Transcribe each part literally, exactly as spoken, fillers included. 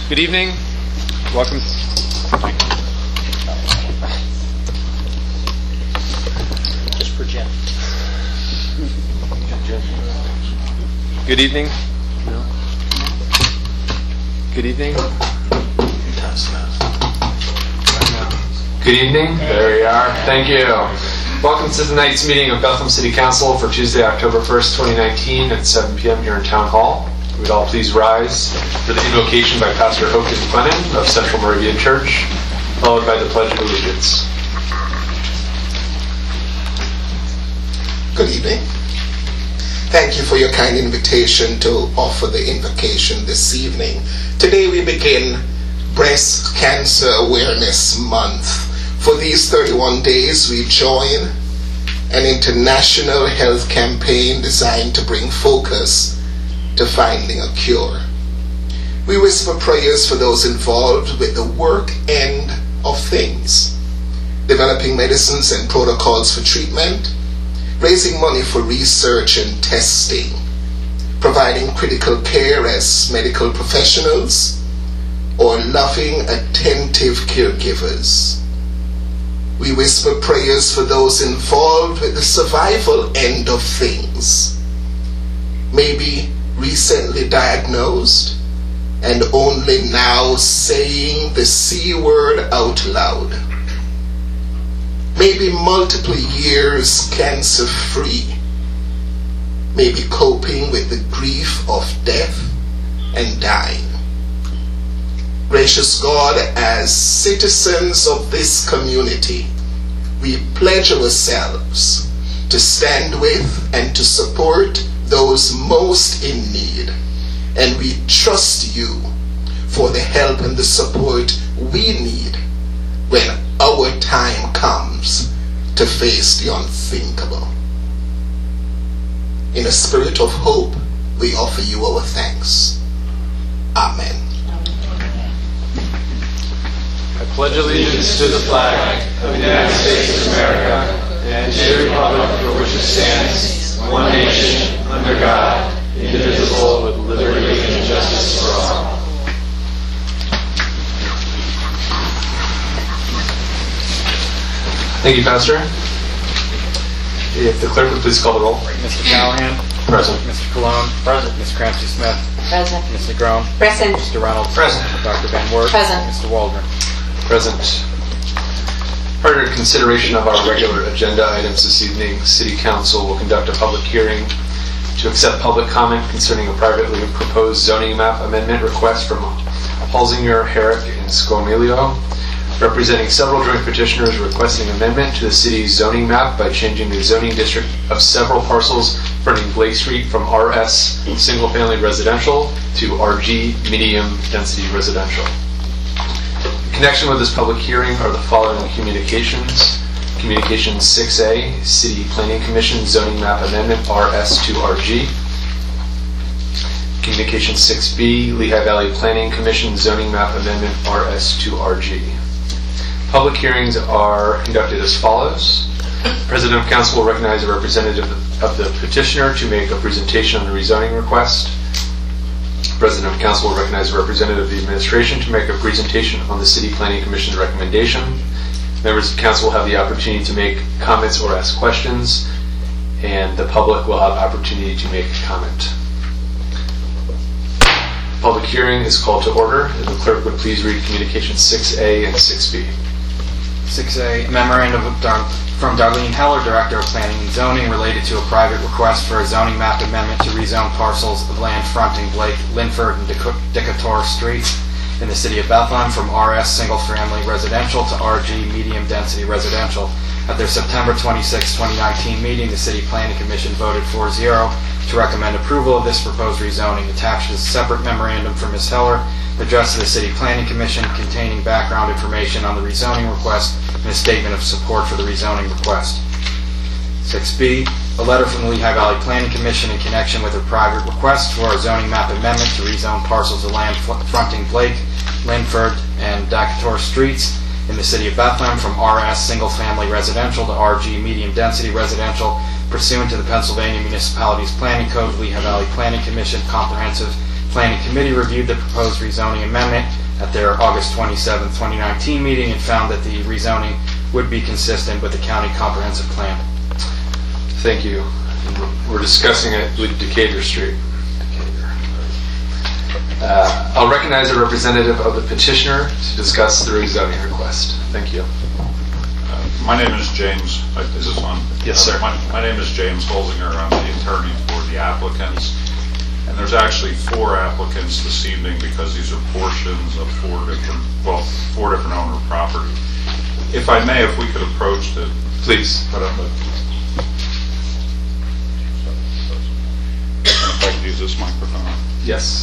Good evening. Welcome. Just project. Good evening. No. Good evening. Good evening. There we are. Thank you. Welcome to tonight's meeting of Bethlehem City Council for Tuesday, October first, twenty nineteen at seven p.m. here in Town Hall. We'd all please rise for the invocation by Pastor Hogan Glennon of Central Moravian Church, followed by the Pledge of Allegiance. Good evening. Thank you for your kind invitation to offer the invocation this evening. Today we begin Breast Cancer Awareness Month. For these thirty-one days, we join an international health campaign designed to bring focus to finding a cure. We whisper prayers for those involved with the work end of things, developing medicines and protocols for treatment, raising money for research and testing, providing critical care as medical professionals, or loving, attentive caregivers. We whisper prayers for those involved with the survival end of things, maybe recently diagnosed and only now saying the C word out loud. Maybe multiple years cancer-free, maybe coping with the grief of death and dying. Gracious God, as citizens of this community, we pledge ourselves to stand with and to support those most in need, and we trust you for the help and the support we need when our time comes to face the unthinkable. In a spirit of hope, we offer you our thanks. Amen. I pledge allegiance to the flag of the United States of America and to the republic for which it stands, one nation, under God, indivisible, with liberty and justice for all. Thank you, Pastor. If the clerk would please call the roll. Mister Callahan. Present. Mister Cologne. Present. Miz Cranston-Smith. Present. Miz Negron. Present. Mister Reynolds. Present. Doctor Van Wert. Present. Mister Waldron. Present. Prior to consideration of our regular agenda items this evening, City Council will conduct a public hearing to accept public comment concerning a privately proposed zoning map amendment request from Halsinger, Herrick, and Scomelio, representing several joint petitioners requesting amendment to the city's zoning map by changing the zoning district of several parcels fronting Blake Street from R S single-family residential to R G medium density residential. In connection with this public hearing are the following communications. Communication six A, City Planning Commission Zoning Map Amendment R S to R G. Communication six B, Lehigh Valley Planning Commission Zoning Map Amendment R S to R G. Public hearings are conducted as follows. The President of Council will recognize a representative of the petitioner to make a presentation on the rezoning request. The President of Council will recognize a representative of the administration to make a presentation on the City Planning Commission's recommendation. Members of Council will have the opportunity to make comments or ask questions, and the public will have opportunity to make a comment. The public hearing is called to order. If the clerk would please read communications six A and six B. six A, a memorandum of Dar- from Darlene Heller, Director of Planning and Zoning, related to a private request for a zoning map amendment to rezone parcels of land fronting Blake, Linford, and Decatur Streets in the city of Bethlehem from R S single-family residential to R G medium-density residential. At their September twenty-sixth, twenty nineteen meeting, the City Planning Commission voted four zero to recommend approval of this proposed rezoning. Attached is a separate memorandum from Miz Heller addressed to the City Planning Commission containing background information on the rezoning request and a statement of support for the rezoning request. six B, a letter from the Lehigh Valley Planning Commission in connection with a private request for a zoning map amendment to rezone parcels of land fronting Blake, Linford, and Decatur Streets in the city of Bethlehem from R S single-family residential to R G medium-density residential pursuant to the Pennsylvania Municipalities Planning Code, Lehigh Valley Planning Commission Comprehensive Planning Committee reviewed the proposed rezoning amendment at their August twenty-seventh, twenty nineteen meeting and found that the rezoning would be consistent with the county comprehensive plan. Thank you. We're discussing it with Decatur Street. Decatur. Uh, I'll recognize a representative of the petitioner to discuss the rezoning request. Thank you. Uh, my name is James. uh, Is this on? Yes, sir. Uh, my, my name is James Holzinger. I'm the attorney for the applicants. And there's actually four applicants this evening because these are portions of four different, well, four different owner property. If I may, if we could approach the, Please. put up a, if I could use this microphone. Yes.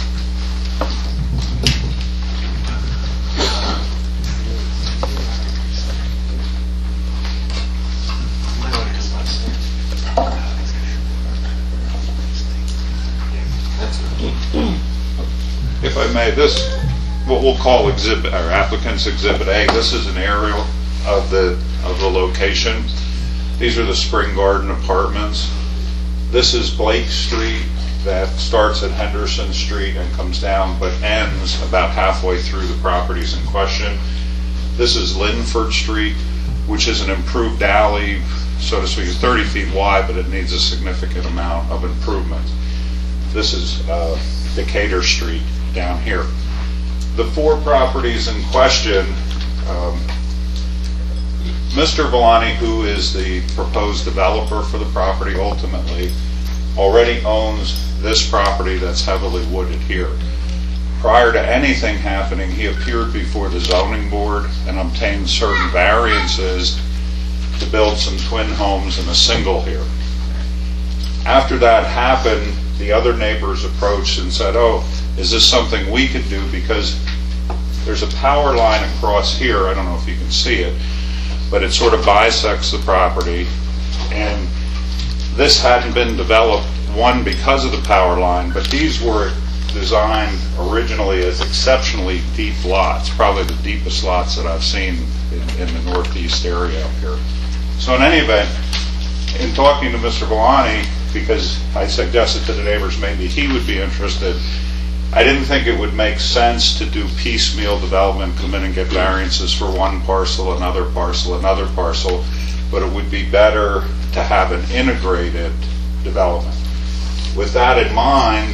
If I may, this, what we'll call exhibit, or applicant's exhibit A, this is an aerial of the, of the location. These are the Spring Garden Apartments. This is Blake Street that starts at Henderson Street and comes down but ends about halfway through the properties in question. This is Linford Street, which is an improved alley, so to speak. It's thirty feet wide, but it needs a significant amount of improvement. This is uh, Decatur Street down here. The four properties in question, um, Mister Villani, who is the proposed developer for the property ultimately, already owns this property that's heavily wooded here. Prior to anything happening, he appeared before the zoning board and obtained certain variances to build some twin homes and a single here. After that happened, the other neighbors approached and said, oh, is this something we could do? Because there's a power line across here, I don't know if you can see it, but it sort of bisects the property, and this hadn't been developed, one, because of the power line, but these were designed originally as exceptionally deep lots, probably the deepest lots that I've seen in, in the northeast area up here. So in any event, in talking to Mister Villani, because I suggested to the neighbors maybe he would be interested, I didn't think it would make sense to do piecemeal development, come in and get variances for one parcel, another parcel, another parcel, but it would be better to have an integrated development. With that in mind,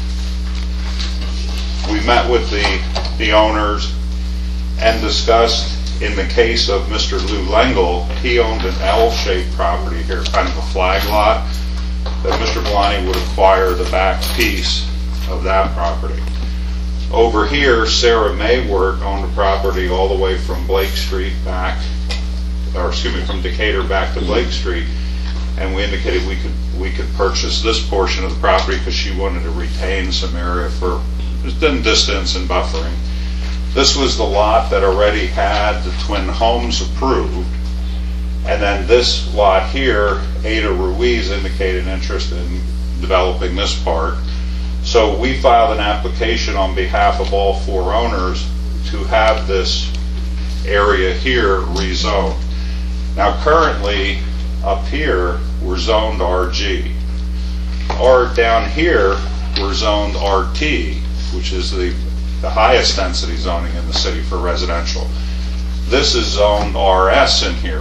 we met with the, the owners and discussed, in the case of Mister Lou Lengel, he owned an L-shaped property here, kind of a flag lot, that Mister Villani would acquire the back piece of that property. Over here, Sarah Mayward owned a property all the way from Blake Street back, or excuse me, from Decatur back to Blake Street, and we indicated we could we could purchase this portion of the property because she wanted to retain some area for distance and buffering. This was the lot that already had the twin homes approved, and then this lot here, Ada Ruiz indicated interest in developing this part. So we filed an application on behalf of all four owners to have this area here rezoned. Now currently, up here, we're zoned R G. Or down here, we're zoned R T, which is the, the highest density zoning in the city for residential. This is zoned R S in here.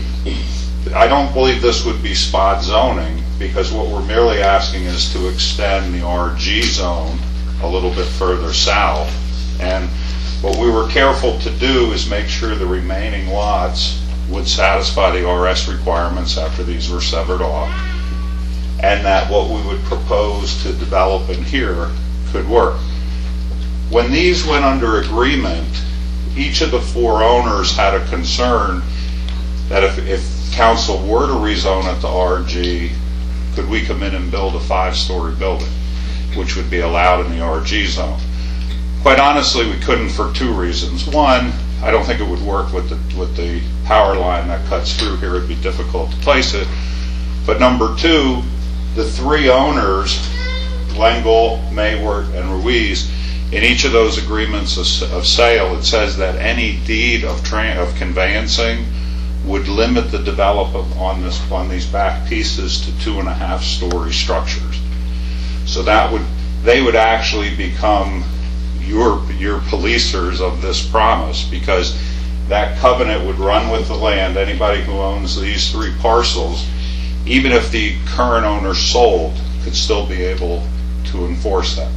I don't believe this would be spot zoning, because what we're merely asking is to extend the R G zone a little bit further south. And what we were careful to do is make sure the remaining lots would satisfy the R S requirements after these were severed off, and that what we would propose to develop in here could work. When these went under agreement, each of the four owners had a concern that if, if council were to rezone it to R G, could we come in and build a five-story building, which would be allowed in the R G zone? Quite honestly, we couldn't for two reasons. One, I don't think it would work with the, with the power line that cuts through here. It'd be difficult to place it. But number two, the three owners, Lengel, Mayward, and Ruiz, in each of those agreements of, of sale, it says that any deed of, tra- of conveyancing would limit the development on this on these back pieces to two and a half story structures. So that would they would actually become your your policers of this promise, because that covenant would run with the land. Anybody who owns these three parcels, even if the current owner sold, could still be able to enforce that.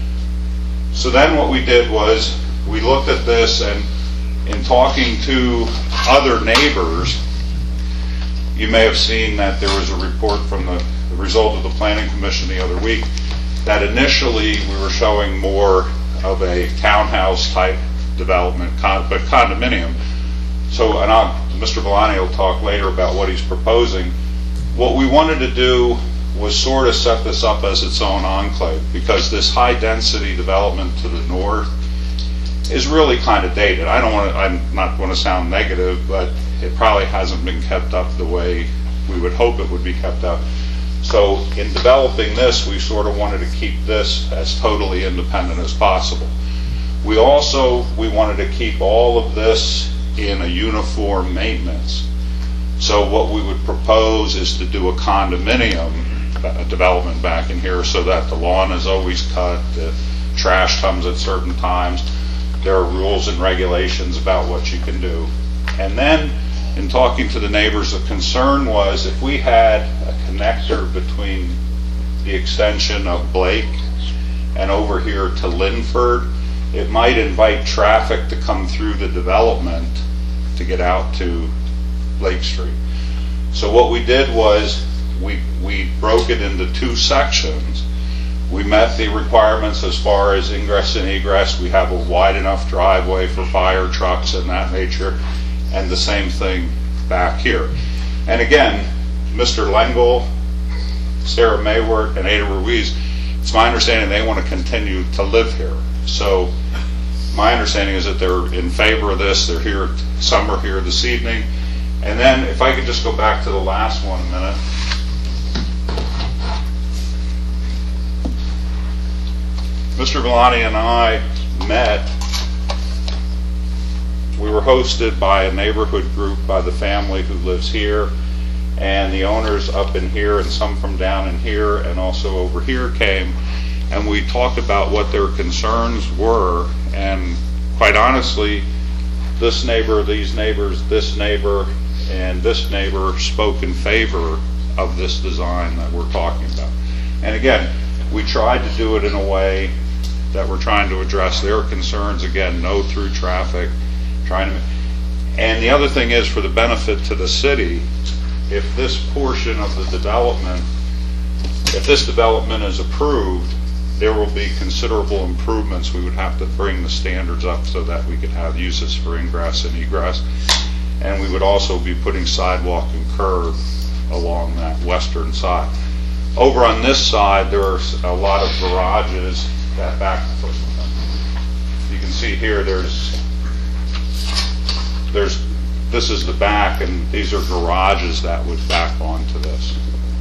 So then what we did was we looked at this, and in talking to other neighbors, you may have seen that there was a report from the, the result of the Planning Commission the other week that initially we were showing more of a townhouse type development, con- but condominium. So, and I'll, Mister Villani will talk later about what he's proposing. What we wanted to do was sort of set this up as its own enclave, because this high density development to the north is really kind of dated. I don't want to, I'm not want to sound negative, but it probably hasn't been kept up the way we would hope it would be kept up. So in developing this, we sort of wanted to keep this as totally independent as possible. We also, we wanted to keep all of this in a uniform maintenance. So what we would propose is to do a condominium a development back in here, so that the lawn is always cut, the trash comes at certain times, there are rules and regulations about what you can do. And then in talking to the neighbors, the concern was if we had a connector between the extension of Blake and over here to Linford, it might invite traffic to come through the development to get out to Lake Street. So what we did was we we broke it into two sections. We met the requirements as far as ingress and egress. We have a wide enough driveway for fire trucks and that nature, and the same thing back here. And again, Mister Lengel, Sarah Maywert, and Ada Ruiz, it's my understanding they want to continue to live here. So my understanding is that they're in favor of this. They're here, some are here this evening. And then if I could just go back to the last one a minute. Mister Villani and I met. We were hosted by a neighborhood group, by the family who lives here, and the owners up in here and some from down in here and also over here came, and we talked about what their concerns were. And quite honestly, this neighbor, these neighbors, this neighbor, and this neighbor spoke in favor of this design that we're talking about. And again, we tried to do it in a way that we're trying to address their concerns. Again, no through traffic, trying to, and the other thing is, for the benefit to the city, if this portion of the development, if this development is approved, there will be considerable improvements. We would have to bring the standards up so that we could have uses for ingress and egress. And we would also be putting sidewalk and curb along that western side. Over on this side, there are a lot of garages that back. You can see here, there's, there's, this is the back, and these are garages that would back onto this.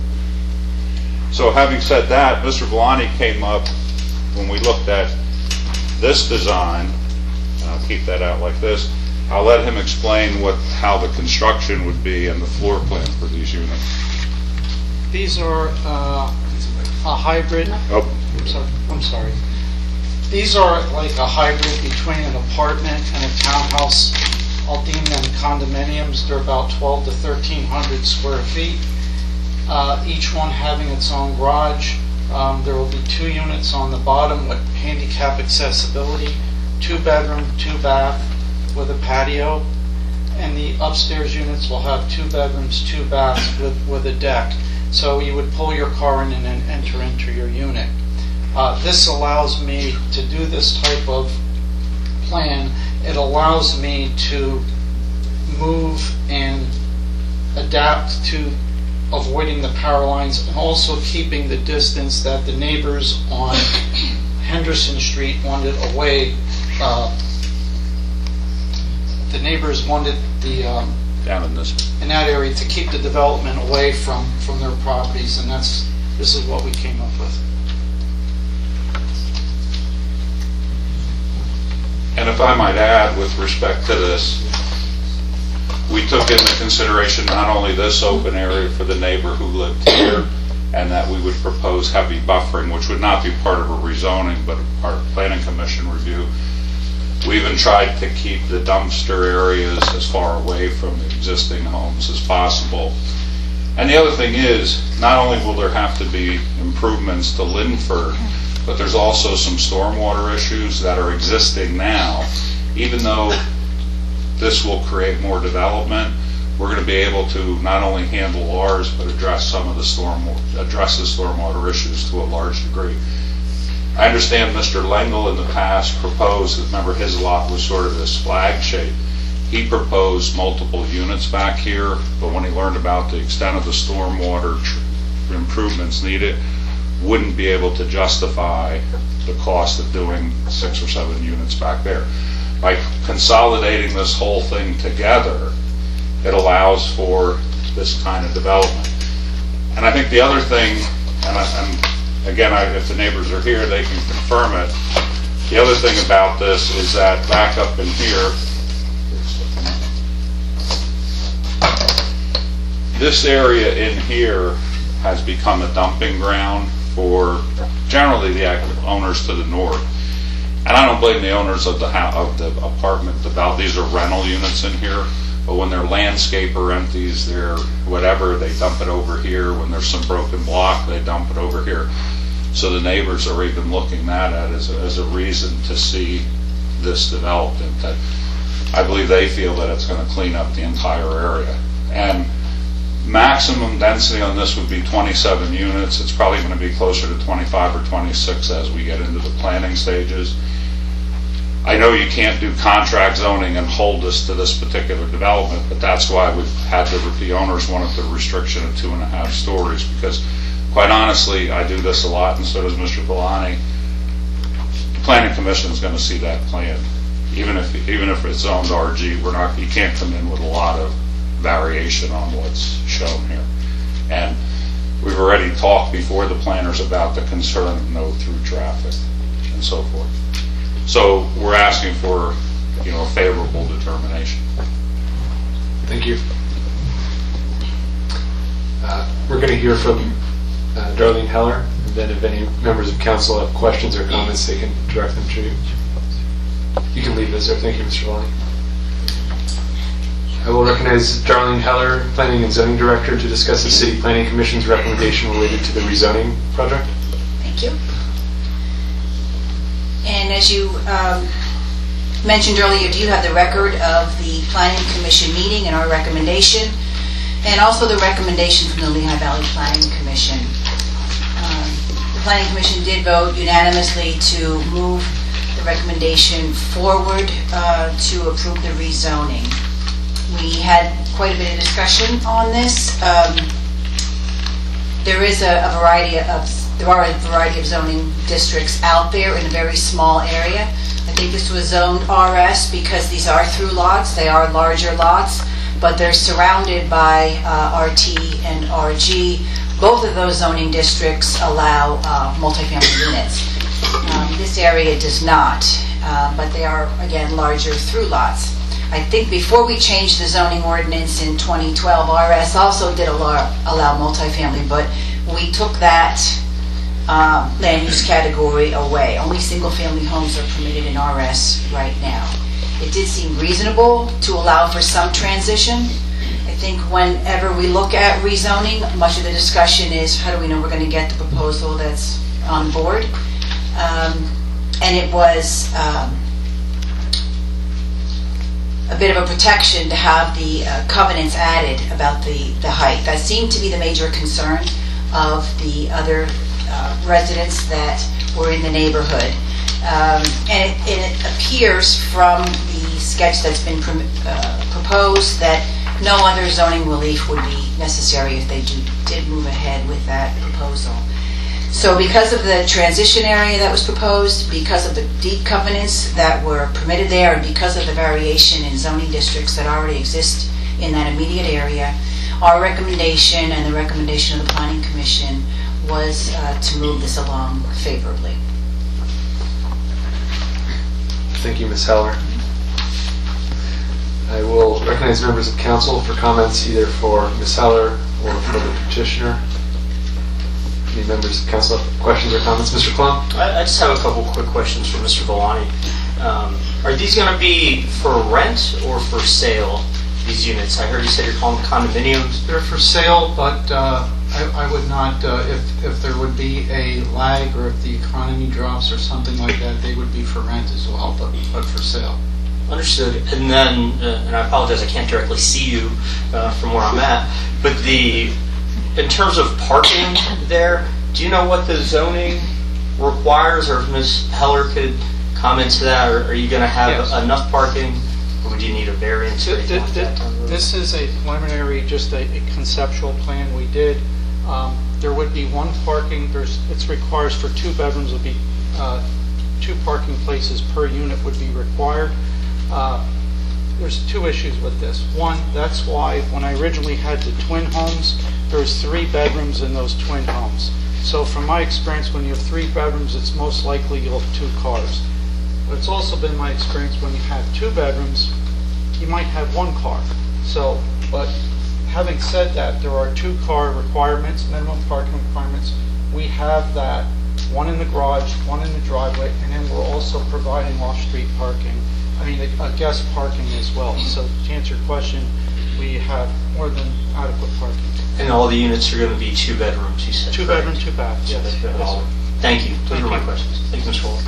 So having said that, Mister Villani came up when we looked at this design. I'll keep that out like this. I'll let him explain what how the construction would be and the floor plan for these units. These are uh, a hybrid. Oh. I'm sorry. I'm sorry. These are like a hybrid between an apartment and a townhouse. I'll deem them condominiums. They're about twelve to thirteen hundred square feet. Uh, each one having its own garage. Um, there will be two units on the bottom with handicap accessibility, two bedroom, two bath with a patio, and the upstairs units will have two bedrooms, two baths with, with a deck. So you would pull your car in and then enter into your unit. Uh, this allows me to do this type of plan. It allows me to move and adapt to avoiding the power lines and also keeping the distance that the neighbors on Henderson Street wanted away. Uh, the neighbors wanted the um, Down in this. in that area to keep the development away from, from their properties, and that's this is what we came up with. And if I might add, with respect to this, we took into consideration not only this open area for the neighbor who lived here, and that we would propose heavy buffering, which would not be part of a rezoning, but part of planning commission review. We even tried to keep the dumpster areas as far away from the existing homes as possible. And the other thing is, not only will there have to be improvements to Linford, but there's also some stormwater issues that are existing now. Even though this will create more development, we're going to be able to not only handle ours, but address some of the storm, address the stormwater issues to a large degree. I understand Mister Lengel in the past proposed, remember his lot was sort of this flag shape. He proposed multiple units back here, but when he learned about the extent of the stormwater tr- improvements needed, wouldn't be able to justify the cost of doing six or seven units back there. By consolidating this whole thing together, it allows for this kind of development. And I think the other thing, and, I, and again, I, if the neighbors are here, they can confirm it. The other thing about this is that back up in here, this area in here has become a dumping ground for generally the owners to the north. And I don't blame the owners of the of the apartment develop. These are rental units in here, but when their landscaper empties their whatever, they dump it over here. When there's some broken block, they dump it over here. So the neighbors are even looking at it as a, as a reason to see this developed. And that I believe they feel that it's going to clean up the entire area. And maximum density on this would be twenty-seven units. It's probably going to be closer to twenty-five or twenty-six as we get into the planning stages. I know you can't do contract zoning and hold us to this particular development, but that's why we've had the, the owners wanted the restriction of two and a half stories, because quite honestly, I do this a lot, and so does Mister Polani. The Planning Commission is going to see that plan. Even if even if it's zoned R G, we're not. You can't come in with a lot of variation on what's shown here. And we've already talked before the planners about the concern of no through traffic and so forth. So we're asking for, you know, a favorable determination. Thank you. Uh, we're going to hear from uh, Darlene Heller, and then if any members of council have questions or comments, they can direct them to you. You can leave this there. Thank you, Mister Lonnie. I will recognize Darlene Heller, Planning and Zoning Director, to discuss the City Planning Commission's recommendation related to the rezoning project. Thank you. And as you um, mentioned earlier, you have the record of the Planning Commission meeting and our recommendation, and also the recommendation from the Lehigh Valley Planning Commission. Um, the Planning Commission did vote unanimously to move the recommendation forward uh, to approve the rezoning. We had quite a bit of discussion on this. Um, there is a, a variety of there are a variety of zoning districts out there in a very small area. I think this was zoned R S because these are through lots. They are larger lots, but they're surrounded by uh, R T and R G. Both of those zoning districts allow uh, multifamily units. Um, this area does not, uh, but they are, again, larger through lots. I think before we changed the zoning ordinance in twenty twelve, R S also did allow, allow multifamily, but we took that uh, land use category away. Only single-family homes are permitted in R S right now. It did seem reasonable to allow for some transition. I think whenever we look at rezoning, much of the discussion is how do we know we're going to get the proposal that's on board? Um, and it was um, a bit of a protection to have the uh, covenants added about the, the height. That seemed to be the major concern of the other uh, residents that were in the neighborhood. Um, and, it, and it appears from the sketch that's been pr uh, proposed that no other zoning relief would be necessary if they do, did move ahead with that proposal. So because of the transition area that was proposed, because of the deed covenants that were permitted there, and because of the variation in zoning districts that already exist in that immediate area, our recommendation and the recommendation of the Planning Commission was uh, to move this along favorably. Thank you, Miz Heller. I will recognize members of council for comments either for Miz Heller or for the petitioner. Any members of council have questions or comments? Mister Klum? I, I just have a couple quick questions for Mister Villani. Um, are these going to be for rent or for sale, these units? I heard you said you're calling them condominiums. They're for sale, but uh, I, I would not, uh, if, if there would be a lag or if the economy drops or something like that, they would be for rent as well, but, but for sale. Understood. And then, uh, and I apologize, I can't directly see you uh, from where I'm at, but the, in terms of parking there, do you know what the zoning requires, or if Miz Heller could comment to that, or are you going to have Yes. enough parking, or would you need a variance or Th- anything th- like that th- down the road? This is a preliminary, just a a conceptual plan we did. Um, There would be one parking, there's, it's requires for two bedrooms would be, uh, two parking places per unit would be required. Uh, There's two issues with this. One, that's why when I originally had the twin homes, there was three bedrooms in those twin homes. So from my experience, when you have three bedrooms, it's most likely you'll have two cars. But it's also been my experience when you have two bedrooms, you might have one car. So, but having said that, there are two car requirements, minimum parking requirements. We have that, one in the garage, one in the driveway, and then we're also providing off-street parking. I mean, a a guest parking as well. So to answer your question, we have more than adequate parking. And all the units are going to be two bedrooms, you said? Two correct? bedroom, two bath, yes. Yes, Yes, sir. Thank you. Those Thank were my you. questions. Thank you, Mister Fuller.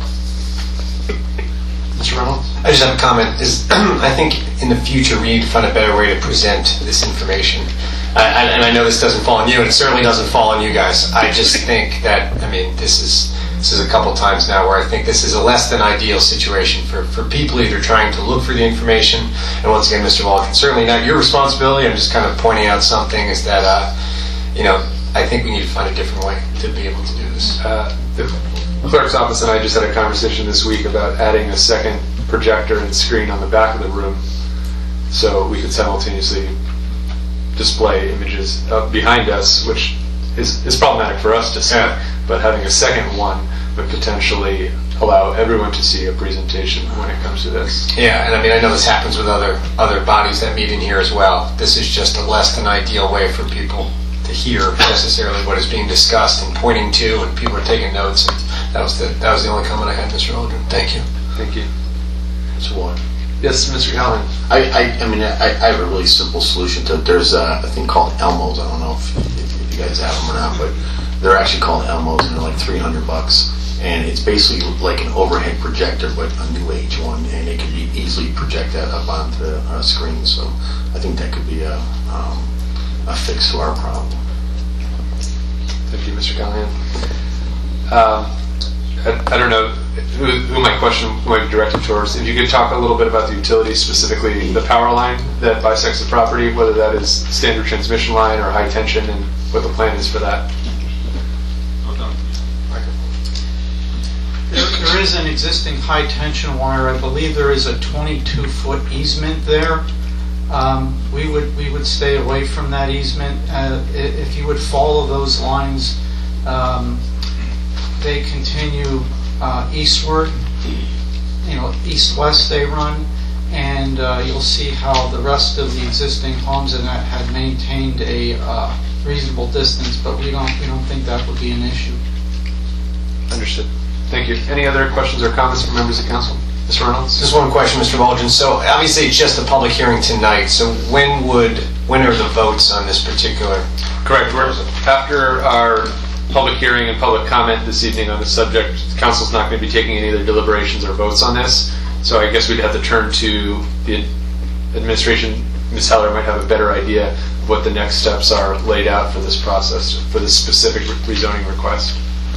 Mister Reynolds? I just have a comment. Is I think in the future we need to find a better way to present this information. I, I, and I know this doesn't fall on you, and it certainly doesn't fall on you guys. I just think that, I mean, this is this is a couple times now where I think this is a less than ideal situation for, for people either trying to look for the information. And once again, Mister Walken, certainly not your responsibility. I'm just kind of pointing out something is that, uh, you know, I think we need to find a different way to be able to do this. Uh, the clerk's office and I just had a conversation this week about adding a second projector and screen on the back of the room so we could simultaneously display images uh, behind us, which is, is problematic for us to see, Yeah. but having a second one would potentially allow everyone to see a presentation when it comes to this. Yeah, and I mean, I know this happens with other other bodies that meet in here as well. This is just a less than ideal way for people to hear necessarily what is being discussed and pointing to, and people are taking notes. And that was the that was the only comment I had, Mister Aldrin. Thank you. Thank you. Mister Warren. Yes, Mister Callahan. I, I, I mean, I, I have a really simple solution to it. There's a, a thing called Elmos. I don't know if, if, if you guys have them or not, but they're actually called Elmos, and they're like three hundred bucks. And it's basically like an overhead projector, but a new age one, and it can be easily project that up onto the uh, screen. So I think that could be a, um, a fix to our problem. Thank you, Mister Callahan. Um, I, I don't know who, who my question might be directed towards. If you could talk a little bit about the utilities, specifically the power line that bisects the property, whether that is standard transmission line or high tension, and what the plan is for that. There, there is an existing high tension wire. I believe there is a twenty-two foot easement there. Um, we would we would stay away from that easement. Uh, i- if you would follow those lines, um, they continue uh, eastward. You know, east-west they run, and uh, you'll see how the rest of the existing homes in that had maintained a uh, reasonable distance. But we don't we don't think that would be an issue. Understood. Thank you. Any other questions or comments from members of council? Mister Reynolds? Just one question, Mister Waldron. So obviously it's just a public hearing tonight. So when would when are the votes on this particular? Correct. We're, after our public hearing and public comment this evening on the subject, the council's not going to be taking any other deliberations or votes on this. So I guess we'd have to turn to the administration. Miz Heller might have a better idea of what the next steps are laid out for this process, for this specific rezoning request.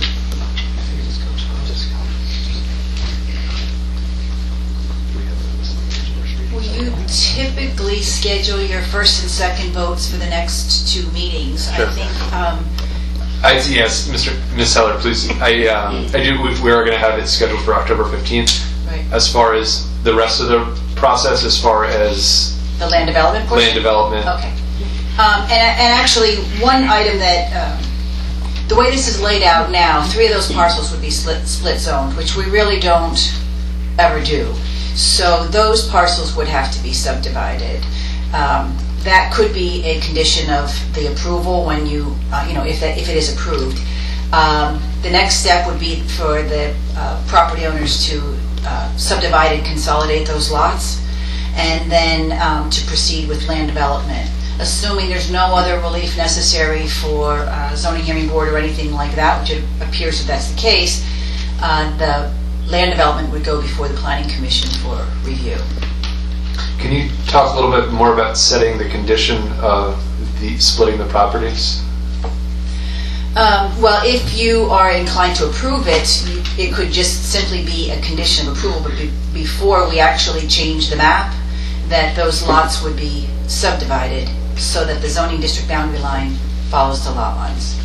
Will you typically schedule your first and second votes for the next two meetings? Sure. I think, um, I, yes, Mister Miz Heller, please. I um, I do. We, we are going to have it scheduled for October fifteenth. right, As far as the rest of the process, as far as the land development portion? land development, Okay. Um, and, and actually, one item that, um, the way this is laid out now, three of those parcels would be split, split zoned, which we really don't ever do. So those parcels would have to be subdivided. Um, that could be a condition of the approval when you, uh, you know, if that, if it is approved. Um, the next step would be for the uh, property owners to uh, subdivide and consolidate those lots, and then um, to proceed with land development. Assuming there's no other relief necessary for uh, zoning hearing board or anything like that, which it appears that that's the case, uh, the land development would go before the Planning Commission for review. Can you talk a little bit more about setting the condition of the splitting the properties? Um, well, if you are inclined to approve it, it could just simply be a condition of approval, but be, before we actually change the map, that those lots would be subdivided so that the zoning district boundary line follows the lot lines.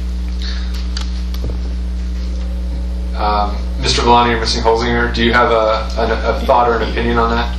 Um, Mister Villani or Mister Holzinger, do you have a, a, a thought or an opinion on that?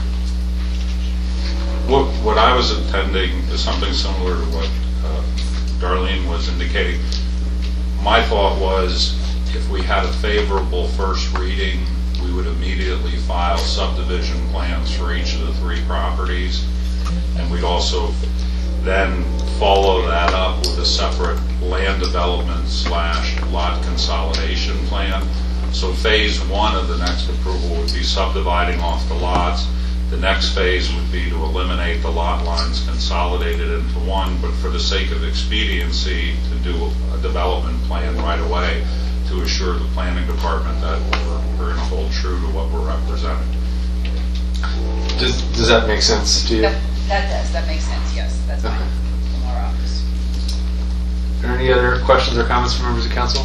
What, what I was intending is something similar to what uh, Darlene was indicating. My thought was, if we had a favorable first reading, we would immediately file subdivision plans for each of the three properties, and we'd also then follow that up with a separate land development slash lot consolidation plan. So phase one of the next approval would be subdividing off the lots. The next phase would be to eliminate the lot lines consolidated into one, but for the sake of expediency, to do a development plan right away to assure the planning department that we're, we're going to hold true to what we're representing. Does, does that make sense to you? That, that does. That makes sense, yes. That's fine from our office. Are there any other questions or comments from members of council?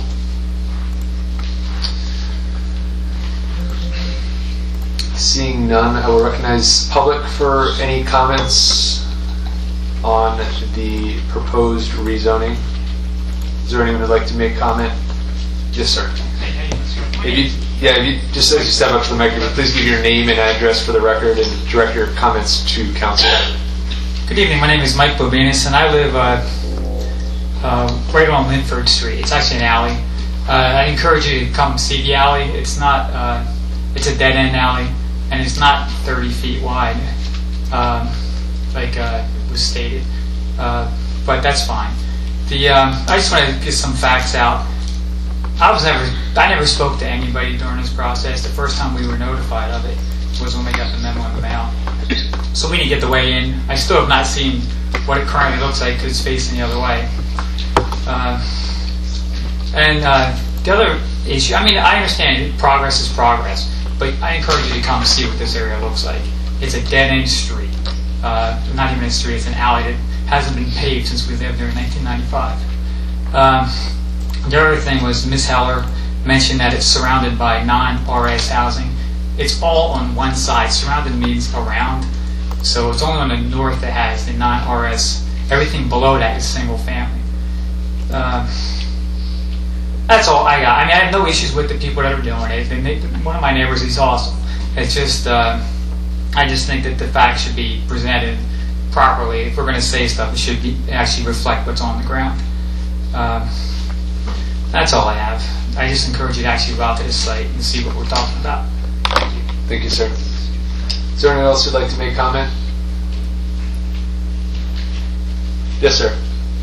Seeing none, I will recognize public for any comments on the proposed rezoning. Is there anyone who'd like to make comment? Yes, sir. If you, yeah, if you, just as you step up to the microphone, please give your name and address for the record and direct your comments to council. Good evening. My name is Mike Bobinas, and I live uh, uh, right on Linford Street. It's actually an alley. Uh, I encourage you to come see the alley. It's not. Uh, it's a dead-end alley, and it's not thirty feet wide, um, like uh, was stated. Uh, but that's fine. The um, I just want to get some facts out. I was never. I never spoke to anybody during this process. The first time we were notified of it was when we got the memo in the mail. So we didn't get the way in. I still have not seen what it currently looks like because it's facing the other way. Uh, and uh, the other issue, I mean, I understand progress is progress, but I encourage you to come see what this area looks like. It's a dead-end street. Uh, not even a street, it's an alley that hasn't been paved since we lived there in nineteen ninety-five. Um, the other thing was Miz Heller mentioned that it's surrounded by non-R S housing. It's all on one side. Surrounded means around. So it's only on the north that has the non-R S. Everything below that is single family. Uh, that's all I got. I mean, I have no issues with the people that are doing it. They, one of my neighbors, he's awesome. It's just, uh, I just think that the facts should be presented properly. If we're going to say stuff, it should be actually reflect what's on the ground. Uh, that's all I have. I just encourage you to actually go out to this site and see what we're talking about. Thank you. Thank you, sir. Is there anyone else who'd like to make comment? Yes, sir.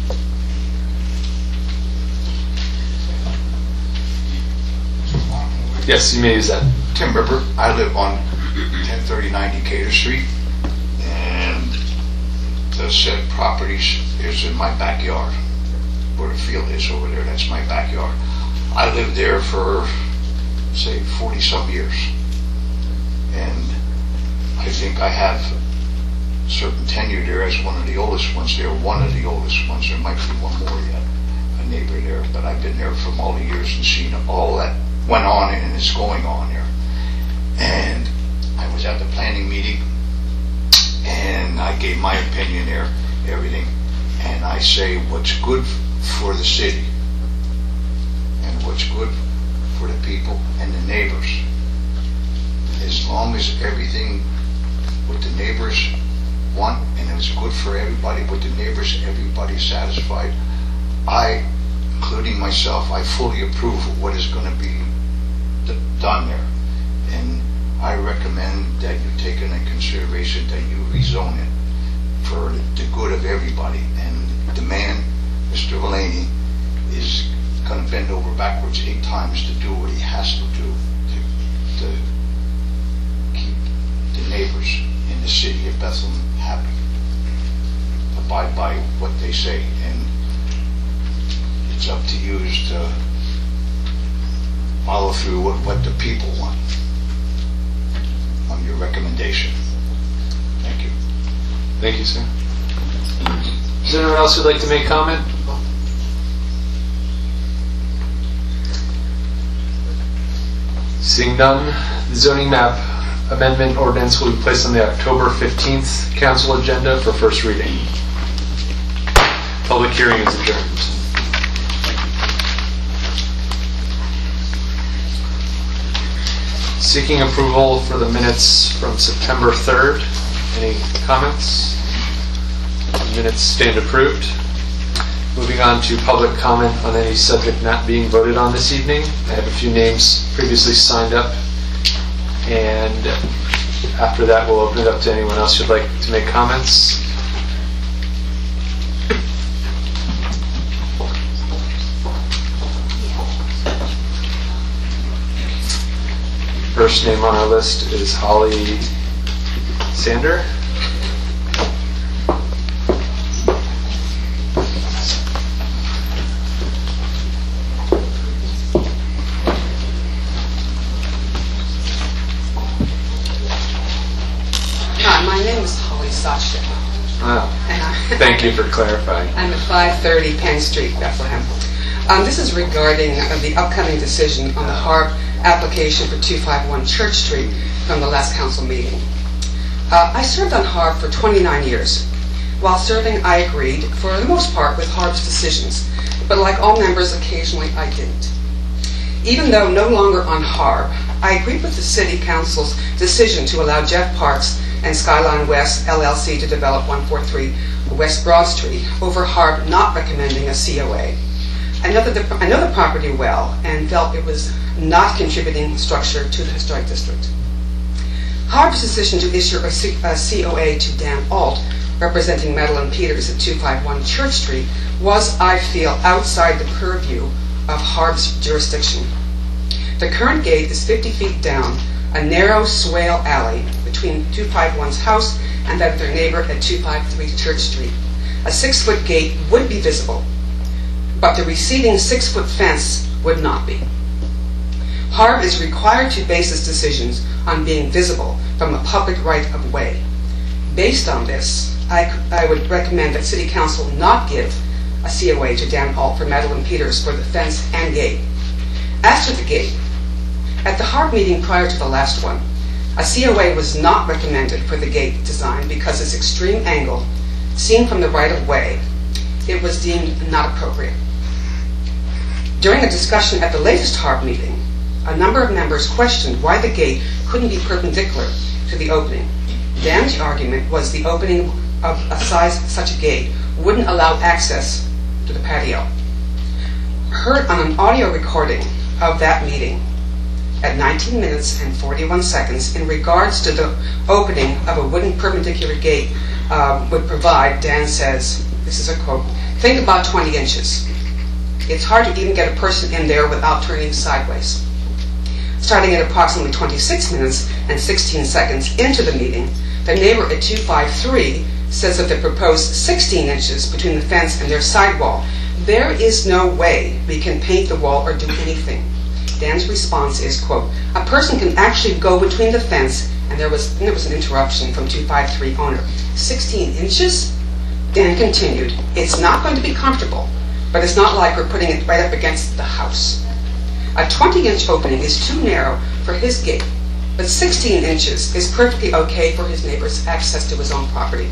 Yes, you may use that. Tim Ripper. I live on ten thirty-nine Decatur Street, and the said properties is in my backyard. Where the field is over there, that's my backyard. I lived there for, say, forty some years. And I think I have certain tenure there as one of the oldest ones there, one of the oldest ones. There might be one more yet, a neighbor there, but I've been there from all the years and seen all that went on and is going on there. And I was at the planning meeting, and I gave my opinion there, everything. And I say what's good for the city, and what's good for the people and the neighbors. As long as everything what the neighbors want and it's good for everybody, with the neighbors, everybody's satisfied, I, including myself, I fully approve of what is going to be done there. And I recommend that you take into consideration that you rezone it for the good of everybody. And the man, Mister Valani, is going to bend over backwards eight times to do what he has to do to, to keep the neighbors in the city of Bethlehem happy. Abide by what they say, and it's up to you to follow through with what the people want on your recommendation. Thank you. Thank you, sir. Is there anyone else who'd like to make comment? Seeing none, the zoning map amendment ordinance will be placed on the October fifteenth council agenda for first reading. Public hearing is adjourned. Seeking approval for the minutes from September third. Any comments? The minutes stand approved. Moving on to public comment on any subject not being voted on this evening. I have a few names previously signed up, and after that we'll open it up to anyone else who'd like to make comments. First name on our list is Holly Sander. Hi, my name is Holly Sasha. Oh, And I, thank you for clarifying. I'm at five thirty Penn Street, Bethlehem. Um, this is regarding uh, the upcoming decision on the Harb application for two fifty-one Church Street from the last council meeting. Uh, I served on Harb for twenty-nine years. While serving, I agreed, for the most part, with Harb's decisions, but like all members, occasionally I didn't. Even though no longer on Harb, I agreed with the City Council's decision to allow Jeff Parks and Skyline West L L C to develop one forty-three West Broad Street over Harb not recommending a C O A. I know the, I know the property well and felt it was not contributing structure to the historic district. Harb's decision to issue a, C, a C O A to Dan Alt, representing Madeline Peters at two fifty-one Church Street, was, I feel, outside the purview of Harb's jurisdiction. The current gate is fifty feet down a narrow swale alley between two fifty-one's house and that of their neighbor at two fifty-three Church Street. A six-foot gate would be visible, but the receding six-foot fence would not be. Harb is required to base its decisions on being visible from a public right-of-way. Based on this, I, I would recommend that City Council not give a C O A to Dan Alt for Madeline Peters for the fence and gate. As to the gate, at the Harb meeting prior to the last one, a C O A was not recommended for the gate design because its extreme angle, seen from the right-of-way, it was deemed not appropriate. During a discussion at the latest Harb meeting, a number of members questioned why the gate couldn't be perpendicular to the opening. Dan's argument was the opening of a size such a gate wouldn't allow access to the patio. Heard on an audio recording of that meeting at nineteen minutes and forty-one seconds in regards to the opening of a wooden perpendicular gate um, would provide, Dan says, this is a quote, think about twenty inches. It's hard to even get a person in there without turning sideways. Starting at approximately twenty-six minutes and sixteen seconds into the meeting, the neighbor at two fifty-three says that the proposed sixteen inches between the fence and their sidewall, there is no way we can paint the wall or do anything. Dan's response is, quote, a person can actually go between the fence, and there was, and there was an interruption from two fifty-three owner. sixteen inches? Dan continued, it's not going to be comfortable, but it's not like we're putting it right up against the house. A twenty inch opening is too narrow for his gate, but sixteen inches is perfectly okay for his neighbor's access to his own property.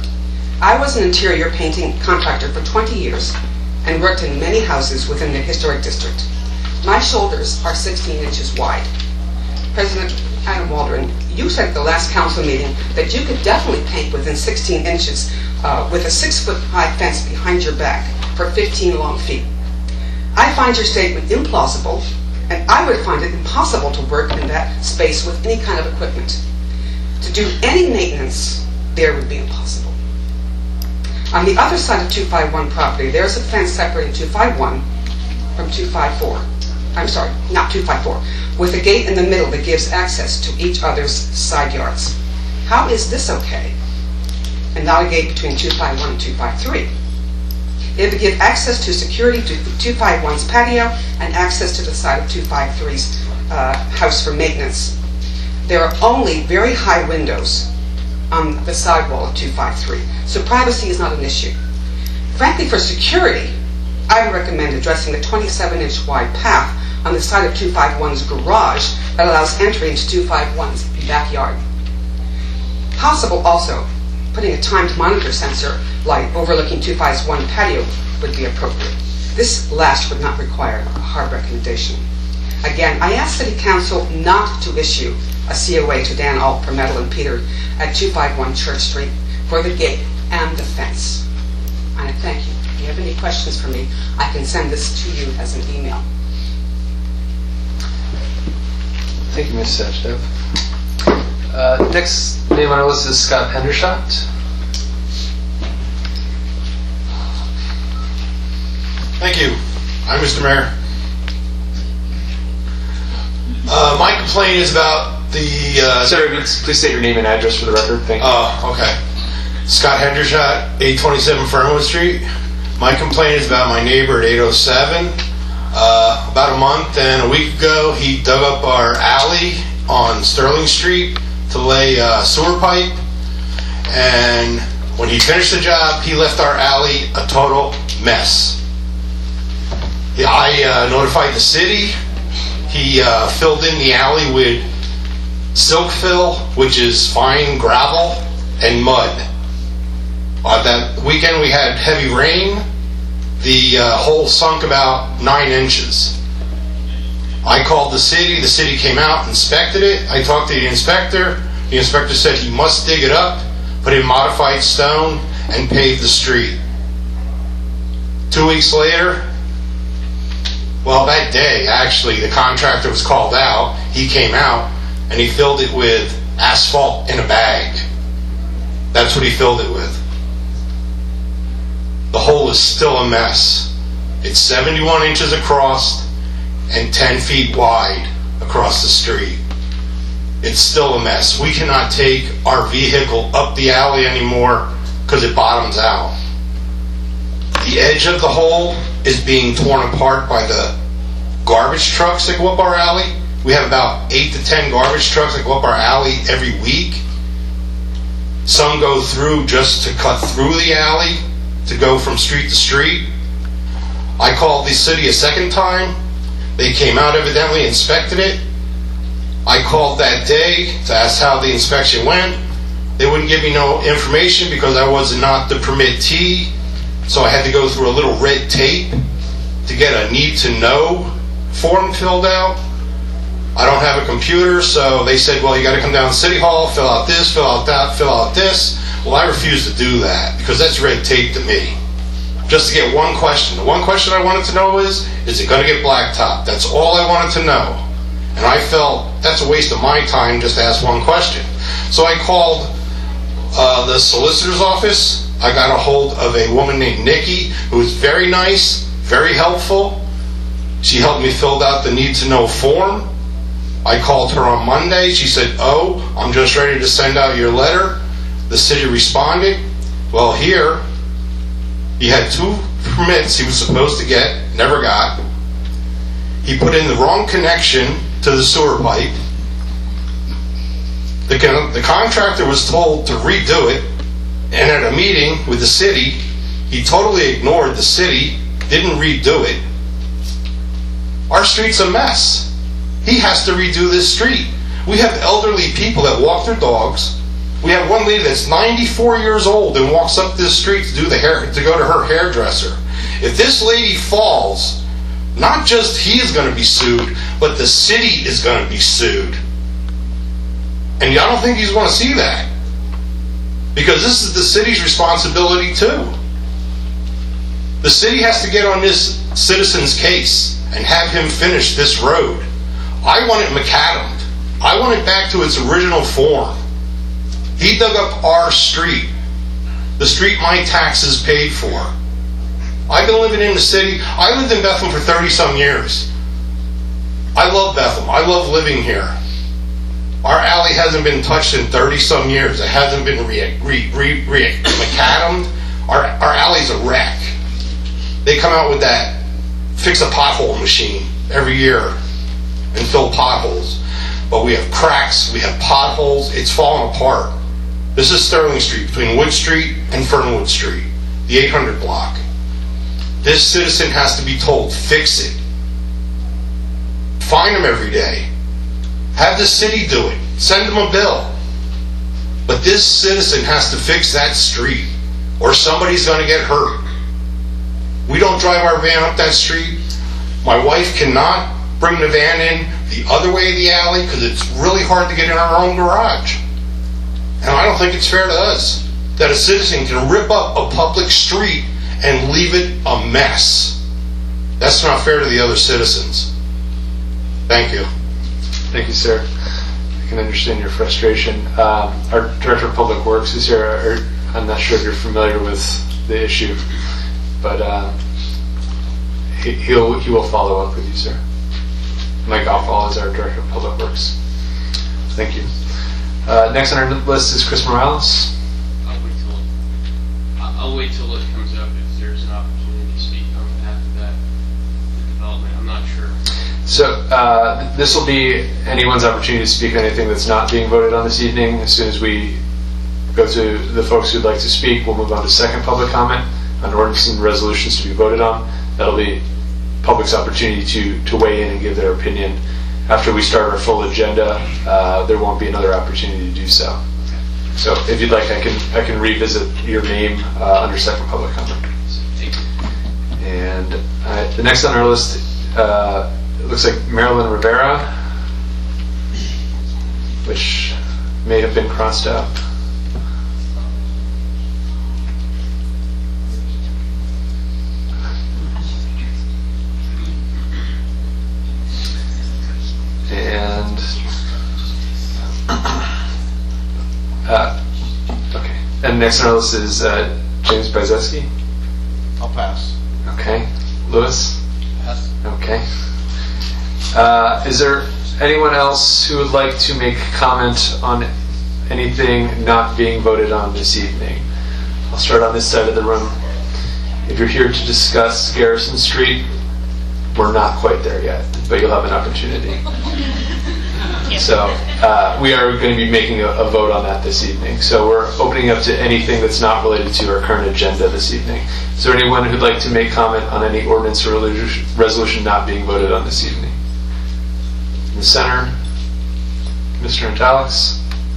I was an interior painting contractor for twenty years and worked in many houses within the historic district. My shoulders are sixteen inches wide. President Adam Waldron, you said at the last council meeting that you could definitely paint within sixteen inches uh, with a six foot high fence behind your back for fifteen long feet. I find your statement implausible, and I would find it impossible to work in that space with any kind of equipment. To do any maintenance there would be impossible. On the other side of two fifty-one property, there's a fence separating two fifty-one from two fifty-four. I'm sorry, not two fifty-four, with a gate in the middle that gives access to each other's side yards. How is this okay? And not a gate between two fifty-one and two fifty-three. It would give access to security to two fifty-one's patio and access to the side of two fifty-three's uh, house for maintenance. There are only very high windows on the sidewall of two fifty-three, so privacy is not an issue. Frankly, for security, I would recommend addressing the twenty-seven inch wide path on the side of two fifty-one's garage that allows entry into two fifty-one's backyard. Possible also, putting a timed monitor sensor light overlooking two fifty-one patio would be appropriate. This last would not require a hard recommendation. Again, I ask City Council not to issue a C O A to Dan Alt, Permetal, and Peter at two fifty-one Church Street for the gate and the fence. And I thank you. If you have any questions for me, I can send this to you as an email. Thank you, Miz Sachdev. Uh, next name on our list is Scott Hendershot. Thank you. Hi, Mister Mayor. Uh, my complaint is about the... Uh, Sir, please state your name and address for the record. Thank you. Oh, okay. Scott Hendershot, eight twenty-seven Fernwood Street. My complaint is about my neighbor at eight oh seven. Uh, about a month and a week ago, he dug up our alley on Sterling Street to lay a sewer pipe. And when he finished the job, he left our alley a total mess. I uh, notified the city. He uh, filled in the alley with silk fill, which is fine gravel, and mud. On that weekend we had heavy rain. The uh, hole sunk about nine inches. I called the city. The city came out, inspected it. I talked to the inspector. The inspector said he must dig it up, put in modified stone, and pave the street. Two weeks later, well, that day, actually, the contractor was called out. He came out, and he filled it with asphalt in a bag. That's what he filled it with. The hole is still a mess. It's seventy-one inches across and ten feet wide across the street. It's still a mess. We cannot take our vehicle up the alley anymore because it bottoms out. The edge of the hole is being torn apart by the garbage trucks that go up our alley. We have about eight to ten garbage trucks that go up our alley every week. Some go through just to cut through the alley, to go from street to street. I called the city a second time. They came out, evidently inspected it. I called that day to ask how the inspection went. They wouldn't give me no information because I was not the permittee. So I had to go through a little red tape to get a need to know form filled out. I don't have a computer, so they said, well, you got to come down to City Hall, fill out this, fill out that, fill out this. Well, I refuse to do that because that's red tape to me. Just to get one question. The one question I wanted to know is, is it going to get blacktop? That's all I wanted to know. And I felt that's a waste of my time just to ask one question. So I called uh, the solicitor's office. I got a hold of a woman named Nikki who was very nice, very helpful. She helped me fill out the need to know form. I called her on Monday. She said, oh, I'm just ready to send out your letter. The city responded. Well, here, he had two permits he was supposed to get, never got. He put in the wrong connection to the sewer pipe. The, con- the contractor was told to redo it, and at a meeting with the city, he totally ignored the city, didn't redo it. Our street's a mess. He has to redo this street. We have elderly people that walk their dogs. We have one lady that's ninety-four years old and walks up this street to do the hair, to go to her hairdresser. If this lady falls, not just he is going to be sued, but the city is going to be sued. And I don't think he's going to see that. Because this is the city's responsibility too. The city has to get on this citizen's case and have him finish this road. I want it macadamed. I want it back to its original form. He dug up our street. the street my taxes paid for. I've been living in the city. I lived in Bethlehem for thirty some years. I love Bethlehem. I love living here. Our alley hasn't been touched in thirty some years. It hasn't been re, re, re, re macadamed. Our, our alley's a wreck. They come out with that fix a pothole machine every year and fill potholes. But we have cracks, we have potholes, it's falling apart. This is Sterling Street, between Wood Street and Fernwood Street, the eight hundred block. This citizen has to be told, fix it. Fine them every day. Have the city do it. Send them a bill. But this citizen has to fix that street, or somebody's going to get hurt. We don't drive our van up that street. My wife cannot bring the van in the other way of the alley because it's really hard to get in our own garage. And I don't think it's fair to us that a citizen can rip up a public street and leave it a mess. That's not fair to the other citizens. Thank you. Thank you, sir. I can understand your frustration. Um, our Director of Public Works is here. Or, I'm not sure if you're familiar with the issue, but uh, he, he'll, he will follow up with you, sir. Mike Goffall is our Director of Public Works. Thank you. Uh, next on our list is Chris Morales. I'll wait till it, I'll wait till it comes up if there's an opportunity to speak on behalf of that development. I'm not sure. So uh, this will be anyone's opportunity to speak on anything that's not being voted on this evening. As soon as we go to the folks who'd like to speak, we'll move on to second public comment on ordinances and resolutions to be voted on. That'll be public's opportunity to, to weigh in and give their opinion. After we start our full agenda, uh, there won't be another opportunity to do so. So if you'd like, I can I can revisit your name uh, under second public comment. Thank you. And uh, the next on our list, uh, it looks like Marilyn Rivera, which may have been crossed out. And uh, okay. And next on our list is uh, James Bajewski. I'll pass. Okay. Lewis. Pass. Okay. Uh, is there anyone else who would like to make comment on anything not being voted on this evening? I'll start on this side of the room. If you're here to discuss Garrison Street, we're not quite there yet, but you'll have an opportunity. So uh, we are going to be making a, a vote on that this evening. So we're opening up to anything that's not related to our current agenda this evening. Is there anyone who'd like to make comment on any ordinance or resolution not being voted on this evening? In the center, Mister Antalix.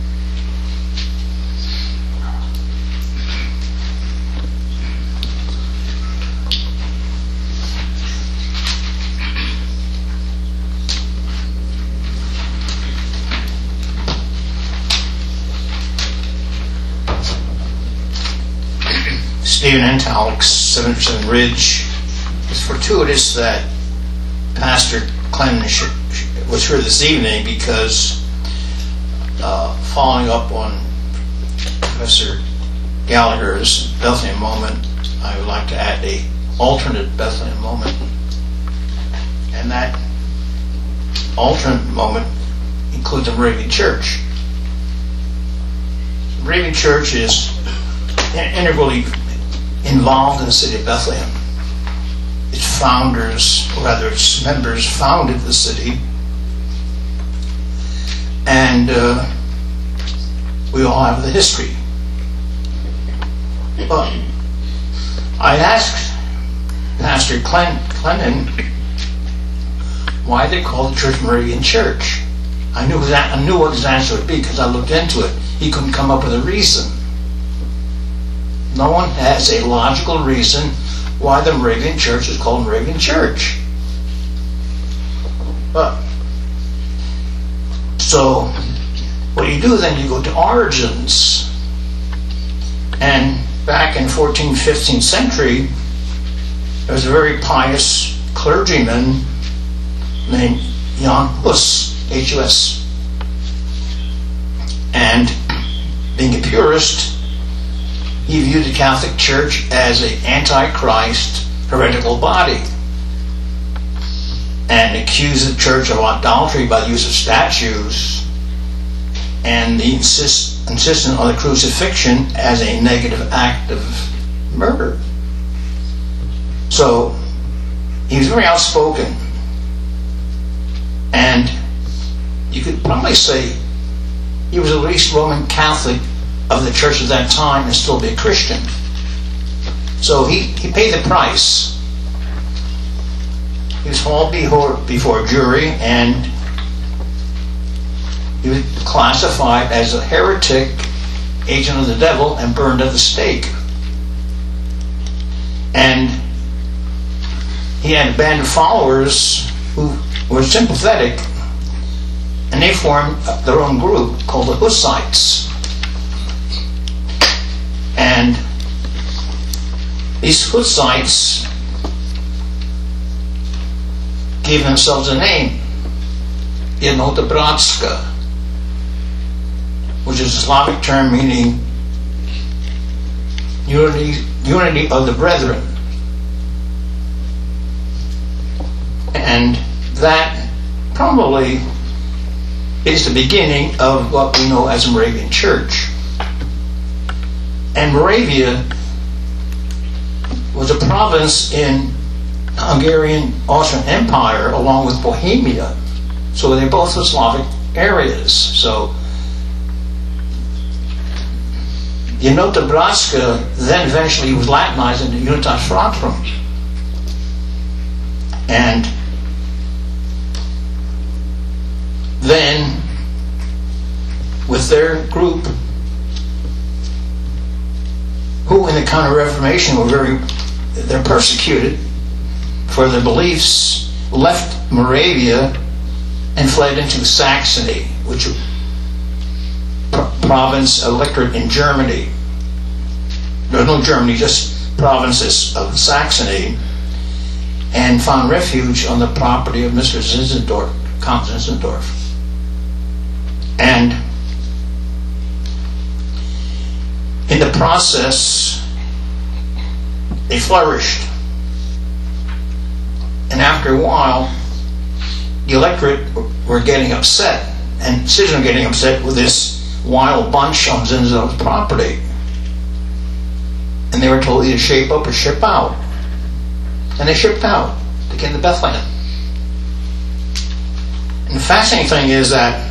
Stephen Antalix, seven percent Ridge. It's fortuitous that Pastor Clinton was here this evening because uh, following up on Professor Gallagher's Bethlehem moment, I would like to add a alternate Bethlehem moment. And that alternate moment includes the Moravian Church. The Moravian Church is integrally involved in the city of Bethlehem. Its founders, or rather its members, founded the city, and uh, we all have the history. But I asked Pastor Clinton why they called the church Moravian Church. I knew that I knew what his answer would be because I looked into it. He couldn't come up with a reason. No one has a logical reason why the Moravian Church is called Moravian Church. But so what do you do then? You go to origins. And back in fourteenth, fifteenth century, there was a very pious clergyman named Jan Hus, H U S. And being a purist, he viewed the Catholic Church as an antichrist heretical body and accused the Church of idolatry by the use of statues and the insist, insistence on the crucifixion as a negative act of murder. So he was very outspoken, and you could probably say he was at least Roman Catholic of the church at that time and still be a Christian. So he, he paid the price. He was hauled before, before a jury, and he was classified as a heretic, agent of the devil, and burned at the stake. And he had a band of followers who were sympathetic, and they formed their own group called the Hussites. And these Hussites gave themselves a name, Jednota Bratska, which is a Slavic term meaning unity, unity of the brethren. And that probably is the beginning of what we know as the Moravian Church. And Moravia was a province in Hungarian Austrian Empire along with Bohemia. So they both were Slavic areas. So Jednota Bratska then eventually was Latinized into Unitas Fratrum. And then with their group, who in the Counter-Reformation were very, they're persecuted for their beliefs, left Moravia and fled into Saxony, which was a province, electorate in Germany. There's no Germany, just provinces of Saxony, and found refuge on the property of Mister Zinzendorf, Count Zinzendorf. And in the process, they flourished. And after a while, the electorate were getting upset, and citizens were getting upset with this wild bunch on Zinzendorf's property. And they were told either shape up or ship out. And they shipped out. They came to Bethlehem. And the fascinating thing is that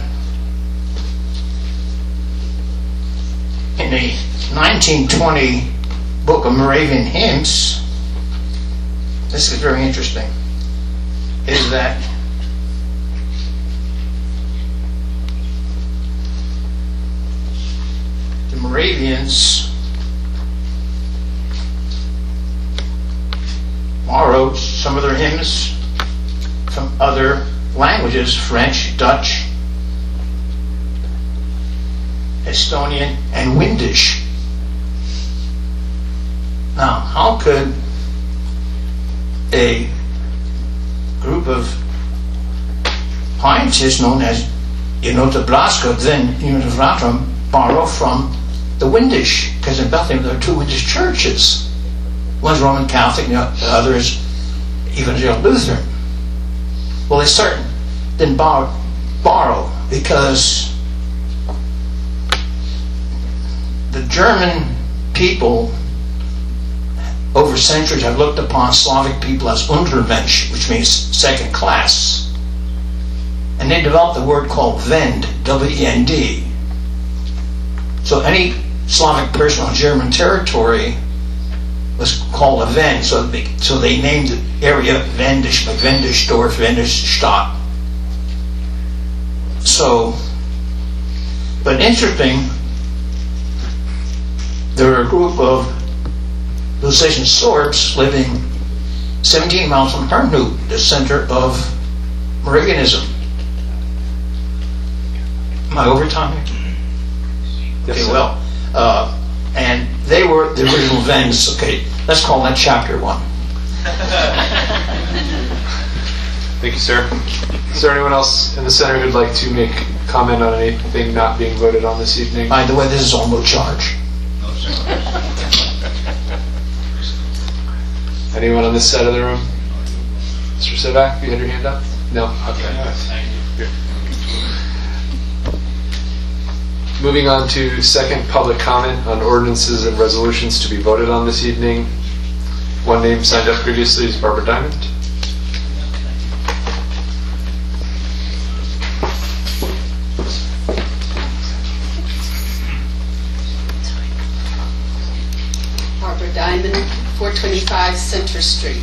in the nineteen twenty Book of Moravian Hymns, this is very interesting, is that the Moravians borrowed some of their hymns from other languages, French, Dutch, Estonian, and Windish. Now, how could a group of pietists known as Jednota Bratska, then Unitas Fratrum, borrow from the Windish? Because in Bethlehem there are two Windish churches. One's Roman Catholic, and the other is Evangelical Lutheran. Well, they certainly didn't borrow, borrow because the German people over centuries have looked upon Slavic people as Untermensch, which means second class. And they developed the word called Wend, W E N D. So any Slavic person on German territory was called a Wend, so they, so they named the area Wendisch, like Wendisdorf, Wendischstadt. So, but interesting, there were a group of Lusatian Sorbs living seventeen miles from Herrnhut, the center of Moravianism. Am I over time here? Yes, okay, sir. well, uh, and they were the original Wends. Okay, let's call that chapter one. Thank you, sir. Is there anyone else in the center who'd like to make comment on anything not being voted on this evening? By the way, this is all no charge. No, sir. Anyone on this side of the room? Mister Sivak, you had your hand up? No? Okay. Here. Moving on to second public comment on ordinances and resolutions to be voted on this evening. One name signed up previously is Barbara Diamond. Barbara Diamond, four twenty-five Center Street.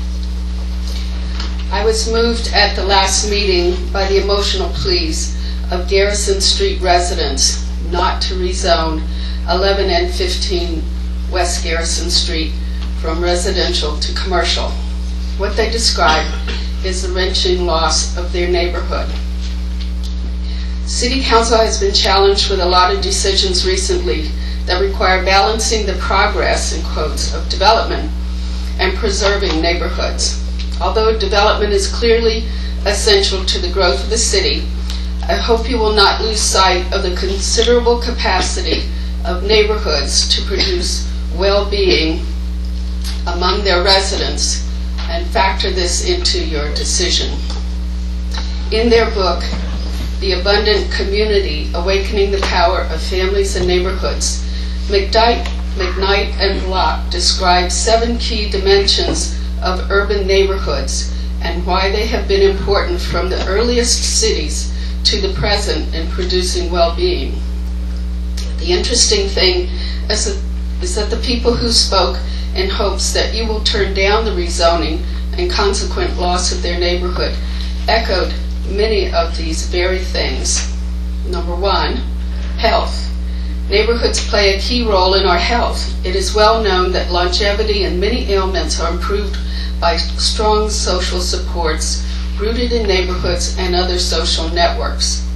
I was moved at the last meeting by the emotional pleas of Garrison Street residents not to rezone eleven and fifteen West Garrison Street from residential to commercial. What they describe is the wrenching loss of their neighborhood. City Council has been challenged with a lot of decisions recently that require balancing the progress, in quotes, of development and preserving neighborhoods. Although development is clearly essential to the growth of the city, I hope you will not lose sight of the considerable capacity of neighborhoods to produce well-being among their residents and factor this into your decision. In their book, The Abundant Community, Awakening the Power of Families and Neighborhoods, McKnight, McKnight and Block describe seven key dimensions of urban neighborhoods and why they have been important from the earliest cities to the present in producing well-being. The interesting thing is that, is that the people who spoke in hopes that you will turn down the rezoning and consequent loss of their neighborhood echoed many of these very things. Number one, health. Neighborhoods play a key role in our health. It is well known that longevity and many ailments are improved by strong social supports rooted in neighborhoods and other social networks.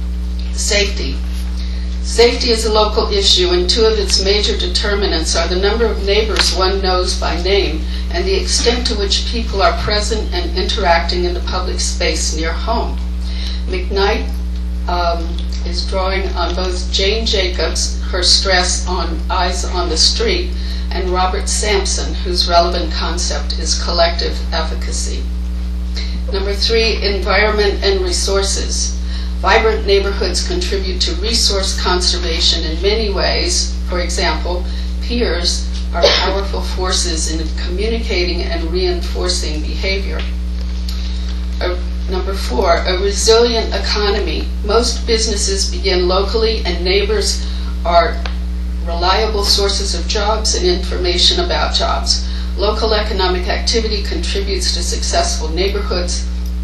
Safety. Safety is a local issue, and two of its major determinants are the number of neighbors one knows by name and the extent to which people are present and interacting in the public space near home. McKnight um, is drawing on both Jane Jacobs, her stress on eyes on the street, and Robert Sampson, whose relevant concept is collective efficacy. Number three, environment and resources. Vibrant neighborhoods contribute to resource conservation in many ways. For example, peers are powerful forces in communicating and reinforcing behavior. Uh, number four, a resilient economy. Most businesses begin locally, and neighbors are reliable sources of jobs and information about jobs. Local economic activity contributes to successful neighborhoods,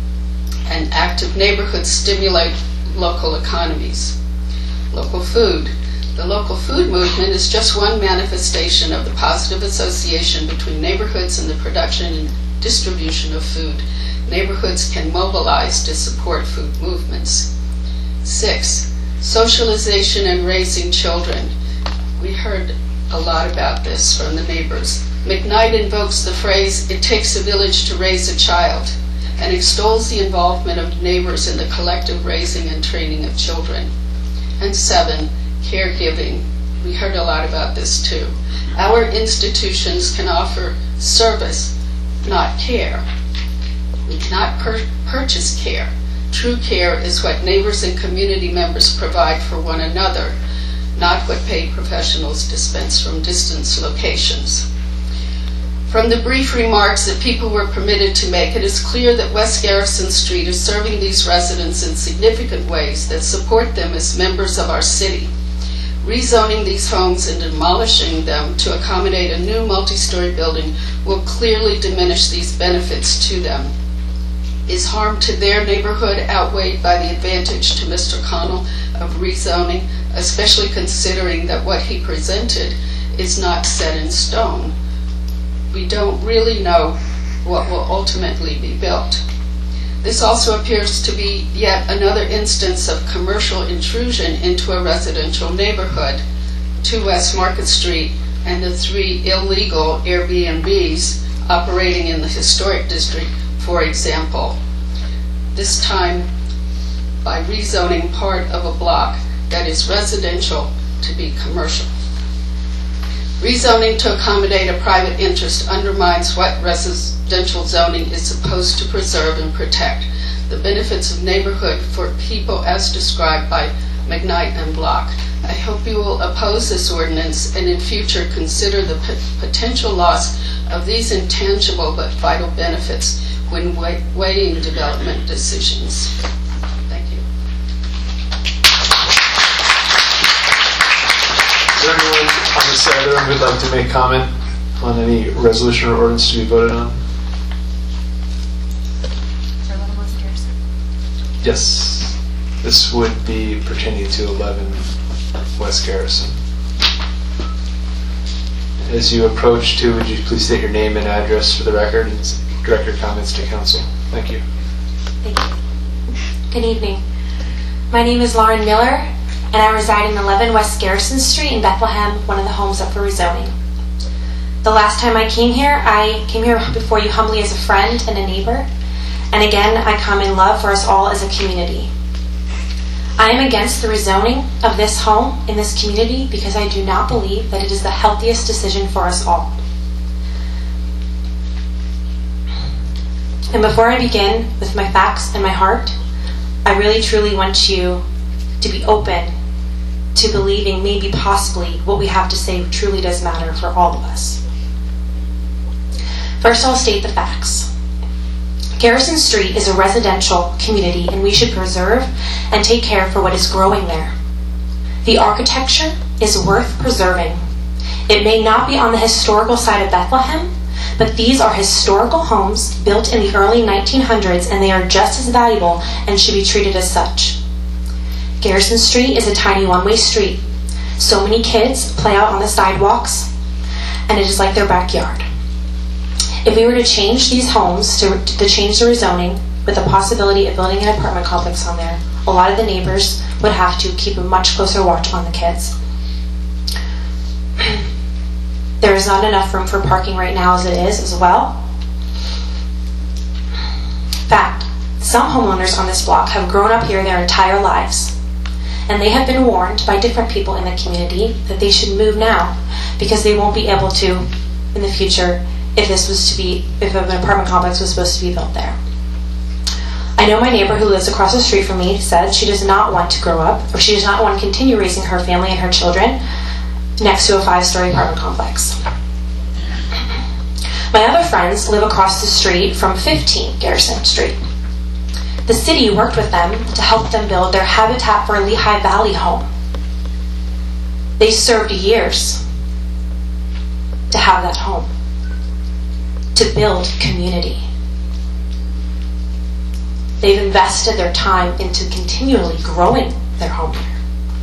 and active neighborhoods stimulate local economies. Local food. The local food movement is just one manifestation of the positive association between neighborhoods and the production and distribution of food. Neighborhoods can mobilize to support food movements. Six, socialization and raising children. We heard a lot about this from the neighbors. McKnight invokes the phrase, "It takes a village to raise a child," and extols the involvement of neighbors in the collective raising and training of children. And seven, caregiving. We heard a lot about this too. Our institutions can offer service, not care. We cannot pur- purchase care. True care is what neighbors and community members provide for one another, not what paid professionals dispense from distant locations. From the brief remarks that people were permitted to make, it is clear that West Garrison Street is serving these residents in significant ways that support them as members of our city. Rezoning these homes and demolishing them to accommodate a new multi-story building will clearly diminish these benefits to them. Is harm to their neighborhood outweighed by the advantage to Mister Connell of rezoning, especially considering that what he presented is not set in stone? We don't really know what will ultimately be built. This also appears to be yet another instance of commercial intrusion into a residential neighborhood, two West Market Street and the three illegal Airbnbs operating in the historic district, for example, this time by rezoning part of a block that is residential to be commercial. Rezoning to accommodate a private interest undermines what residential zoning is supposed to preserve and protect, the benefits of neighborhood for people as described by McKnight and Block. I hope you will oppose this ordinance and in future consider the p- potential loss of these intangible but vital benefits when weigh- weighing development decisions. Thank you. Is there anyone on this side of the room who'd like to make comment on any resolution or ordinance to be voted on? Yes, this would be pertaining to eleven West Garrison. As you approach too, would you please state your name and address for the record and direct your comments to council? Thank you. Thank you. Good evening. My name is Lauren Miller, and I reside in eleven West Garrison Street in Bethlehem, one of the homes up for rezoning. The last time I came here, I came here before you humbly as a friend and a neighbor, and again, I come in love for us all as a community. I am against the rezoning of this home in this community because I do not believe that it is the healthiest decision for us all. And before I begin with my facts and my heart, I really truly want you to be open to believing maybe possibly what we have to say truly does matter for all of us. First, I'll state the facts. Garrison Street is a residential community and we should preserve and take care for what is growing there. The architecture is worth preserving. It may not be on the historical side of Bethlehem, but these are historical homes built in the early nineteen hundreds and they are just as valuable and should be treated as such. Garrison Street is a tiny one-way street. So many kids play out on the sidewalks and it is like their backyard. If we were to change these homes, to, to change the rezoning, with the possibility of building an apartment complex on there, a lot of the neighbors would have to keep a much closer watch on the kids. There is not enough room for parking right now as it is as well. In fact, some homeowners on this block have grown up here their entire lives, and they have been warned by different people in the community that they should move now because they won't be able to in the future if this was to be, if an apartment complex was supposed to be built there. I know my neighbor who lives across the street from me said she does not want to grow up, or she does not want to continue raising her family and her children next to a five-story apartment complex. My other friends live across the street from fifteen Garrison Street. The city worked with them to help them build their Habitat for Lehigh Valley home. They served years to have that home, to build community. They've invested their time into continually growing their home here.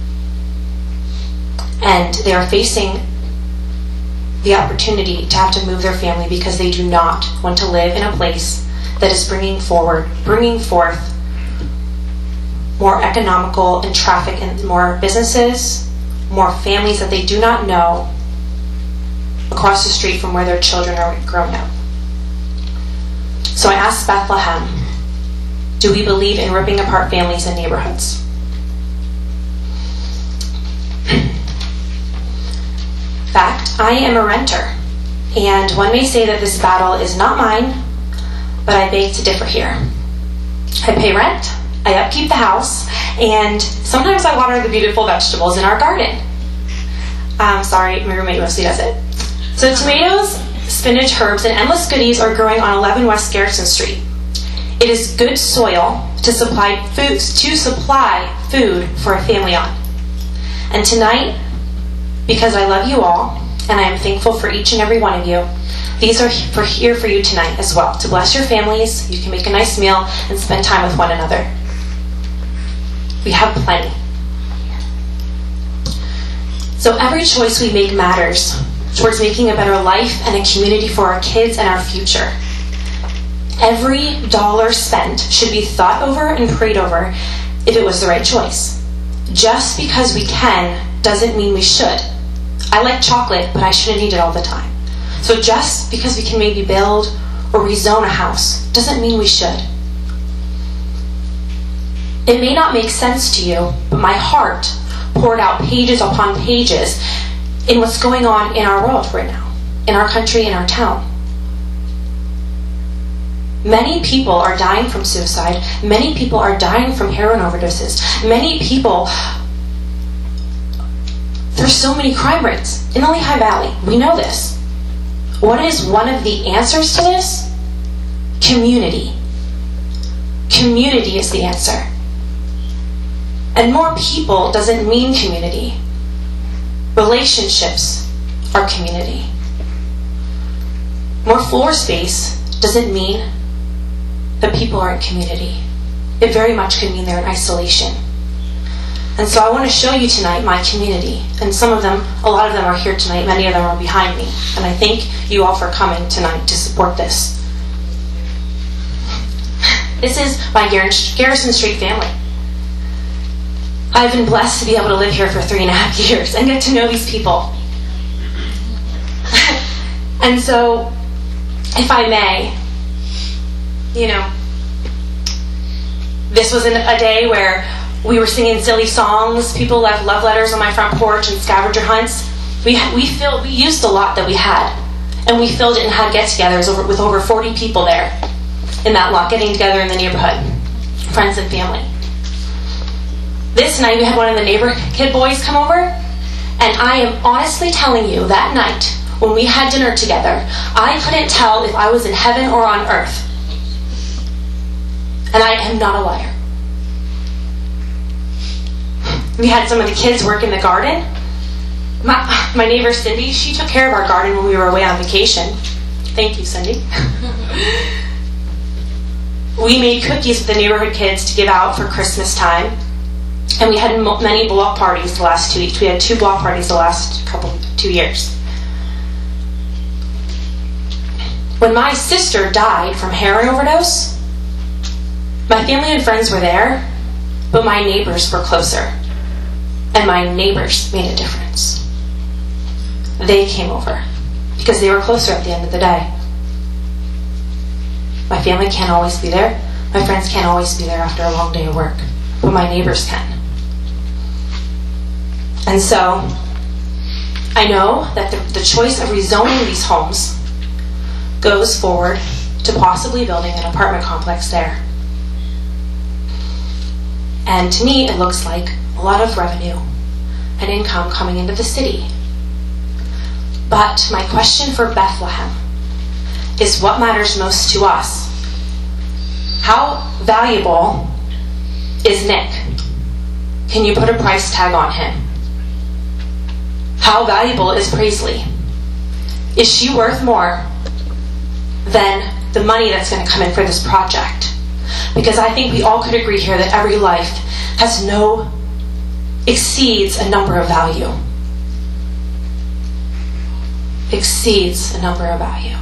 And they are facing the opportunity to have to move their family because they do not want to live in a place that is bringing forward, bringing forth more economical and traffic and more businesses, more families that they do not know across the street from where their children are growing up. So I asked Bethlehem, do we believe in ripping apart families and neighborhoods? In fact, I am a renter, and one may say that this battle is not mine, but I beg to differ here. I pay rent, I upkeep the house, and sometimes I water the beautiful vegetables in our garden. Um, sorry, my roommate mostly does it. So tomatoes, spinach, herbs, and endless goodies are growing on eleven West Garrison Street. It is good soil to supply food, to supply food for a family on. And tonight, because I love you all, and I am thankful for each and every one of you, these are for here for you tonight as well, to bless your families. You can make a nice meal and spend time with one another. We have plenty. So every choice we make matters towards making a better life and a community for our kids and our future. Every dollar spent should be thought over and prayed over if it was the right choice. Just because we can doesn't mean we should. I like chocolate, but I shouldn't eat it all the time. So just because we can maybe build or rezone a house doesn't mean we should. It may not make sense to you, but my heart poured out pages upon pages in what's going on in our world right now, in our country, in our town. Many people are dying from suicide. Many people are dying from heroin overdoses. Many people, there's so many crime rates in the Lehigh Valley. We know this. What is one of the answers to this? Community. Community is the answer. And more people doesn't mean community. Relationships are community. More floor space doesn't mean that people are in community. It very much can mean they're in isolation. And so I want to show you tonight my community. And some of them, a lot of them are here tonight, many of them are behind me. And I thank you all for coming tonight to support this. This is my Garrison Street family. I've been blessed to be able to live here for three and a half years and get to know these people. And so, if I may, you know, this was an, a day where we were singing silly songs. People left love letters on my front porch and scavenger hunts. We we filled, we used the lot that we had, and we filled it and had get-togethers over, with over forty people there in that lot, getting together in the neighborhood, friends and family. This night we had one of the neighbor kid boys come over, and I am honestly telling you, that night when we had dinner together, I couldn't tell if I was in heaven or on earth. And I am not a liar. We had some of the kids work in the garden. My, my neighbor Cindy, she took care of our garden when we were away on vacation. Thank you, Cindy. We made cookies with the neighborhood kids to give out for Christmas time. And we had many block parties the last two weeks. We had two block parties the last couple, two years. When my sister died from heroin overdose, my family and friends were there, but my neighbors were closer. And my neighbors made a difference. They came over because they were closer at the end of the day. My family can't always be there. My friends can't always be there after a long day of work, but my neighbors can. And so, I know that the, the choice of rezoning these homes goes forward to possibly building an apartment complex there. And to me, it looks like a lot of revenue and income coming into the city. But my question for Bethlehem is, what matters most to us? How valuable is Nick? Can you put a price tag on him? How valuable is Paisley? Is she worth more than the money that's going to come in for this project? Because I think we all could agree here that every life has no, exceeds a number of value. Exceeds a number of value.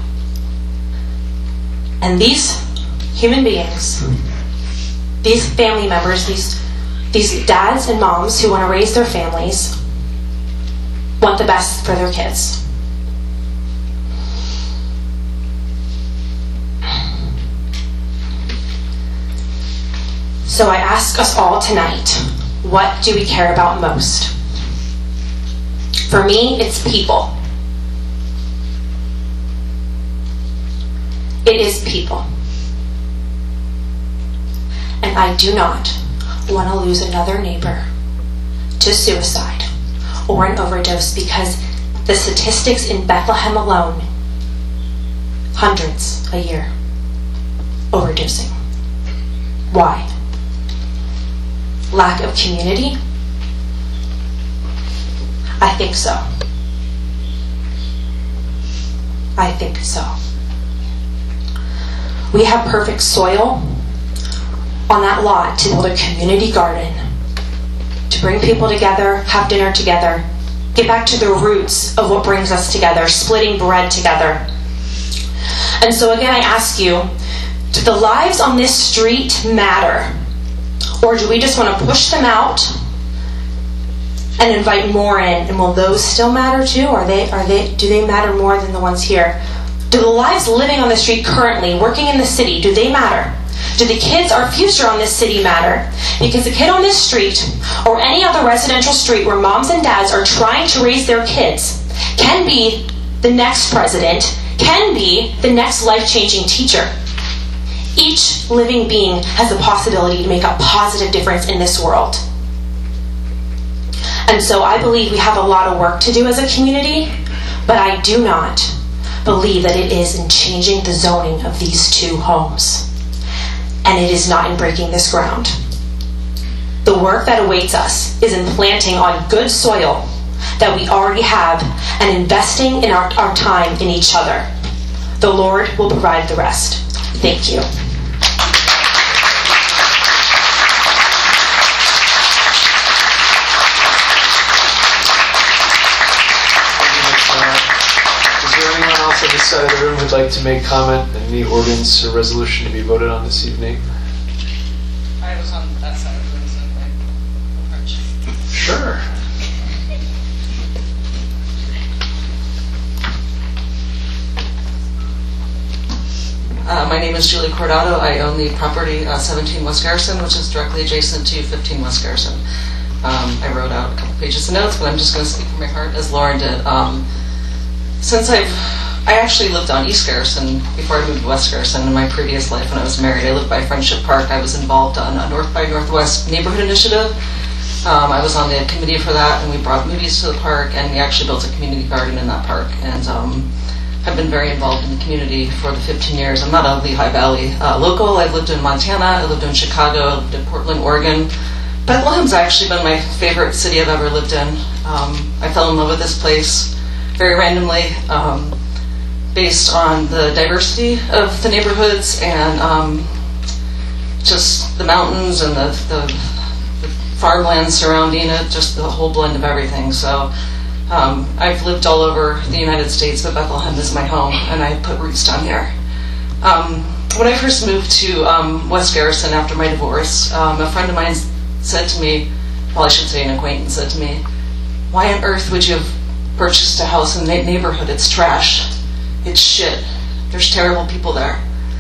And these human beings, these family members, these, these dads and moms who want to raise their families, want the best for their kids. So I ask us all tonight, what do we care about most? For me, it's people. It is people. And I do not want to lose another neighbor to suicide or an overdose, because the statistics in Bethlehem alone, hundreds a year overdosing. Why? Lack of community? I think so. I think so. We have perfect soil on that lot to build a community garden, to bring people together, have dinner together, get back to the roots of what brings us together, splitting bread together. And so again, I ask you, do the lives on this street matter? Or do we just want to push them out and invite more in? And will those still matter too? Are they, are they, do they matter more than the ones here? Do the lives living on the street currently, working in the city, do they matter? Do the kids, our future on this city, matter? Because the kid on this street, or any other residential street where moms and dads are trying to raise their kids, can be the next president, can be the next life-changing teacher. Each living being has the possibility to make a positive difference in this world. And so I believe we have a lot of work to do as a community, but I do not believe that it is in changing the zoning of these two homes. And it is not in breaking this ground. The work that awaits us is in planting on good soil that we already have and investing in our, our time in each other. The Lord will provide the rest. Thank you. On this side of the room would like to make comment on any ordinance or resolution to be voted on this evening? I was on that side of the room, so I approach. Sure. Uh, my name is Julie Cordato. I own the property uh, seventeen West Garrison, which is directly adjacent to fifteen West Garrison. Um, I wrote out a couple pages of notes, but I'm just going to speak from my heart, as Lauren did. Um, since I've I actually lived on East Garrison before I moved to West Garrison in my previous life when I was married. I lived by Friendship Park. I was involved on a North by Northwest neighborhood initiative. Um, I was on the committee for that, and we brought movies to the park, and we actually built a community garden in that park. And um, I've been very involved in the community for the fifteen years. I'm not a Lehigh Valley uh, local. I've lived in Montana. I lived in Chicago. I lived in Portland, Oregon. Bethlehem's actually been my favorite city I've ever lived in. Um, I fell in love with this place very randomly. Um, based on the diversity of the neighborhoods and um, just the mountains and the, the, the farmland surrounding it, just the whole blend of everything. So um, I've lived all over the United States, but Bethlehem is my home, and I put roots down here. Um, when I first moved to um, West Garrison after my divorce, um, a friend of mine said to me, well, I should say an acquaintance said to me, why on earth would you have purchased a house in the neighborhood? It's trash. It's shit. There's terrible people there.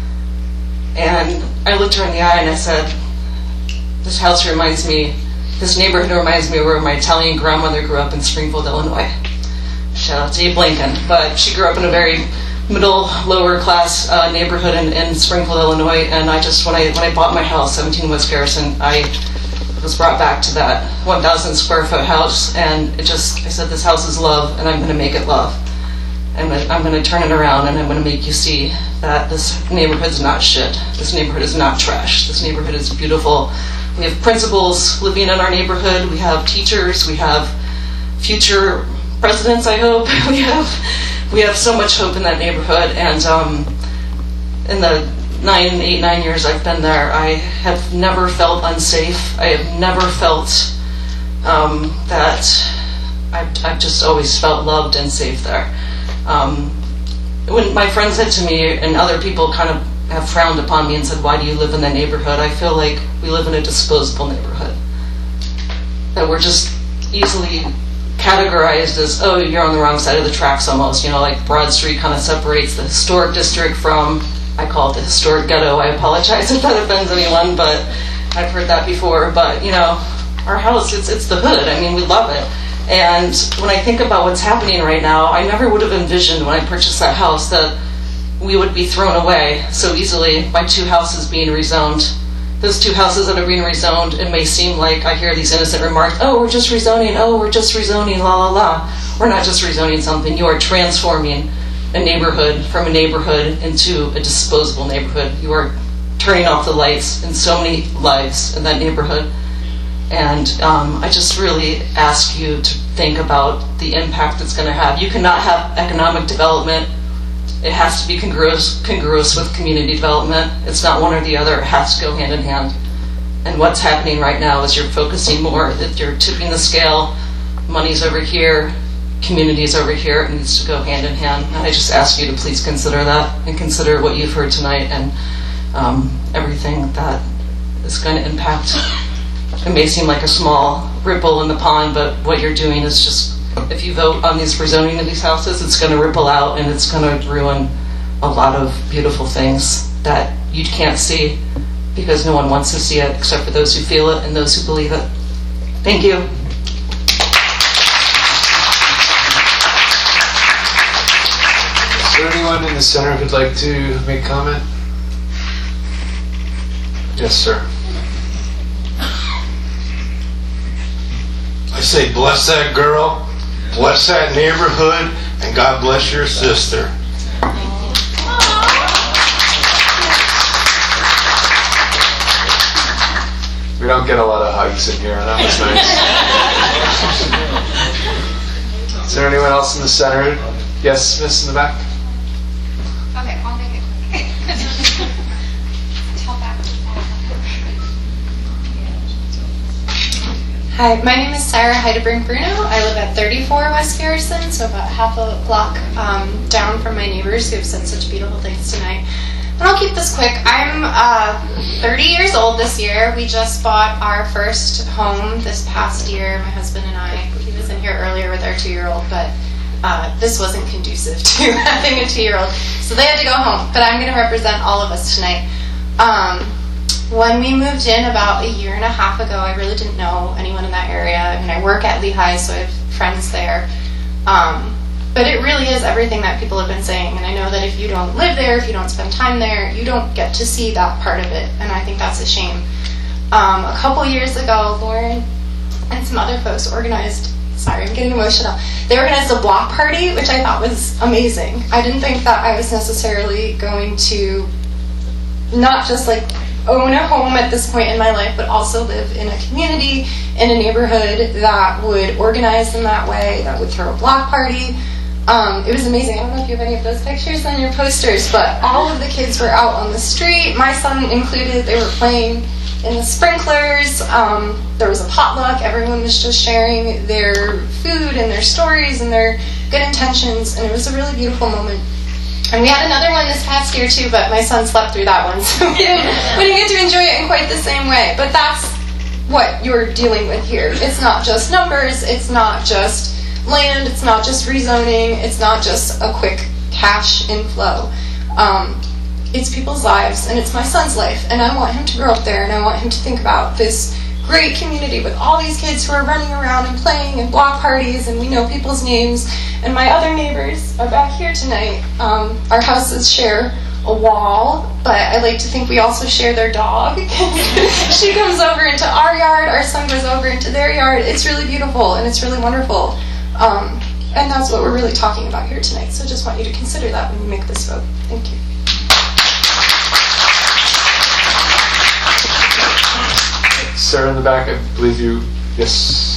And I looked her in the eye and I said, this house reminds me, this neighborhood reminds me of where my Italian grandmother grew up in Springfield, Illinois. Shout out to Abe Lincoln. But she grew up in a very middle, lower class uh, neighborhood in, in Springfield, Illinois. And I just, when I when I bought my house, seventeen West Garrison, I was brought back to that one thousand square foot house. And it just, I said, this house is love, and I'm going to make it love. And I'm going to turn it around, and I'm going to make you see that this neighborhood is not shit. This neighborhood is not trash. This neighborhood is beautiful. We have principals living in our neighborhood. We have teachers. We have future presidents, I hope. We have we have so much hope in that neighborhood. And um, in the nine, eight, nine years I've been there, I have never felt unsafe. I have never felt um, that I've, I've just always felt loved and safe there. Um, when my friend said to me, and other people kind of have frowned upon me and said, why do you live in that neighborhood? I feel like we live in a disposable neighborhood. That we're just easily categorized as, oh, you're on the wrong side of the tracks almost. You know, like Broad Street kind of separates the historic district from, I call it the historic ghetto. I apologize if that offends anyone, but I've heard that before. But, you know, our house, it's it's the hood. I mean, we love it. And when I think about what's happening right now, I never would have envisioned when I purchased that house that we would be thrown away so easily by two houses being rezoned. Those two houses that are being rezoned, it may seem like I hear these innocent remarks, oh, we're just rezoning, oh, we're just rezoning, la la la. We're not just rezoning something. You are transforming a neighborhood from a neighborhood into a disposable neighborhood. You are turning off the lights in so many lives in that neighborhood. And um, I just really ask you to think about the impact it's going to have. You cannot have economic development. It has to be congruous, congruous with community development. It's not one or the other. It has to go hand in hand. And what's happening right now is you're focusing more, that you're tipping the scale. Money's over here, community's over here. It needs to go hand in hand. And I just ask you to please consider that and consider what you've heard tonight and um, everything that is going to impact. It may seem like a small ripple in the pond, but what you're doing is just, if you vote on these rezoning of these houses, it's going to ripple out and it's going to ruin a lot of beautiful things that you can't see because no one wants to see it except for those who feel it and those who believe it. Thank you. Is there anyone in the center who'd like to make comment? Yes, sir. I say, bless that girl, bless that neighborhood, and God bless your sister. We don't get a lot of hugs in here. That was nice. Is there anyone else in the center? Yes, miss in the back? Okay, I'll make it quick. Tell back. Hi, my name is Sarah Heidebrink Bruno. I live at thirty-four West Garrison, so about half a block um, down from my neighbors who have said such beautiful things tonight. And I'll keep this quick. I'm uh, thirty years old this year. We just bought our first home this past year, my husband and I. He was in here earlier with our two-year-old, but uh, this wasn't conducive to having a two-year-old. So they had to go home. But I'm going to represent all of us tonight. Um, when we moved in about a year and a half ago, I really didn't know anyone in that area. I mean, I work at Lehigh, so I have friends there. Um, But it really is everything that people have been saying. And I know that if you don't live there, if you don't spend time there, you don't get to see that part of it. And I think that's a shame. Um, a couple years ago, Lauren and some other folks organized, sorry, I'm getting emotional. They organized a block party, which I thought was amazing. I didn't think that I was necessarily going to not just like own a home at this point in my life, but also live in a community, in a neighborhood that would organize in that way, that would throw a block party. Um, it was amazing. I don't know if you have any of those pictures on your posters, but all of the kids were out on the street, my son included. They were playing in the sprinklers. Um, there was a potluck. Everyone was just sharing their food and their stories and their good intentions, and it was a really beautiful moment. And we had another one this past year too, but my son slept through that one, so we didn't, we didn't get to enjoy it in quite the same way. But that's what you're dealing with here. It's not just numbers, it's not just land, it's not just rezoning, it's not just a quick cash inflow. Um, it's people's lives, and it's my son's life, and I want him to grow up there, and I want him to think about this great community with all these kids who are running around and playing and block parties, and we know people's names. And my other neighbors are back here tonight. Um, our houses share a wall, but I like to think we also share their dog. She comes over into our yard, our son goes over into their yard. It's really beautiful, and it's really wonderful. Um, and that's what we're really talking about here tonight. So I just want you to consider that when you make this vote. Thank you. Sarah in the back, I believe you. Yes.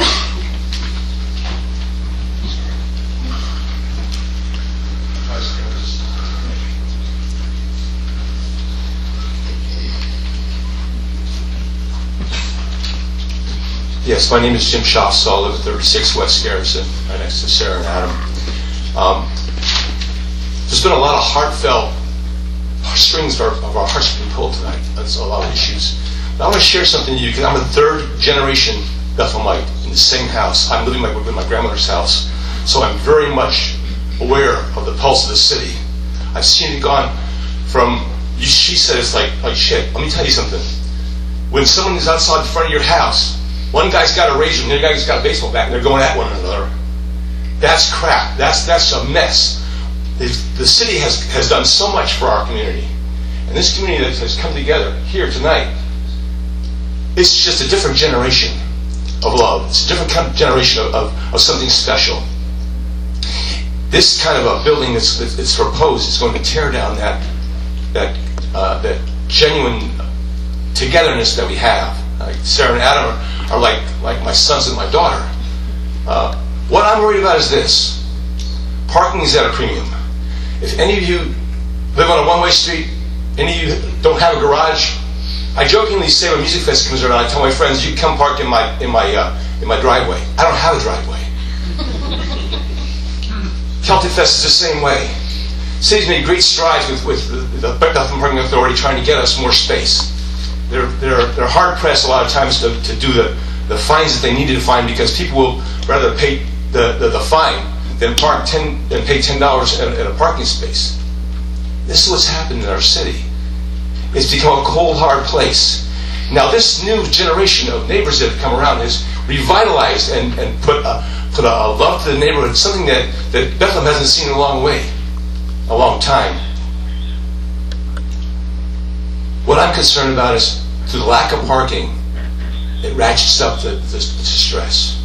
Yes, my name is Jim Shofsaw. I live at thirty-six West Garrison, right next to Sarah and Adam. Um, there's been a lot of heartfelt strings of our, of our hearts being pulled tonight. That's a lot of issues. But I want to share something to you because I'm a third generation Bethelmite in the same house. I'm living my, in my grandmother's house, so I'm very much aware of the pulse of the city. I've seen it gone from, she said it's like, like shit. Let me tell you something. When someone is outside the front of your house, one guy's got a razor and the other guy's got a baseball bat, and they're going at one another. That's crap. That's that's a mess. The, the city has, has done so much for our community. And this community that has come together here tonight, it's just a different generation of love. It's a different kind of generation of, of, of something special. This kind of a building that's, that's proposed is going to tear down that, that, uh, that genuine togetherness that we have. Like Sarah and Adam are, are like, like my sons and my daughter. Uh, what I'm worried about is this. Parking is at a premium. If any of you live on a one-way street, any of you don't have a garage, I jokingly say when Music Fest comes around, I tell my friends, you come park in my in my uh, in my driveway. I don't have a driveway. Celtic Fest is the same way. City's made great strides with with the, the Bethlehem Parking Authority trying to get us more space. They're they're they're hard pressed a lot of times to, to do the, the fines that they needed to fine because people will rather pay the, the, the fine than park ten and pay ten dollars at, at a parking space. This is what's happened in our city. It's become a cold, hard place. Now this new generation of neighbors that have come around has revitalized and, and put, a, put a love to the neighborhood, something that, that Bethlehem hasn't seen in a long way, a long time. What I'm concerned about is through the lack of parking, it ratchets up the, the, the stress.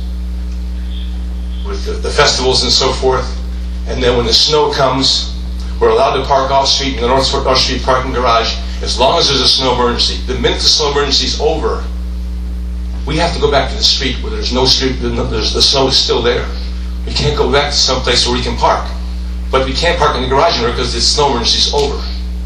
With the, the festivals and so forth, and then when the snow comes, we're allowed to park off-street in the North, North Street parking garage as long as there's a snow emergency. The minute the snow emergency is over, we have to go back to the street where there's no street, there's, the snow is still there. We can't go back to some place where we can park. But we can't park in the garage anymore because the snow emergency is over.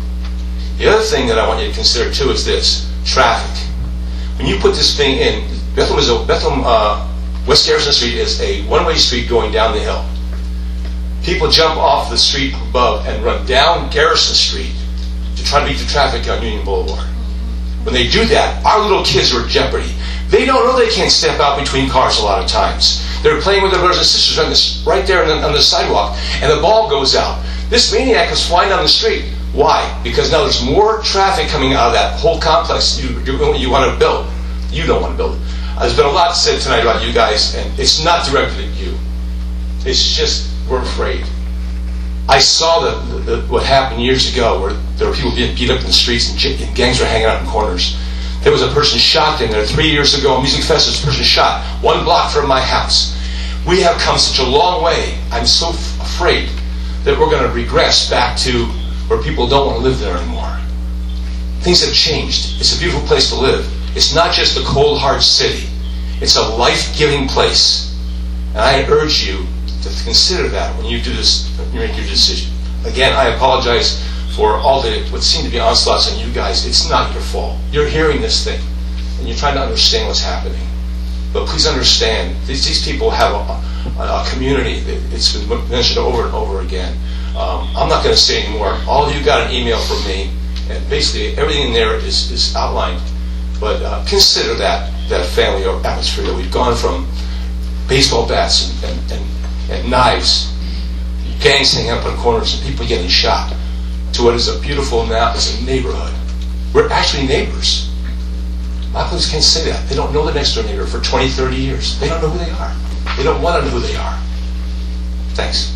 The other thing that I want you to consider too is this, traffic. When you put this thing in, Bethlehem, is a, Bethlehem uh, West Garrison Street is a one-way street going down the hill. People jump off the street above and run down Garrison Street to try to beat the traffic on Union Boulevard. When they do that, our little kids are in jeopardy. They don't know they can't step out between cars a lot of times. They're playing with their brothers and sisters on this, right there on the, on the sidewalk, and the ball goes out. This maniac is flying down the street. Why? Because now there's more traffic coming out of that whole complex you, you, you want to build. You don't want to build it. There's been a lot said tonight about you guys, and it's not directed at you. It's just, we're afraid. I saw the, the, the, what happened years ago where there were people being beat up in the streets and, and gangs were hanging out in corners. There was a person shot in there three years ago, a music festival, a person shot one block from my house. We have come such a long way. I'm so f- afraid that we're going to regress back to where people don't want to live there anymore. Things have changed. It's a beautiful place to live. It's not just a cold, hard city. It's a life-giving place. And I urge you to consider that when you do this, when you make your decision. Again, I apologize for all the what seem to be onslaughts on you guys. It's not your fault. You're hearing this thing, and you're trying to understand what's happening. But please understand, these, these people have a, a, a community. It's been mentioned over and over again. Um, I'm not going to say anymore. All of you got an email from me, and basically everything in there is, is outlined. But uh, consider that that family or atmosphere that we've gone from baseball bats and, and, and, and knives, gangs hanging up on corners, and people getting shot, to what is a beautiful now is a neighborhood. We're actually neighbors. My police can't say that. They don't know the next door neighbor for twenty, thirty years. They don't know who they are. They don't want to know who they are. Thanks.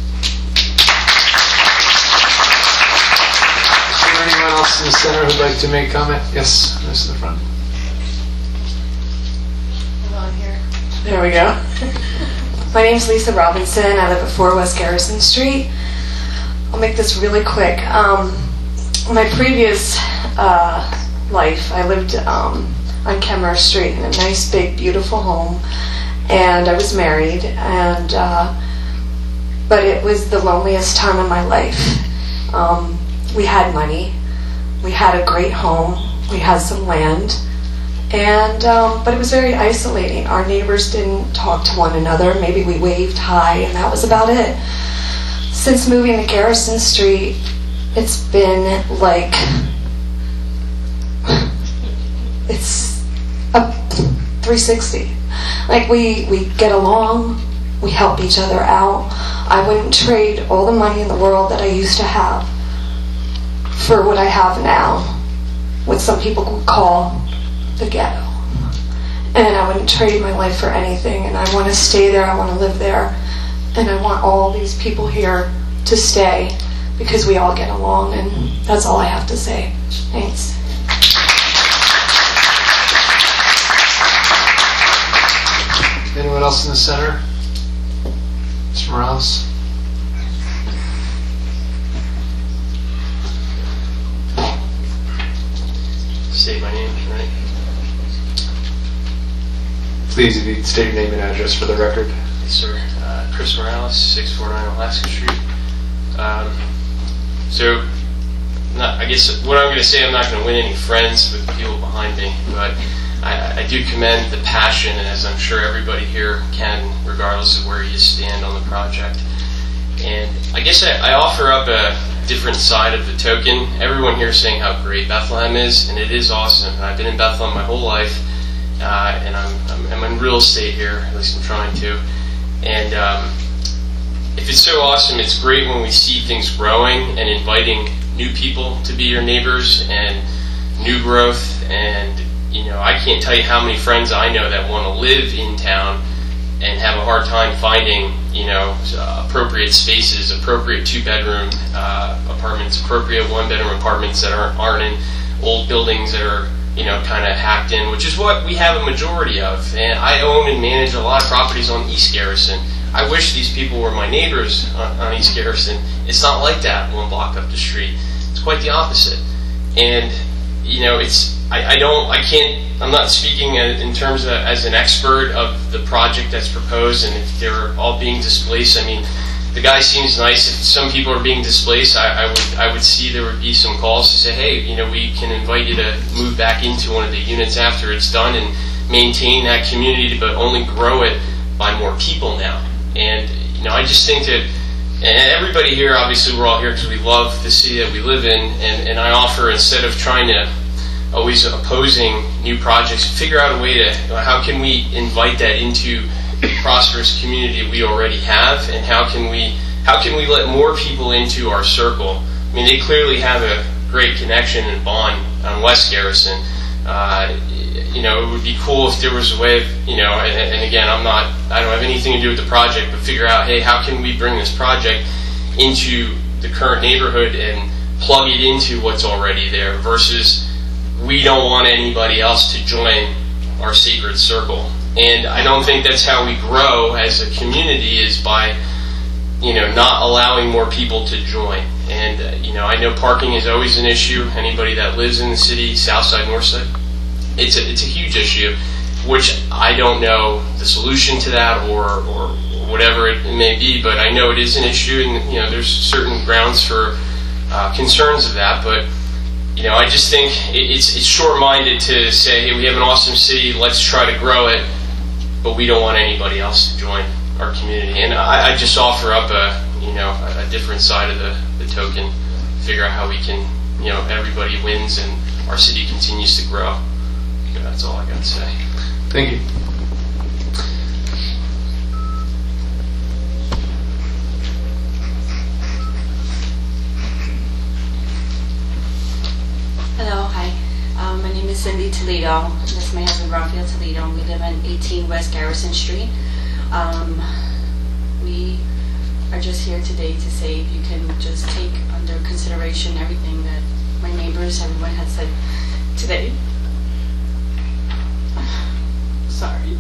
Is there anyone else in the center who'd like to make comment? Yes, this in the front. Hold on here. There we go. My name's Lisa Robinson. I live at four West Garrison Street. I'll make this really quick. Um, my previous uh, life, I lived um, on Kemmer Street in a nice, big, beautiful home, and I was married, and uh, but it was the loneliest time of my life. Um, we had money, we had a great home, we had some land, and um, but it was very isolating. Our neighbors didn't talk to one another. Maybe we waved hi, and that was about it. Since moving to Garrison Street, it's been like, it's a three sixty. Like we, we get along, we help each other out. I wouldn't trade all the money in the world that I used to have for what I have now, what some people would call the ghetto. And I wouldn't trade my life for anything, and I want to stay there, I want to live there. And I want all these people here to stay because we all get along, and that's all I have to say. Thanks. Anyone else in the center? Mister Morales? State my name, right? Please, if you'd state your name and address for the record. Yes, sir. Uh, Chris Morales, six forty-nine Alaska Street. Um, so, not, I guess what I'm going to say, I'm not going to win any friends with the people behind me, but I, I do commend the passion, as I'm sure everybody here can, regardless of where you stand on the project. And I guess I, I offer up a different side of the token. Everyone here is saying how great Bethlehem is, and it is awesome. I've been in Bethlehem my whole life, uh, and I'm, I'm, I'm in real estate here, at least I'm trying to. And um, if it's so awesome, it's great when we see things growing and inviting new people to be your neighbors. And new growth, and you know, I can't tell you how many friends I know that want to live in town and have a hard time finding, you know, uh, appropriate spaces, appropriate two-bedroom uh, apartments, appropriate one-bedroom apartments that aren't, aren't in old buildings that are, you know, kind of hacked in, which is what we have a majority of. And I own and manage a lot of properties on East Garrison. I wish these people were my neighbors on, on East Garrison. It's not like that one block up the street. It's quite the opposite. And, you know, it's, I, I don't, I can't, I'm not speaking in terms of as an expert of the project that's proposed, and if they're all being displaced. I mean, the guy seems nice. If some people are being displaced, I, I would I would see there would be some calls to say, hey, you know, we can invite you to move back into one of the units after it's done and maintain that community, but only grow it by more people now. And, you know, I just think that, and everybody here, obviously we're all here because we love the city that we live in, and, and I offer, instead of trying to always opposing new projects, figure out a way to, how can we invite that into the prosperous community we already have, and how can we how can we let more people into our circle? I mean, they clearly have a great connection and bond on West Garrison. Uh, you know, it would be cool if there was a way of, you know, and, and again, I'm not, I don't have anything to do with the project, but figure out, hey, how can we bring this project into the current neighborhood and plug it into what's already there, versus we don't want anybody else to join our sacred circle. And I don't think that's how we grow as a community, is by, you know, not allowing more people to join. And, uh, you know, I know parking is always an issue. Anybody that lives in the city, south side, north side, it's a, it's a huge issue, which I don't know the solution to that, or, or whatever it may be, but I know it is an issue, and, you know, there's certain grounds for uh, concerns of that. But, you know, I just think it's it's short-minded to say, hey, we have an awesome city, let's try to grow it, but we don't want anybody else to join our community. And I, I just offer up a, you know, a, a different side of the, the token, figure out how we can, you know, everybody wins and our city continues to grow. You know, that's all I got to say. Thank you. Hello, hi. Um, my name is Cindy Toledo. This is my husband, Rafael Toledo. We live in eighteen West Garrison Street. Um, we are just here today to say if you can just take under consideration everything that my neighbors, everyone has said today. Sorry.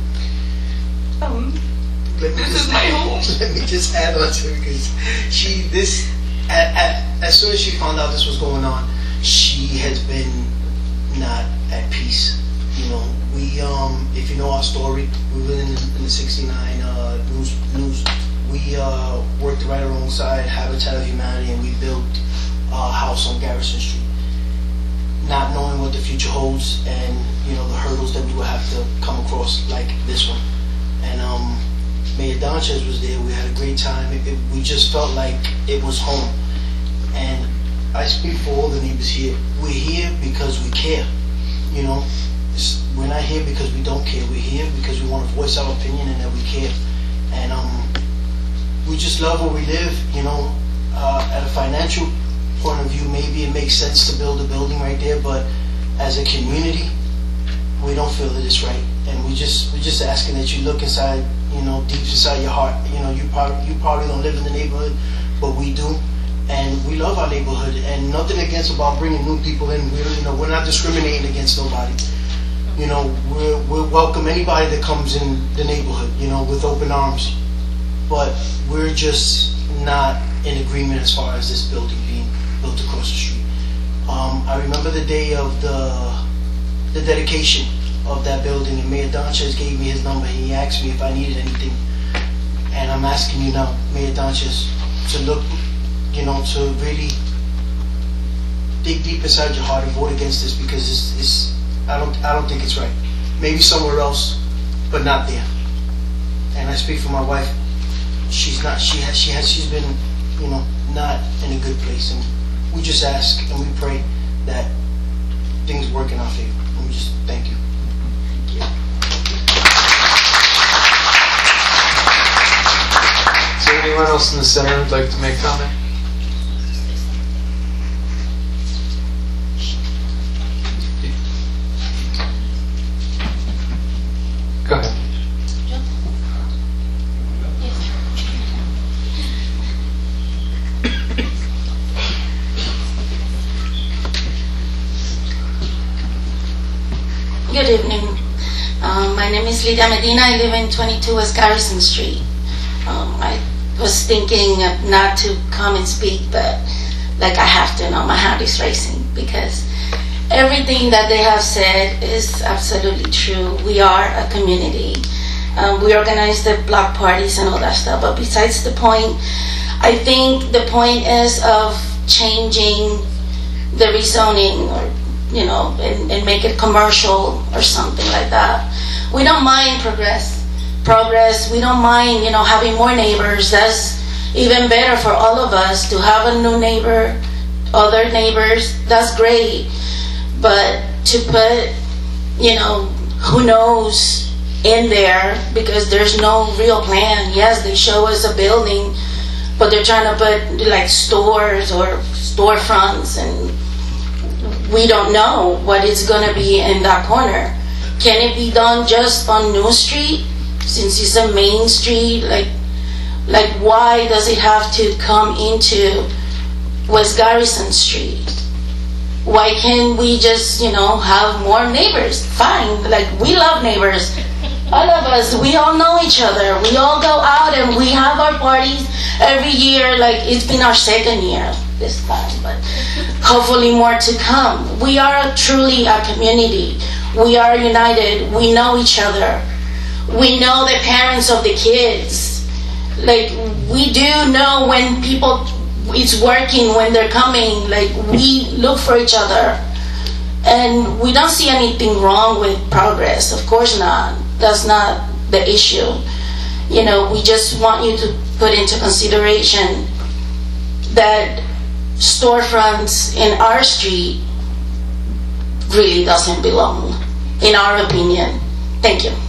Um, Let me this just, is my home. Let me just add on to it, because she, this, at, at, as soon as she found out this was going on, she has been not at peace. You know, we, um, if you know our story, we were in the, in the sixty-nine uh, news, news. We uh, worked right alongside Habitat of Humanity, and we built a house on Garrison Street, not knowing what the future holds, and you know the hurdles that we would have to come across, like this one. And um, Mayor Donchez was there. We had a great time. It, it, we just felt like it was home. And I speak for all the neighbors here. We're here because we care. You know, it's, we're not here because we don't care. We're here because we want to voice our opinion and that we care. And um, we just love where we live. You know, uh, at a financial point of view, maybe it makes sense to build a building right there, but as a community, we don't feel that it's right. And we just we're just asking that you look inside, you know, deep inside your heart. You know, you probably you probably don't live in the neighborhood, but we do. And we love our neighborhood, and nothing against about bringing new people in. We're, you know, we're not discriminating against nobody. You know, we're, we'll welcome anybody that comes in the neighborhood, you know, with open arms. But we're just not in agreement as far as this building being built across the street. Um, I remember the day of the the dedication of that building, and Mayor Donchez gave me his number. He asked me if I needed anything, and I'm asking you now, Mayor Donchez, to look, you know, to really dig deep inside your heart and vote against this, because it's, it's I don't I don't think it's right. Maybe somewhere else, but not there. And I speak for my wife. She's not. She has. She has. She's been, you know, not in a good place. And we just ask and we pray that things work in our favor. And we just thank you. Yeah. Is there anyone else in the center who'd like to make a comment? Good evening. Um, my name is Lydia Medina. I live in twenty-two West Garrison Street. Um, I was thinking of not to come and speak, but like I have to now. My heart is racing because everything that they have said is absolutely true. We are a community. Um, we organize the block parties and all that stuff. But besides the point, I think the point is of changing the rezoning, or you know, and, and make it commercial or something like that. We don't mind progress. Progress. We don't mind, you know, having more neighbors. That's even better for all of us to have a new neighbor, other neighbors. That's great. But to put, you know, who knows in there because there's no real plan. Yes, they show us a building, but they're trying to put like stores or storefronts, and we don't know what is going to be in that corner. Can it be done just on New Street since it's a main street? Like, like why does it have to come into West Garrison Street? Why can't we just, you know, have more neighbors? Fine, like we love neighbors. All of us, we all know each other. We all go out and we have our parties every year. Like it's been our second year this time, but hopefully more to come. We are truly a community. We are united. We know each other. We know the parents of the kids. Like we do know when people it's working, when they're coming. Like we look for each other, and we don't see anything wrong with progress. Of course not. That's not the issue. You know, we just want you to put into consideration that storefronts in our street really doesn't belong, in our opinion. Thank you.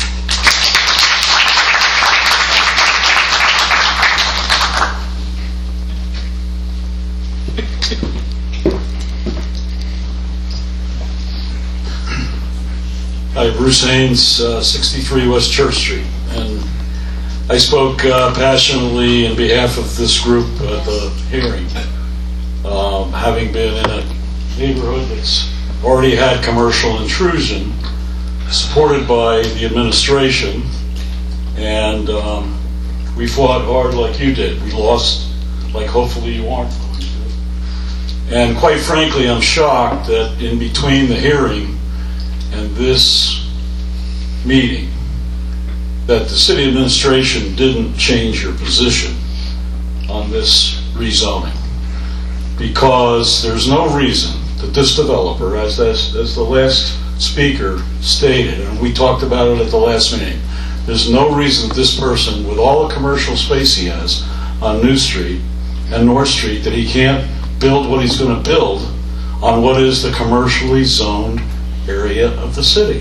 Hi, Bruce Haynes, uh, sixty-three West Church Street, and I spoke uh, passionately in behalf of this group at the hearing, um, having been in a neighborhood that's already had commercial intrusion, supported by the administration, and um, we fought hard like you did. We lost like hopefully you aren't going to. And quite frankly, I'm shocked that in between the hearing and this meeting that the city administration didn't change your position on this rezoning, because there's no reason that this developer, as, as, as the last speaker stated, and we talked about it at the last meeting, there's no reason that this person, with all the commercial space he has on New Street and North Street, that he can't build what he's going to build on what is the commercially zoned area of the city.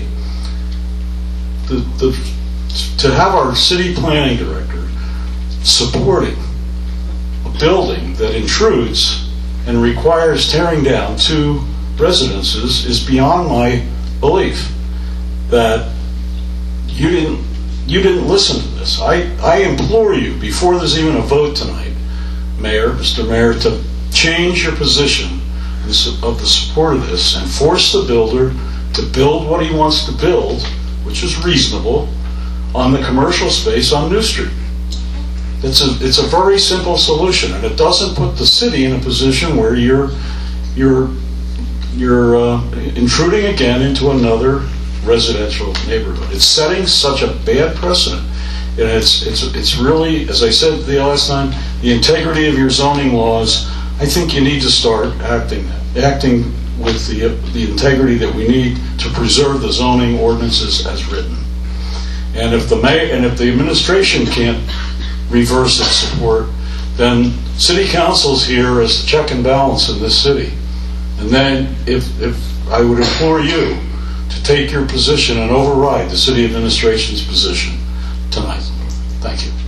The, the, to have our city planning director supporting a building that intrudes and requires tearing down two residences is beyond my belief. That you didn't you didn't listen to this. I, I implore you, before there's even a vote tonight, Mayor, Mister Mayor, to change your position of the support of this and force the builder to build what he wants to build, which is reasonable, on the commercial space on New Street. It's a it's a very simple solution, and it doesn't put the city in a position where you're you're you're uh, intruding again into another residential neighborhood. It's setting such a bad precedent, and it's it's it's really, as I said the last time, the integrity of your zoning laws. I think you need to start acting acting with the the integrity that we need to preserve the zoning ordinances as written. And if the mayor and if the administration can't reverse its support, then city council's here as the check and balance in this city. And then if if I would implore you to take your position and override the city administration's position tonight. Thank you.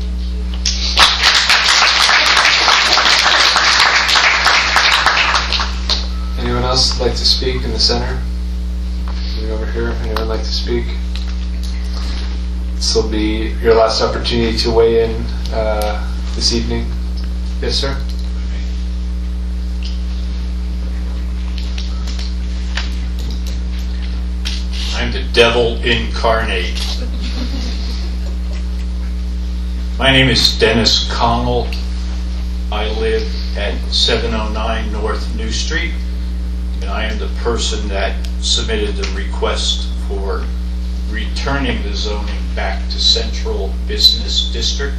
Anyone else like to speak in the center? Anyone over here? Anyone like to speak? This will be your last opportunity to weigh in uh, this evening. Yes, sir? I'm the devil incarnate. My name is Dennis Connell. I live at seven oh nine North New Street, and I am the person that submitted the request for returning the zoning back to Central Business District.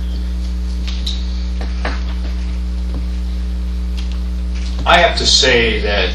I have to say that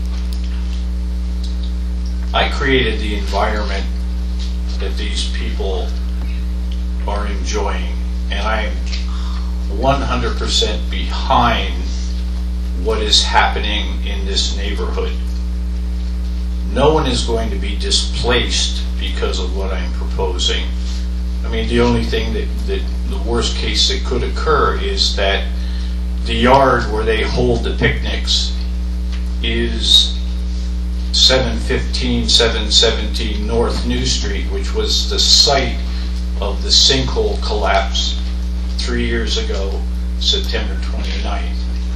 I created the environment that these people are enjoying, and I am one hundred percent behind what is happening in this neighborhood. No one is going to be displaced because of what I'm proposing. I mean, the only thing that, that the worst case that could occur is that the yard where they hold the picnics is seven fifteen, seven seventeen North New Street, which was the site of the sinkhole collapse three years ago, September twenty-ninth.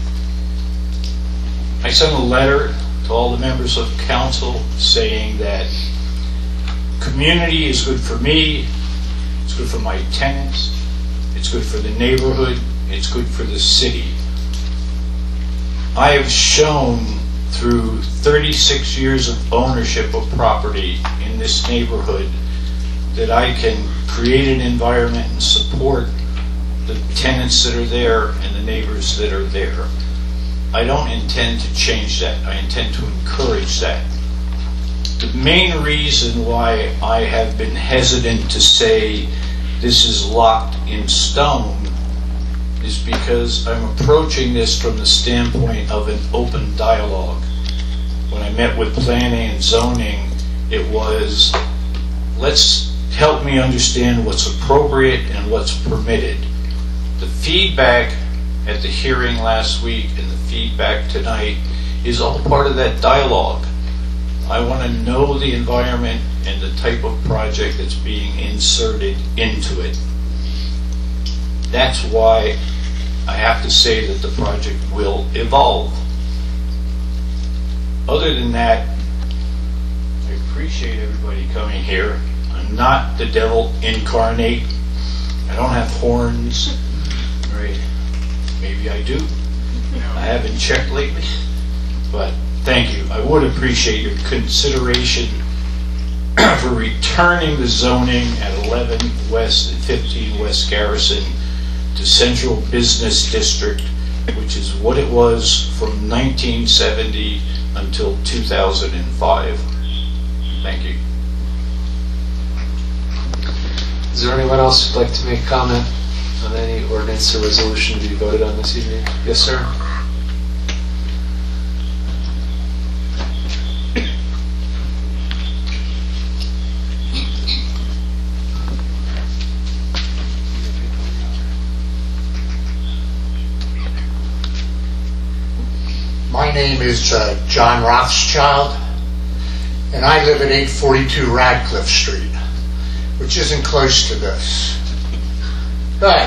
I sent a letter to all the members of council saying that community is good for me, it's good for my tenants, it's good for the neighborhood, it's good for the city. I have shown through thirty-six years of ownership of property in this neighborhood that I can create an environment and support the tenants that are there and the neighbors that are there. I don't intend to change that. I intend to encourage that. The main reason why I have been hesitant to say this is locked in stone is because I'm approaching this from the standpoint of an open dialogue. When I met with planning and zoning, it was, let's help me understand what's appropriate and what's permitted. The feedback at the hearing last week and the feedback tonight is all part of that dialogue. I want to know the environment and the type of project that's being inserted into it. That's why I have to say that the project will evolve. Other than that, I appreciate everybody coming here. I'm not the devil incarnate. I don't have horns. Right? Maybe I do. I haven't checked lately. But thank you. I would appreciate your consideration for returning the zoning at eleven West and fifteen West Garrison to Central Business District, which is what it was from nineteen seventy until two thousand five. Thank you. Is there anyone else who'd like to make a comment on any ordinance or resolution to be voted on this evening? Yes, sir. My name is uh, John Rothschild, and I live at eight forty-two Radcliffe Street, which isn't close to this. But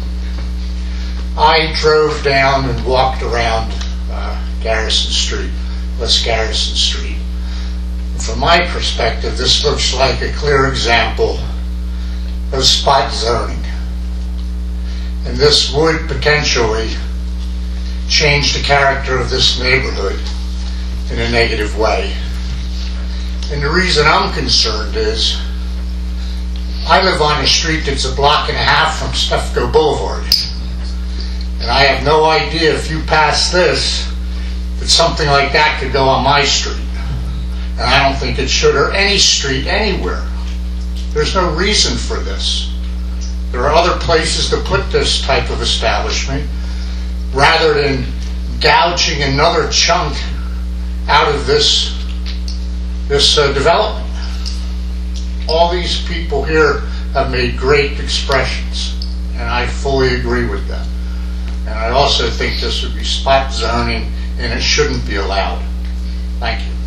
I drove down and walked around uh, Garrison Street, West Garrison Street. And from my perspective, this looks like a clear example of spot zoning. And this would potentially change the character of this neighborhood in a negative way. And the reason I'm concerned is I live on a street that's a block and a half from Stefko Boulevard. And I have no idea if you pass this that something like that could go on my street. And I don't think it should, or any street anywhere. There's no reason for this. There are other places to put this type of establishment rather than gouging another chunk out of this this uh, development. All these people here have made great expressions, and I fully agree with them. And I also think this would be spot zoning, and it shouldn't be allowed. Thank you.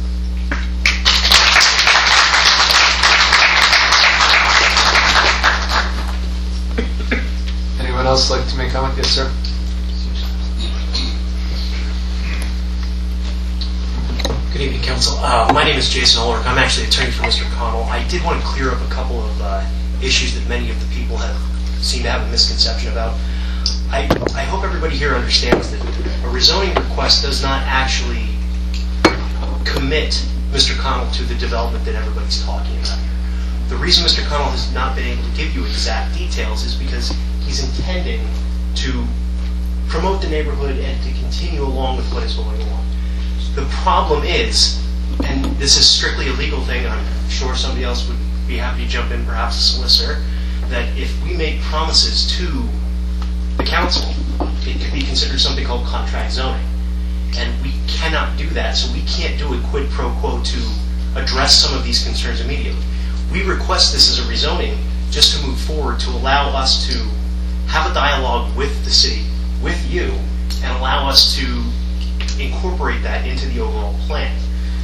Anyone else like to make a comment? Yes, sir. Good evening, Council. Uh, my name is Jason Ulrich. I'm actually attorney for Mister Connell. I did want to clear up a couple of uh, issues that many of the people have seem to have a misconception about. I, I hope everybody here understands that a rezoning request does not actually commit Mister Connell to the development that everybody's talking about here. The reason Mister Connell has not been able to give you exact details is because he's intending to promote the neighborhood and to continue along with what is going on. The problem is, and this is strictly a legal thing, and I'm sure somebody else would be happy to jump in, perhaps a solicitor, that if we make promises to the council, it could be considered something called contract zoning. And we cannot do that, so we can't do a quid pro quo to address some of these concerns immediately. We request this as a rezoning just to move forward, to allow us to have a dialogue with the city, with you, and allow us to incorporate that into the overall plan.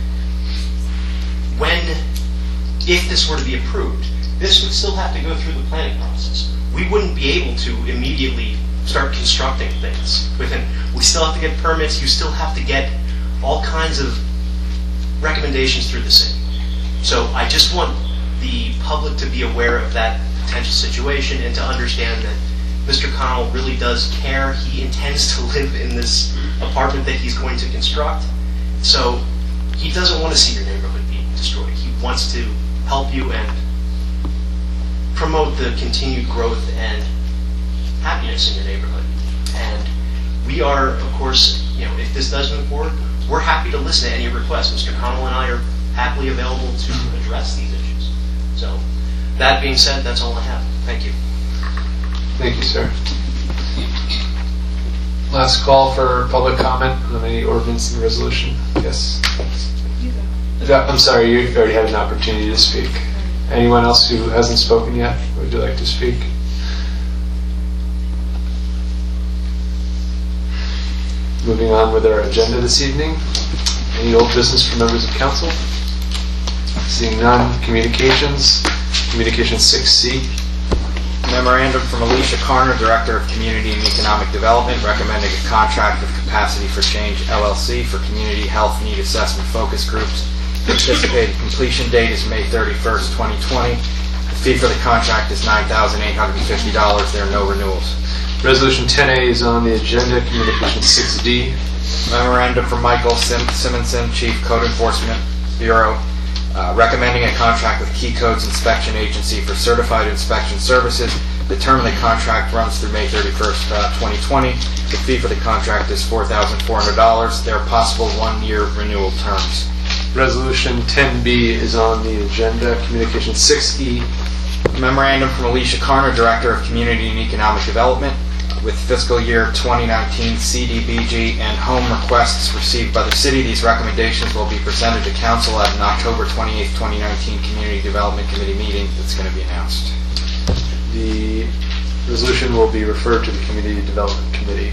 When, if this were to be approved, this would still have to go through the planning process. We wouldn't be able to immediately start constructing things within. We still have to get permits. You still have to get all kinds of recommendations through the city. So I just want the public to be aware of that potential situation and to understand that Mister Connell really does care. He intends to live in this apartment that he's going to construct. So he doesn't want to see your neighborhood being destroyed. He wants to help you and promote the continued growth and happiness in your neighborhood. And we are, of course, you know, if this does move forward, we're happy to listen to any requests. Mister Connell and I are happily available to address these issues. So that being said, that's all I have. Thank you. Thank you, sir. Last call for public comment on any ordinance and resolution. Yes. Yeah, I'm sorry, you already had an opportunity to speak. Anyone else who hasn't spoken yet, would you like to speak? Moving on with our agenda this evening. Any old business for members of council? Seeing none. Communications. Communication six C. Memorandum from Alicia Carner, Director of Community and Economic Development, recommending a contract with Capacity for Change L L C for community health need assessment focus groups. The anticipated completion date is May thirty-first, twenty twenty. The fee for the contract is nine thousand eight hundred fifty dollars. There are no renewals. Resolution ten A is on the agenda. Communication six D. Memorandum from Michael Sim- Simonson, Chief Code Enforcement Bureau, uh, recommending a contract with Key Codes Inspection Agency for certified inspection services. The term of the contract runs through May thirty-first, twenty twenty. The fee for the contract is four thousand four hundred dollars. There are possible one-year renewal terms. Resolution ten B is on the agenda. Communication six E. Memorandum from Alicia Carner, Director of Community and Economic Development, with fiscal year twenty nineteen C D B G and home requests received by the city. These recommendations will be presented to council at an October twenty-eighth, twenty nineteen Community Development Committee meeting that's going to be announced. The resolution will be referred to the Community Development Committee.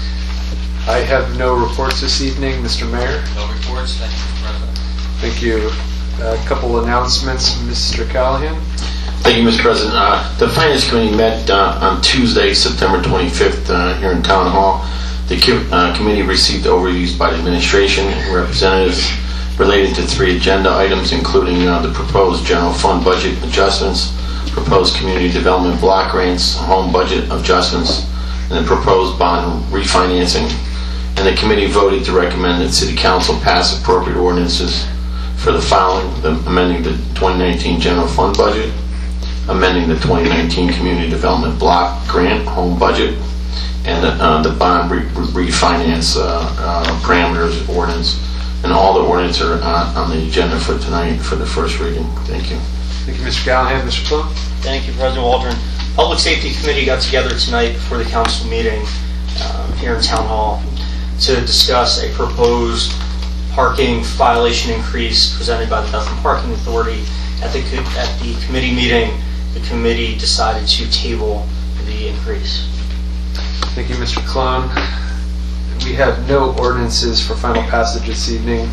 I have no reports this evening, Mister Mayor. No reports. Thank you, Mister President. Thank you. A couple announcements, Mister Callahan. Thank you, Mister President. Uh, the Finance Committee met uh, on Tuesday, September twenty-fifth, uh, here in Town Hall. The co- uh, committee received overviews by the administration and representatives related to three agenda items, including uh, the proposed general fund budget adjustments, proposed community development block grants, home budget adjustments, and the proposed bond refinancing. And the committee voted to recommend that City Council pass appropriate ordinances for the following: the, amending the twenty nineteen general fund budget, amending the twenty nineteen community development block grant home budget, and uh, the bond re- re- refinance uh, uh, parameters ordinance. And all the ordinances are on, on the agenda for tonight for the first reading. Thank you. Thank you, Mister Callahan. Mister Plum. Thank you, President Waldron. Public Safety Committee got together tonight before the council meeting uh, here in Town Hall to discuss a proposed parking violation increase presented by the Bethlehem Parking Authority. At the at the committee meeting, the committee decided to table the increase. Thank you, Mister Clone. We have no ordinances for final passage this evening.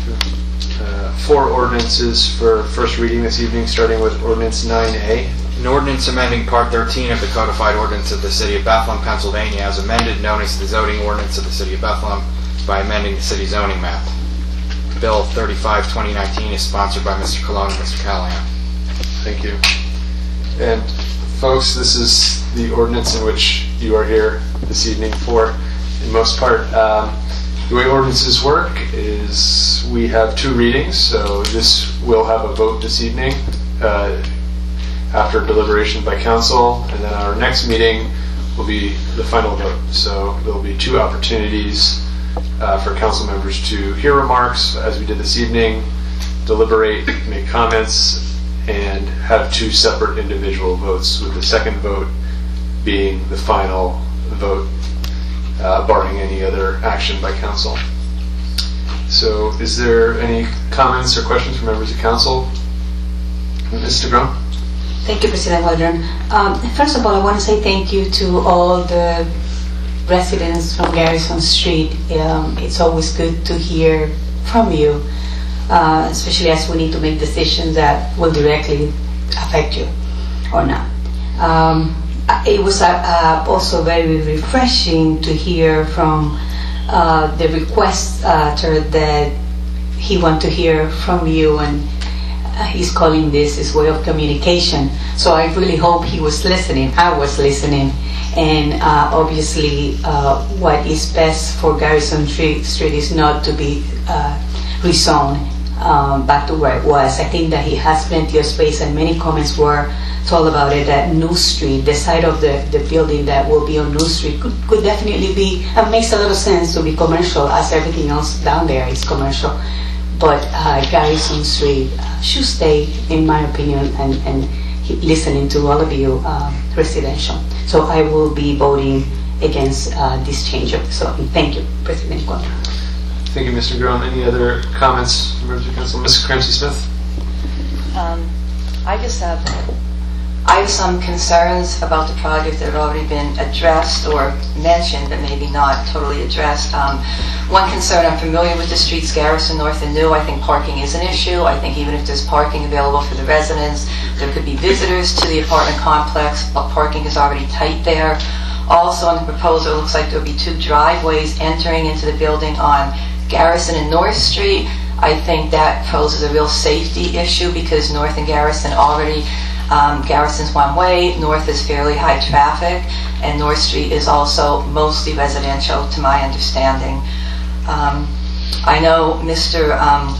Uh, four ordinances for first reading this evening, starting with Ordinance nine A. An ordinance amending Part thirteen of the Codified Ordinance of the City of Bethlehem, Pennsylvania, as amended, known as the zoning ordinance of the City of Bethlehem, by amending the city zoning map. Bill thirty-five, twenty nineteen is sponsored by Mister Colon and Mister Callahan. Thank you. And folks, this is the ordinance in which you are here this evening for, in most part. Um, the way ordinances work is we have two readings, so this will have a vote this evening uh, after deliberation by council, and then our next meeting will be the final vote. So there will be two opportunities uh, for council members to hear remarks, as we did this evening, deliberate, make comments, and have two separate individual votes, with the second vote being the final vote, uh, barring any other action by council. So is there any comments or questions from members of council? Mister Grum? Thank you, President Waldron. Um, first of all, I want to say thank you to all the residents from Garrison Street. Um, it's always good to hear from you, uh, especially as we need to make decisions that will directly affect you or not. Um, it was uh, uh, also very refreshing to hear from uh, the requester that he wants to hear from you, and he's calling this his way of communication. So I really hope he was listening. I was listening. And uh, obviously uh, what is best for Garrison Street, Street is not to be uh, rezoned um, back to where it was. I think that he has plenty of space, and many comments were told about it, that New Street, the side of the, the building that will be on New Street could, could definitely be, it makes a lot of sense to be commercial, as everything else down there is commercial. But uh, Garrison Street uh, should stay, in my opinion, and, and listening to all of you, uh, residential. So I will be voting against uh, this change of the zone. Thank you, President Contra. Thank you, Mister Grum. Any other comments from members of council? Miz Cramsey-Smith? Um, I just have I have some concerns about the project that have already been addressed or mentioned, but maybe not totally addressed. Um, one concern, I'm familiar with the streets, Garrison, North, and New. I think parking is an issue. I think even if there's parking available for the residents, there could be visitors to the apartment complex, but parking is already tight there. Also on the proposal, it looks like there'll be two driveways entering into the building on Garrison and North Street. I think that poses a real safety issue because North and Garrison already Um, Garrison's one way, North is fairly high traffic, and North Street is also mostly residential to my understanding. Um, I know Mister Um,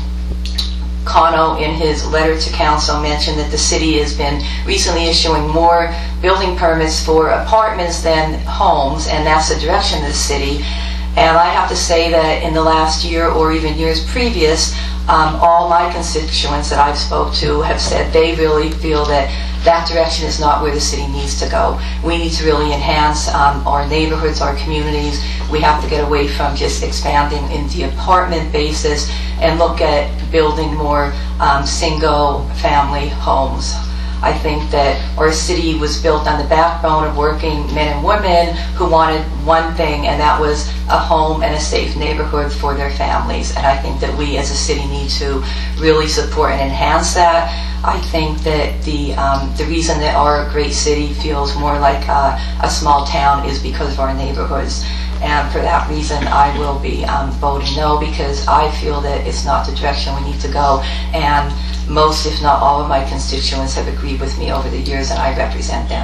Cano in his letter to council mentioned that the city has been recently issuing more building permits for apartments than homes, and that's the direction of the city. And I have to say that in the last year or even years previous, Um, all my constituents that I've spoke to have said they really feel that that direction is not where the city needs to go. We need to really enhance um, our neighborhoods, our communities. We have to get away from just expanding in the apartment basis and look at building more um, single-family homes. I think that our city was built on the backbone of working men and women who wanted one thing, and that was a home and a safe neighborhood for their families. And I think that we as a city need to really support and enhance that. I think that the um, the reason that our great city feels more like a, a small town is because of our neighborhoods. And for that reason, I will be um, voting no, because I feel that it's not the direction we need to go. And most, if not all, of my constituents have agreed with me over the years, and I represent them.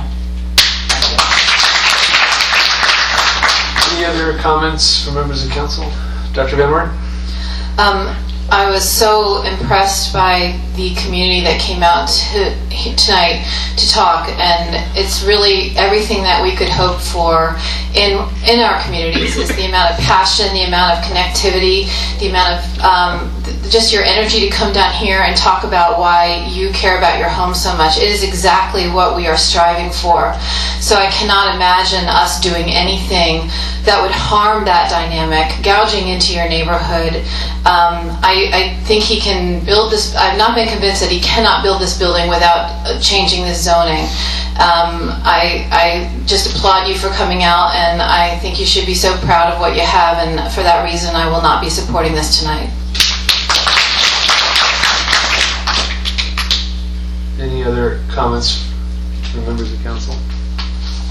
Any other comments from members of council? Doctor Van Wert? Um, I was so impressed by the community that came out to, tonight to talk, and it's really everything that we could hope for in in our communities. Is the amount of passion, the amount of connectivity, the amount of um, th- just your energy to come down here and talk about why you care about your home so much. It is exactly what we are striving for. So I cannot imagine us doing anything that would harm that dynamic, gouging into your neighborhood. Um, I, I think he can build this. I've not been convinced that he cannot build this building without changing this zoning. Um, I, I just applaud you for coming out, and I think you should be so proud of what you have, and for that reason I will not be supporting this tonight. Any other comments from members of council?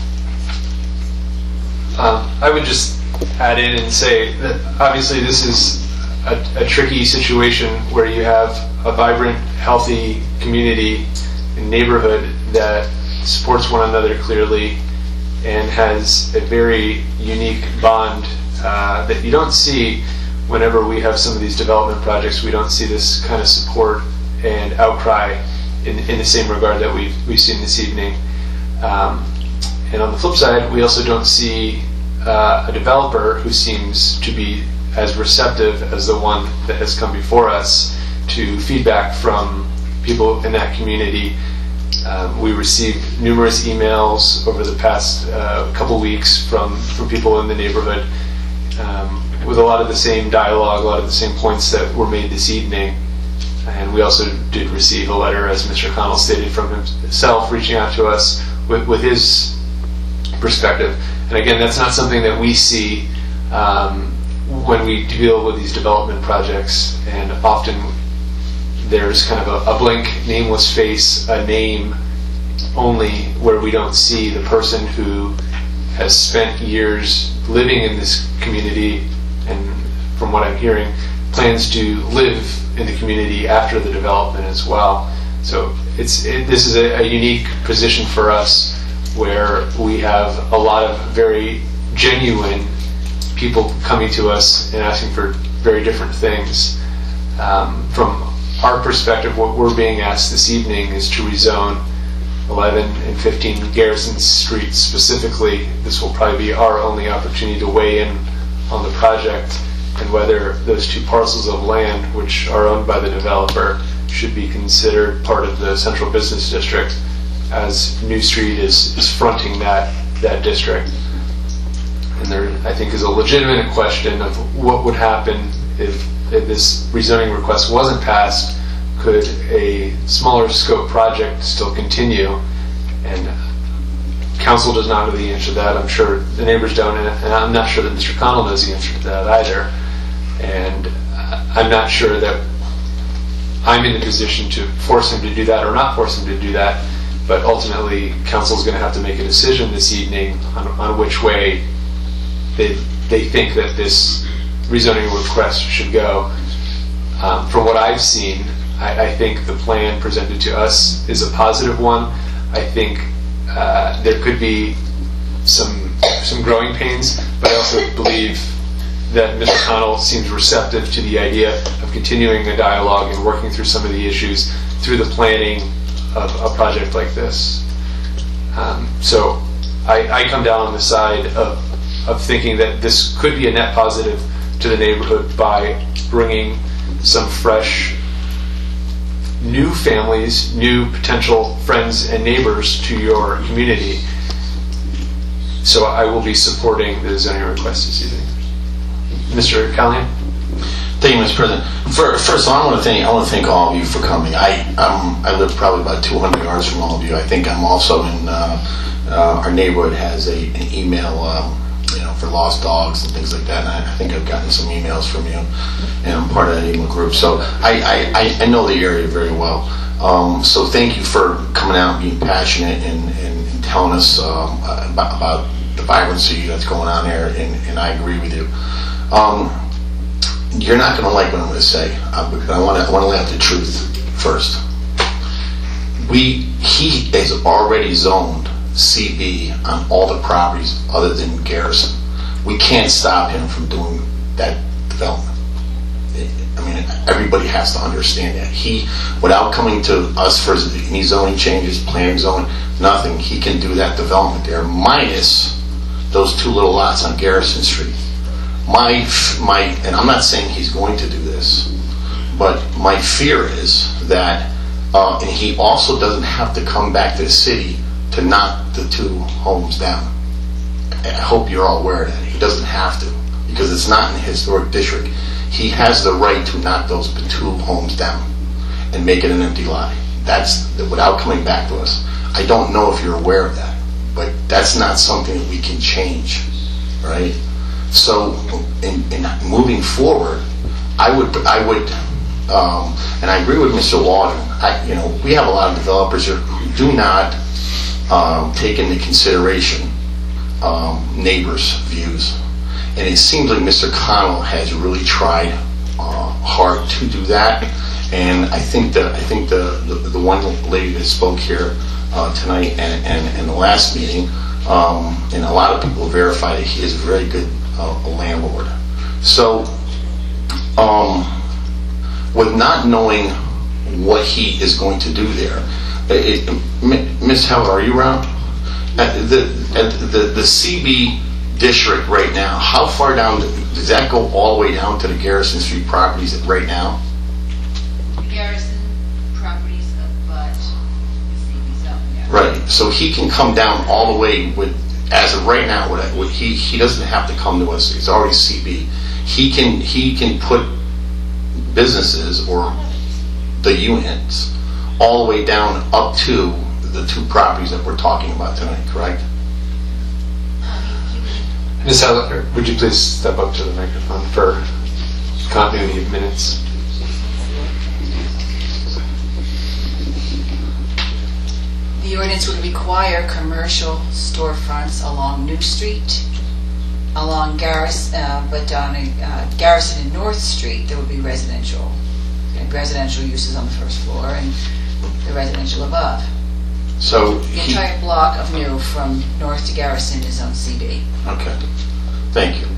Um, I would just add in and say that obviously this is a, a tricky situation where you have a vibrant, healthy community and neighborhood that supports one another clearly and has a very unique bond uh, that you don't see whenever we have some of these development projects. We don't see this kind of support and outcry in, in the same regard that we've, we've seen this evening. Um, and on the flip side, we also don't see uh, a developer who seems to be as receptive as the one that has come before us to feedback from people in that community. Um, we received numerous emails over the past uh, couple weeks from, from people in the neighborhood um, with a lot of the same dialogue, a lot of the same points that were made this evening. And we also did receive a letter, as Mister Connell stated, from himself, reaching out to us with, with his perspective. And again, that's not something that we see um, when we deal with these development projects, and often there's kind of a, a blank, nameless face, a name only, where we don't see the person who has spent years living in this community and, from what I'm hearing, plans to live in the community after the development as well. So it's it, this is a, a unique position for us, where we have a lot of very genuine people coming to us and asking for very different things. Um, from our perspective, what we're being asked this evening is to rezone eleven and fifteen Garrison Street specifically. This will probably be our only opportunity to weigh in on the project and whether those two parcels of land, which are owned by the developer, should be considered part of the central business district, as New Street is, is fronting that, that district. And there, I think, is a legitimate question of what would happen if, if this rezoning request wasn't passed. Could a smaller scope project still continue? And council does not know the answer to that. I'm sure the neighbors don't, and I'm not sure that Mister Connell knows the answer to that either. And I'm not sure that I'm in the position to force him to do that or not force him to do that. But ultimately, council is going to have to make a decision this evening on, on which way they they think that this rezoning request should go. Um, from what I've seen, I, I think the plan presented to us is a positive one. I think uh, there could be some some growing pains, but I also believe that Mister Connell seems receptive to the idea of continuing a dialogue and working through some of the issues through the planning of a project like this. Um, so I, I come down on the side of, of thinking that this could be a net positive to the neighborhood by bringing some fresh, new families, new potential friends and neighbors to your community. So I will be supporting the zoning request this evening. Mister Callahan? Thank you, Mister President. For, first of all, I want to thank I want to thank all of you for coming. I um, I live probably about two hundred yards from all of you. I think I'm also in uh, uh, our neighborhood has a an email, um, you know, for lost dogs and things like that. And I, I think I've gotten some emails from you, and I'm part of that email group. So I I, I know the area very well. Um, so thank you for coming out, being passionate, and, and, and telling us um, about, about the vibrancy that's going on there. And, and I agree with you. Um, you're not going to like what I'm going to say, uh, because I want to I want to lay out the truth first. We he is already zoned C B on all the properties other than Garrison. We can't stop him from doing that development. I mean, everybody has to understand that. He, without coming to us for any zoning changes, planning zone, nothing, he can do that development there, minus those two little lots on Garrison Street. My, my, and I'm not saying he's going to do this, but my fear is that, uh, and he also doesn't have to come back to the city to knock the two homes down. I hope you're all aware of that. He doesn't have to, because it's not in the historic district. He has the right to knock those two homes down and make it an empty lot. That's without coming back to us. I don't know if you're aware of that, but that's not something that we can change, right? So, in, in moving forward, I would, I would, um, and I agree with Mister Waldron. I, you know, we have a lot of developers here who do not um, take into consideration um, neighbors' views, and it seems like Mister Connell has really tried uh, hard to do that. And I think that I think the the, the one lady that spoke here uh, tonight and, and, and the last meeting, um, and a lot of people verify that he is a very good uh, landlord. So, um, with not knowing what he is going to do there, it, it, Miz Heller, are you around? At the, at the the C B district right now, how far down does that go? All the way down to the Garrison Street properties right now? Garrison properties abut the C B zone, yeah. Right. So he can come down all the way with, as of right now, with, with he he doesn't have to come to us. It's already C B. He can he can put businesses or the units all the way down up to the two properties that we're talking about tonight. Correct? Miz Heller, would you please step up to the microphone for continuity of minutes? The ordinance would require commercial storefronts along New Street, along Garrison, uh, but on uh, Garrison and North Street, there would be residential, and residential uses on the first floor and the residential above. So The he, entire block of New from North to Garrison is on C B. okay. Thank you.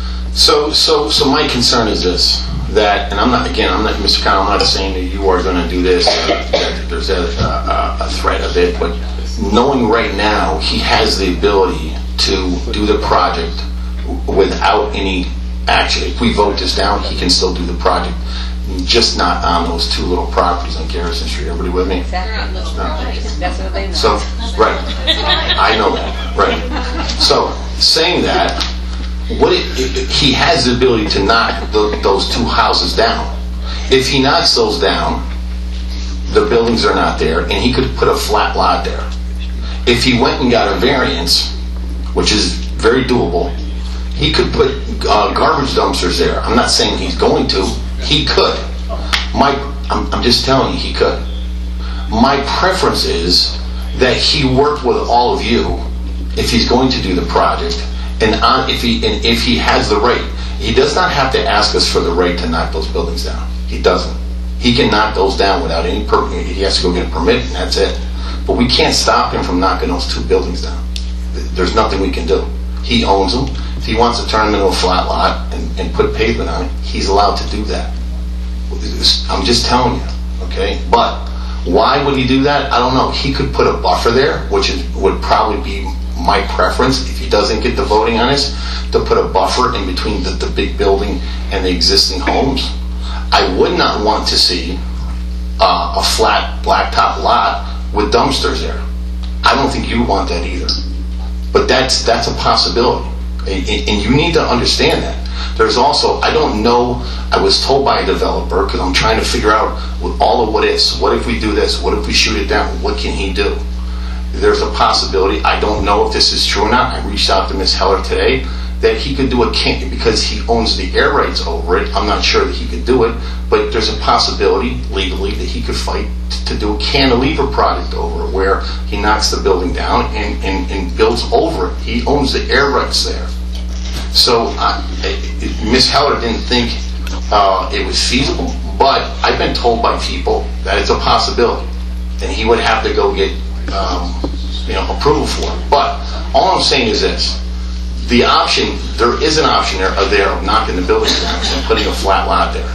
So so so my concern is this, that, and I'm not, again, I'm not, Mister Khan, I'm not saying that you are going to do this, or that there's a, a, a threat of it, but knowing right now he has the ability to do the project without any action. If we vote this down, he can still do the project, just not on those two little properties on Garrison Street. Everybody with me? Exactly. That's what they want. So, right. I know that, right. So, saying that, what it, it, he has the ability to knock the, those two houses down. If he knocks those down, the buildings are not there, and he could put a flat lot there. If he went and got a variance, which is very doable, he could put uh, garbage dumpsters there. I'm not saying he's going to. He could. My, I'm, I'm just telling you, he could. My preference is that he work with all of you if he's going to do the project, and on, if he and if he has the right. He does not have to ask us for the right to knock those buildings down. He doesn't. He can knock those down without any permit. He has to go get a permit, and that's it. But we can't stop him from knocking those two buildings down. There's nothing we can do. He owns them. If he wants to turn them into a flat lot and, and put pavement on it, he's allowed to do that. I'm just telling you, okay? But why would he do that? I don't know. He could put a buffer there, which is, would probably be my preference if he doesn't get the voting on this, to put a buffer in between the, the big building and the existing homes. I would not want to see uh, a flat blacktop lot with dumpsters there. I don't think you want that either. But that's that's a possibility. And, and you need to understand that. There's also, I don't know, I was told by a developer, because I'm trying to figure out with all of what ifs, what if we do this, what if we shoot it down, what can he do? There's a possibility, I don't know if this is true or not, I reached out to Miz Heller today, that he could do a can, because he owns the air rights over it, I'm not sure that he could do it, but there's a possibility legally that he could fight to do a cantilever project over it, where he knocks the building down and, and, and builds over it. He owns the air rights there. So uh, Miz Heller didn't think uh, it was feasible, but I've been told by people that it's a possibility, and he would have to go get um, you know, approval for it. But all I'm saying is this. The option, there is an option there, uh, there of knocking the building down and putting a flat lot there.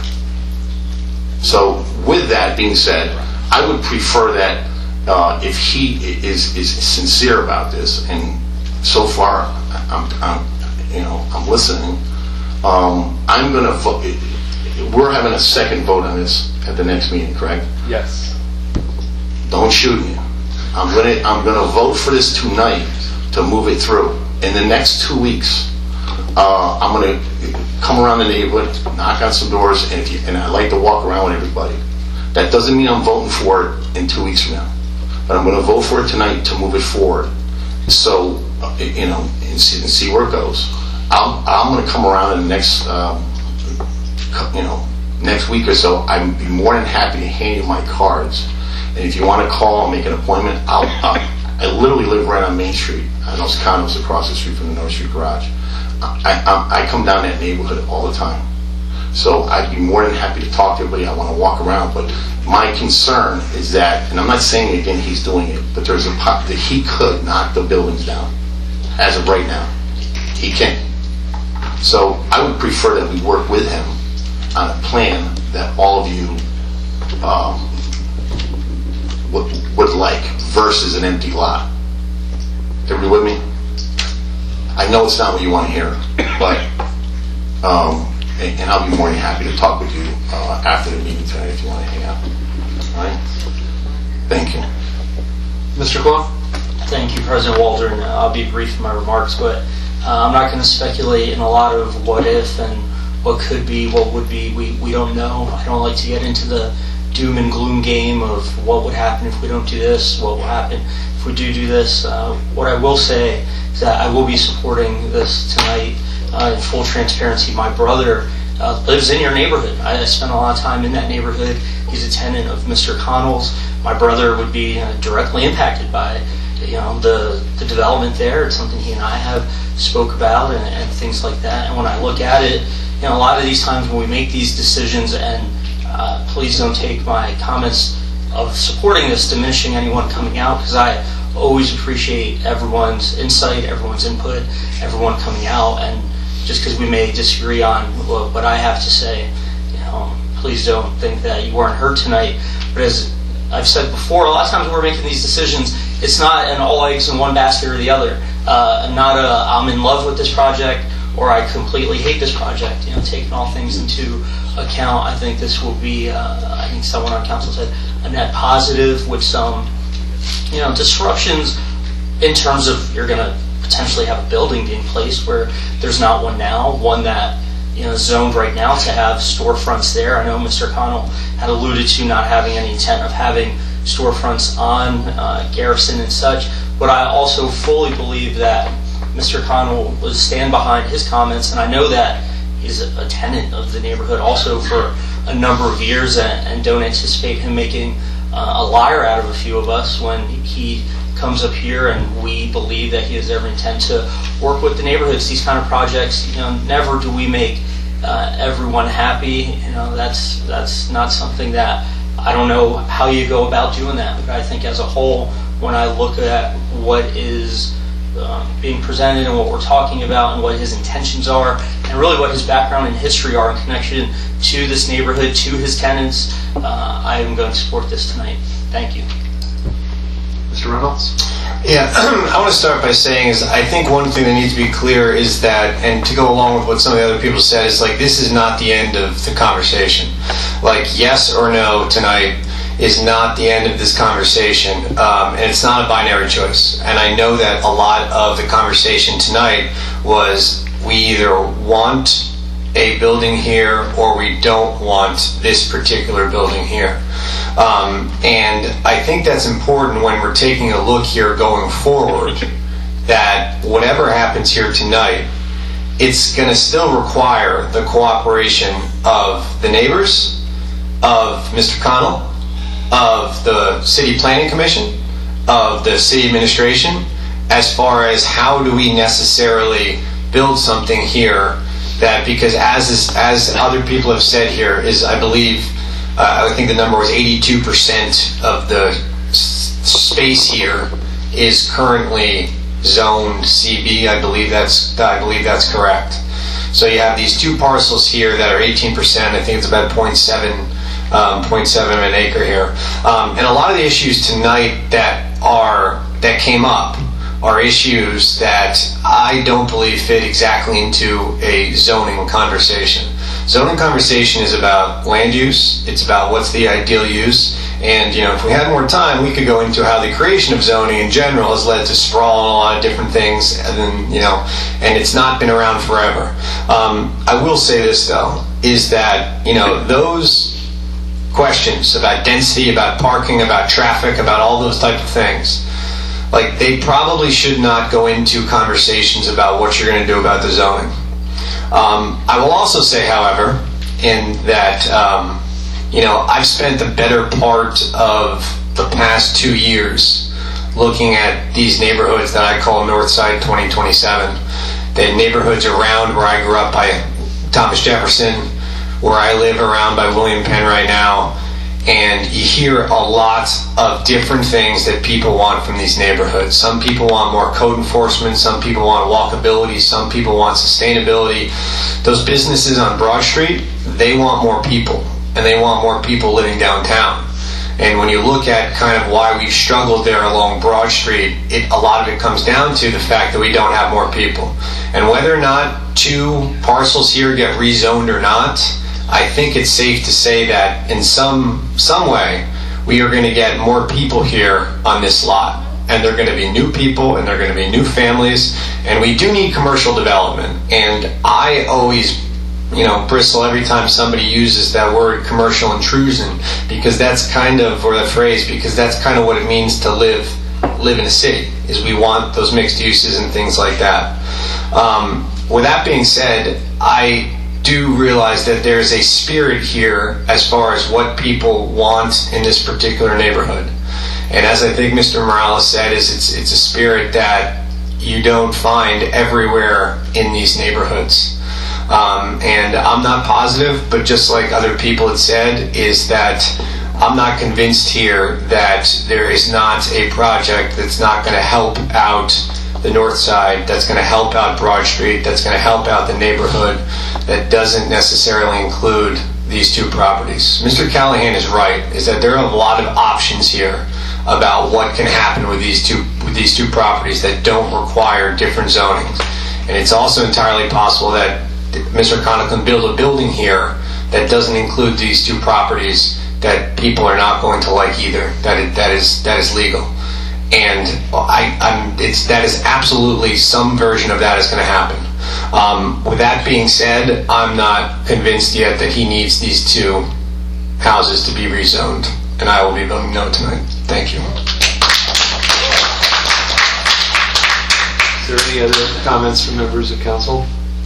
So with that being said, I would prefer that uh, if he is is sincere about this, and so far I'm, I'm you know I'm listening. Um, I'm going to vote. We're having a second vote on this at the next meeting, correct? Yes. Don't shoot me. I'm gonna I'm gonna vote for this tonight to move it through. In the next two weeks, uh, I'm going to come around the neighborhood, knock on some doors, and, if you, and I like to walk around with everybody. That doesn't mean I'm voting for it in two weeks from now, but I'm going to vote for it tonight to move it forward. So, uh, you know, and see, and see where it goes. I'm, I'm going to come around in the next, um, you know, next week or so. I'd be more than happy to hand you my cards, and if you want to call and make an appointment, I'll. I'll I literally live right on Main Street. I know it's condos across the street from the North Street Garage. I, I, I come down that neighborhood all the time. So I'd be more than happy to talk to everybody. I want to walk around, but my concern is that, and I'm not saying again he's doing it, but there's a pop that he could knock the buildings down as of right now. He can. So I would prefer that we work with him on a plan that all of you um, would, would like versus an empty lot. Everybody with me? I know it's not what you want to hear, but um, and, and I'll be more than happy to talk with you uh, after the meeting tonight if you want to hang out. All right? Thank you. Mister Kwan? Thank you, President Waldron. Uh, I'll be brief in my remarks, but uh, I'm not going to speculate in a lot of what if and what could be, what would be. We, we don't know. I don't like to get into the doom and gloom game of what would happen if we don't do this, what will happen if we do do this. Uh, what I will say is that I will be supporting this tonight uh, in full transparency. My brother uh, lives in your neighborhood. I spent a lot of time in that neighborhood. He's a tenant of Mister Connell's. My brother would be uh, directly impacted by you know the, the development there. It's something he and I have spoke about and, and things like that. And when I look at it, you know, a lot of these times when we make these decisions, and uh, please don't take my comments of supporting this diminishing anyone coming out, because I always appreciate everyone's insight, everyone's input, everyone coming out, and just because we may disagree on what, what I have to say, you know, please don't think that you weren't heard tonight. But as I've said before, a lot of times when we're making these decisions, it's not an all eggs in one basket or the other. Uh, not a I'm in love with this project or I completely hate this project. You know, taking all things into account, I think this will be, uh, I think someone on council said, a net positive with some, you know, disruptions in terms of you're going to potentially have a building being placed where there's not one now, one that, you know, zoned right now to have storefronts there. I know Mister Connell had alluded to not having any intent of having storefronts on uh, Garrison and such, but I also fully believe that Mister Connell will stand behind his comments, and I know that he's a tenant of the neighborhood also for a number of years, and, and don't anticipate him making uh, a liar out of a few of us when he comes up here, and we believe that he has every intent to work with the neighborhoods. These kind of projects, you know, never do we make uh, everyone happy. You know, that's that's not something that, I don't know how you go about doing that, but I think as a whole, when I look at what is um, being presented and what we're talking about and what his intentions are, and really what his background and history are in connection to this neighborhood, to his tenants, uh, I am going to support this tonight. Thank you. Mister Reynolds? Yeah, I want to start by saying is I think one thing that needs to be clear is that, and to go along with what some of the other people said, is like this is not the end of the conversation. Like yes or no tonight is not the end of this conversation, um, and it's not a binary choice. And I know that a lot of the conversation tonight was we either want a building here or we don't want this particular building here. Um, and I think that's important when we're taking a look here going forward, that whatever happens here tonight, it's going to still require the cooperation of the neighbors, of Mister Connell, of the City Planning Commission, of the City Administration, as far as how do we necessarily build something here that, because as is, as other people have said here, is I believe, uh, I think the number was eighty-two percent of the s- space here is currently zoned C B. I believe that's I believe that's correct. So you have these two parcels here that are eighteen percent. I think it's about zero point seven, um, zero point seven of an acre here. Um, and a lot of the issues tonight that are that came up are issues that I don't believe fit exactly into a zoning conversation. Zoning conversation is about land use, it's about what's the ideal use, and you know, if we had more time, we could go into how the creation of zoning in general has led to sprawl and a lot of different things, and then, you know, and it's not been around forever. Um, I will say this though, is that, you know, those questions about density, about parking, about traffic, about all those type of things, like they probably should not go into conversations about what you're going to do about the zoning. Um, I will also say, however, in that, um, you know, I've spent the better part of the past two years looking at these neighborhoods that I call Northside twenty twenty-seven. The neighborhoods around where I grew up by Thomas Jefferson, where I live around by William Penn right now, and you hear a lot of different things that people want from these neighborhoods. Some people want more code enforcement, some people want walkability, some people want sustainability. Those businesses on Broad Street, they want more people, and they want more people living downtown. And when you look at kind of why we've struggled there along Broad Street, it, a lot of it comes down to the fact that we don't have more people. And whether or not two parcels here get rezoned or not, I think it's safe to say that in some some way we are going to get more people here on this lot. And they're going to be new people, and they're going to be new families, and we do need commercial development. And I always, you know, bristle every time somebody uses that word commercial intrusion, because that's kind of, or the phrase, because that's kind of what it means to live live in a city, is we want those mixed uses and things like that. Um, with that being said, I do realize that there's a spirit here as far as what people want in this particular neighborhood. And as I think Mister Morales said, is it's it's a spirit that you don't find everywhere in these neighborhoods. Um, and I'm not positive, but just like other people had said, is that I'm not convinced here that there is not a project that's not going to help out the north side, that's going to help out Broad Street, that's going to help out the neighborhood, that doesn't necessarily include these two properties. Mister Callahan is right, is that there are a lot of options here about what can happen with these two with these two properties that don't require different zonings. And it's also entirely possible that Mister Connell can build a building here that doesn't include these two properties that people are not going to like either. That is, that is that is legal, and I, I'm it's that is absolutely some version of that is going to happen. Um, with that being said, I'm not convinced yet that he needs these two houses to be rezoned, and I will be voting no tonight. Thank you. Is there any other comments from members of council?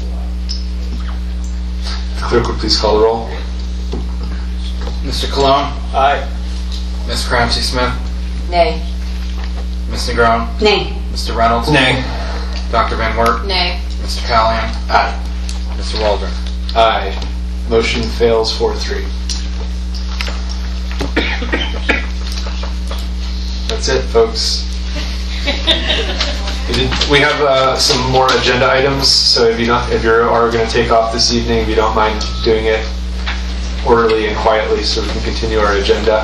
The clerk would please call the roll. Mister Cologne? Aye. Miz Cramsey Smith? Nay. Miz Negron? Nay. Mister Reynolds? Nay. Doctor Van Wert? Nay. Mister Callahan? Aye. Mister Waldron? Aye. Motion fails four three. That's it, folks. We, did, we have uh, some more agenda items, so if you not, if you are going to take off this evening, if you don't mind doing it orderly and quietly, so we can continue our agenda.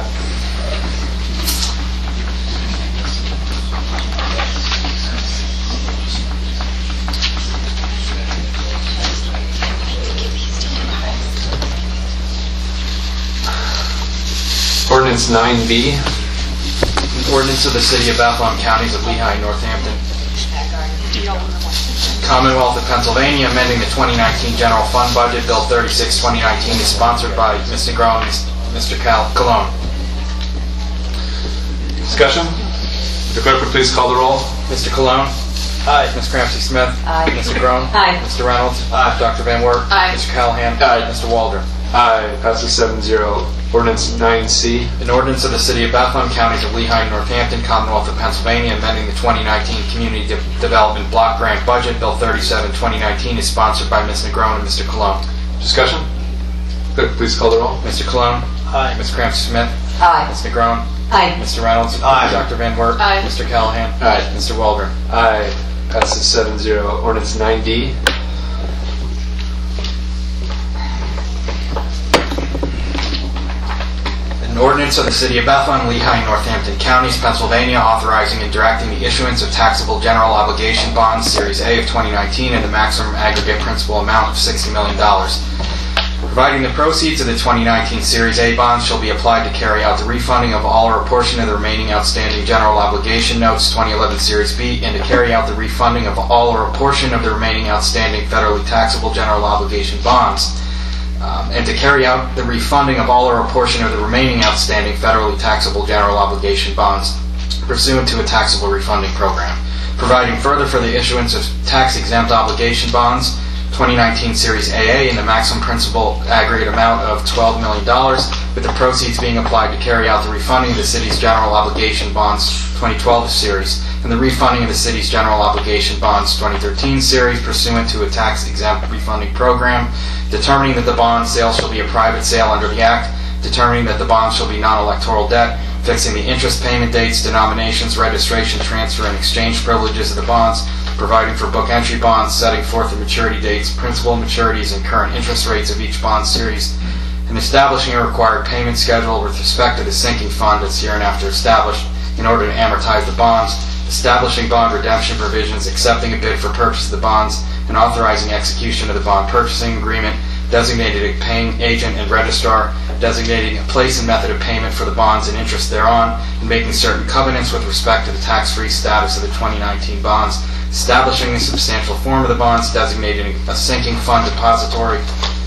Ordinance nine B. An ordinance of the City of Bethlehem, Counties of Lehigh and Northampton, Commonwealth of Pennsylvania, amending the twenty nineteen General Fund Budget, Bill thirty-six twenty nineteen, is sponsored by Mister Negron and Mister Cal- Cologne. Discussion? The clerk would please call the roll. Mister Cologne? Aye. Miz Cramsey Smith? Aye. Mister Negron? Aye. Mister Reynolds? Aye. Doctor Van Wert? Aye. Mister Callahan? Aye. Mister Waldron? Aye. Passes seven zero. Ordinance nine C. An ordinance of the City of Bethlehem, Counties of Lehigh and Northampton, Commonwealth of Pennsylvania, amending the twenty nineteen Community De- Development Block Grant Budget, Bill thirty-seven twenty nineteen, is sponsored by Miz Negron and Mister Cologne. Discussion? Clerk, please call the roll. Mister Cologne? Aye. Miz Cramsey Smith? Aye. Miz Negron? Aye. Mister Reynolds? Aye. Doctor Van Wert? Aye. Mister Callahan? Aye. Mister Waldron? Aye. Passes seven zero. Ordinance nine D. An ordinance of the City of Bethlehem, Lehigh, and Northampton Counties, Pennsylvania, authorizing and directing the issuance of taxable general obligation bonds, Series A of twenty nineteen, in the maximum aggregate principal amount of sixty million dollars. Providing the proceeds of the twenty nineteen Series A bonds shall be applied to carry out the refunding of all or a portion of the remaining outstanding general obligation notes, twenty eleven Series B, and to carry out the refunding of all or a portion of the remaining outstanding federally taxable general obligation bonds. Um, and to carry out the refunding of all or a portion of the remaining outstanding federally taxable general obligation bonds pursuant to a taxable refunding program. Providing further for the issuance of tax-exempt obligation bonds, twenty nineteen Series A A, in the maximum principal aggregate amount of twelve million dollars, with the proceeds being applied to carry out the refunding of the city's general obligation bonds twenty twelve series and the refunding of the city's general obligation bonds twenty thirteen series pursuant to a tax-exempt refunding program, determining that the bond sale shall be a private sale under the Act, determining that the bond shall be non-electoral debt, fixing the interest payment dates, denominations, registration, transfer, and exchange privileges of the bonds, providing for book entry bonds, setting forth the maturity dates, principal maturities, and current interest rates of each bond series, and establishing a required payment schedule with respect to the sinking fund that's hereinafter established in order to amortize the bonds, establishing bond redemption provisions, accepting a bid for purchase of the bonds, and authorizing execution of the bond purchasing agreement, designating a paying agent and registrar, designating a place and method of payment for the bonds and interest thereon, and making certain covenants with respect to the tax-free status of the twenty nineteen bonds, establishing the substantial form of the bonds, designating a sinking fund depository,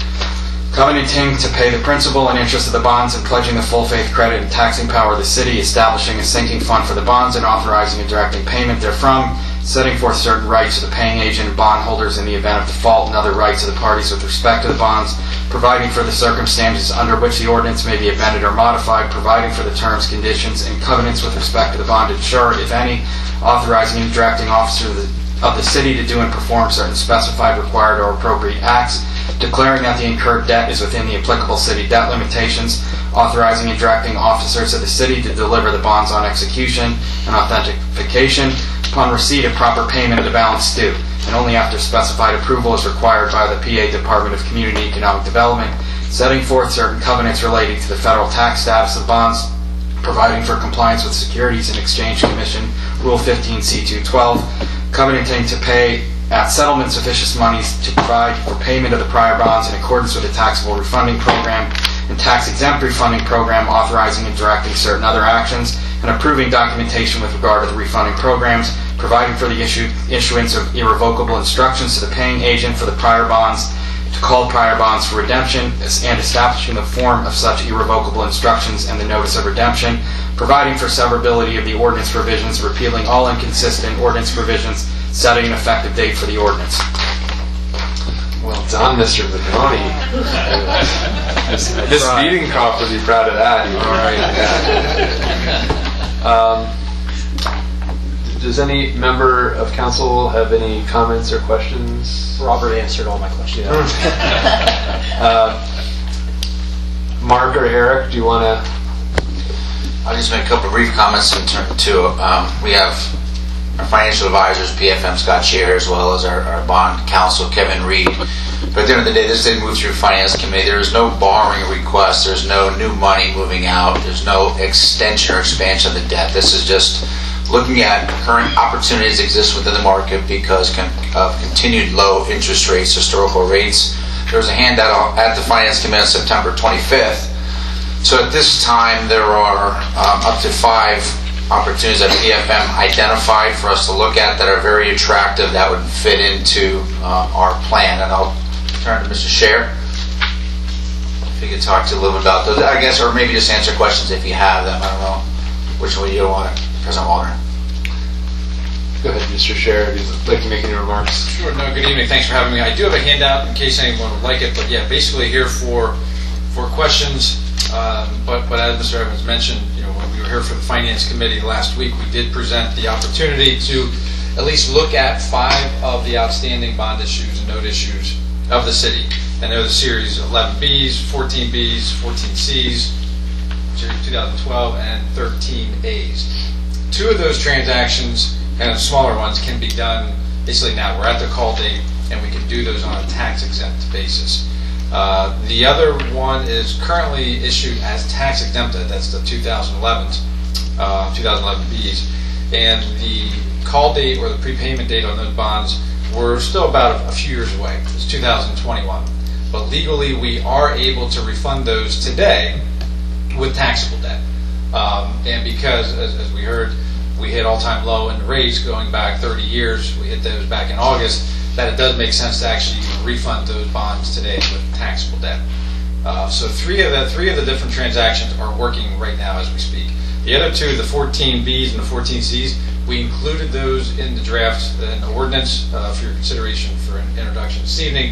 covenanting to pay the principal and interest of the bonds and pledging the full faith, credit, and taxing power of the city, establishing a sinking fund for the bonds and authorizing and directing payment therefrom, setting forth certain rights of the paying agent and bondholders in the event of default and other rights of the parties with respect to the bonds, providing for the circumstances under which the ordinance may be amended or modified, providing for the terms, conditions, and covenants with respect to the bond insured, if any, authorizing and directing officers of the, of the city to do and perform certain specified, required, or appropriate acts, declaring that the incurred debt is within the applicable city debt limitations, authorizing and directing officers of the city to deliver the bonds on execution and authentication upon receipt of proper payment of the balance due, and only after specified approval is required by the P A Department of Community and Economic Development, setting forth certain covenants relating to the federal tax status of bonds, providing for compliance with Securities and Exchange Commission Rule fifteen C two twelve, covenanting to pay at settlement sufficient monies to provide for payment of the prior bonds in accordance with the taxable refunding program and tax-exempt refunding program, authorizing and directing certain other actions, and approving documentation with regard to the refunding programs, providing for the issue, issuance of irrevocable instructions to the paying agent for the prior bonds to call prior bonds for redemption, and establishing the form of such irrevocable instructions and the notice of redemption, providing for severability of the ordinance provisions, repealing all inconsistent ordinance provisions, setting an effective date for the ordinance. Well done, Mister Bononi. This, this meeting cop would be proud of that. All right. Um, does any member of council have any comments or questions? Robert answered all my questions. Yeah. uh, Mark or Eric, do you want to? I'll just make a couple of brief comments in turn to. Um, we have our financial advisors, P F M Scott Shear, as well as our, our bond counsel, Kevin Reed. But at the end of the day, this didn't move through Finance Committee. There is no borrowing request. There's no new money moving out. There's no extension or expansion of the debt. This is just looking at current opportunities that exist within the market because of continued low interest rates, historical rates. There was a handout at the Finance Committee on September twenty-fifth. So at this time, there are um, up to five opportunities that P F M identified for us to look at that are very attractive that would fit into uh, our plan. And I'll turn to Mister Scher. If you could talk to a little bit about those, I guess, or maybe just answer questions if you have them. I don't know which one you want to, President Waldron. Go ahead, Mister Scher, if you'd like to make any remarks. Sure. No, good evening. Thanks for having me. I do have a handout in case anyone would like it, but yeah, basically here for for questions. Um, but, but as Mister Evans mentioned, you know, when we were here for the Finance Committee last week, we did present the opportunity to at least look at five of the outstanding bond issues and note issues of the city. And they're the series eleven B's, fourteen B's, fourteen C's, series two thousand twelve, and thirteen A's. Two of those transactions, kind of smaller ones, can be done basically now. We're at the call date, and we can do those on a tax-exempt basis. Uh, the other one is currently issued as tax exempted. That's the two thousand eleven, uh, two thousand eleven B's, and the call date or the prepayment date on those bonds were still about a, a few years away. It's two thousand twenty-one, but legally we are able to refund those today with taxable debt. Um, and because, as, as we heard, we hit all-time low in the rates going back thirty years. We hit those back in August. That it does make sense to actually refund those bonds today with taxable debt. Uh, so three of the three of the different transactions are working right now as we speak. The other two, the fourteen B's and the fourteen C's, we included those in the draft in the ordinance uh, for your consideration for an introduction this evening. Uh,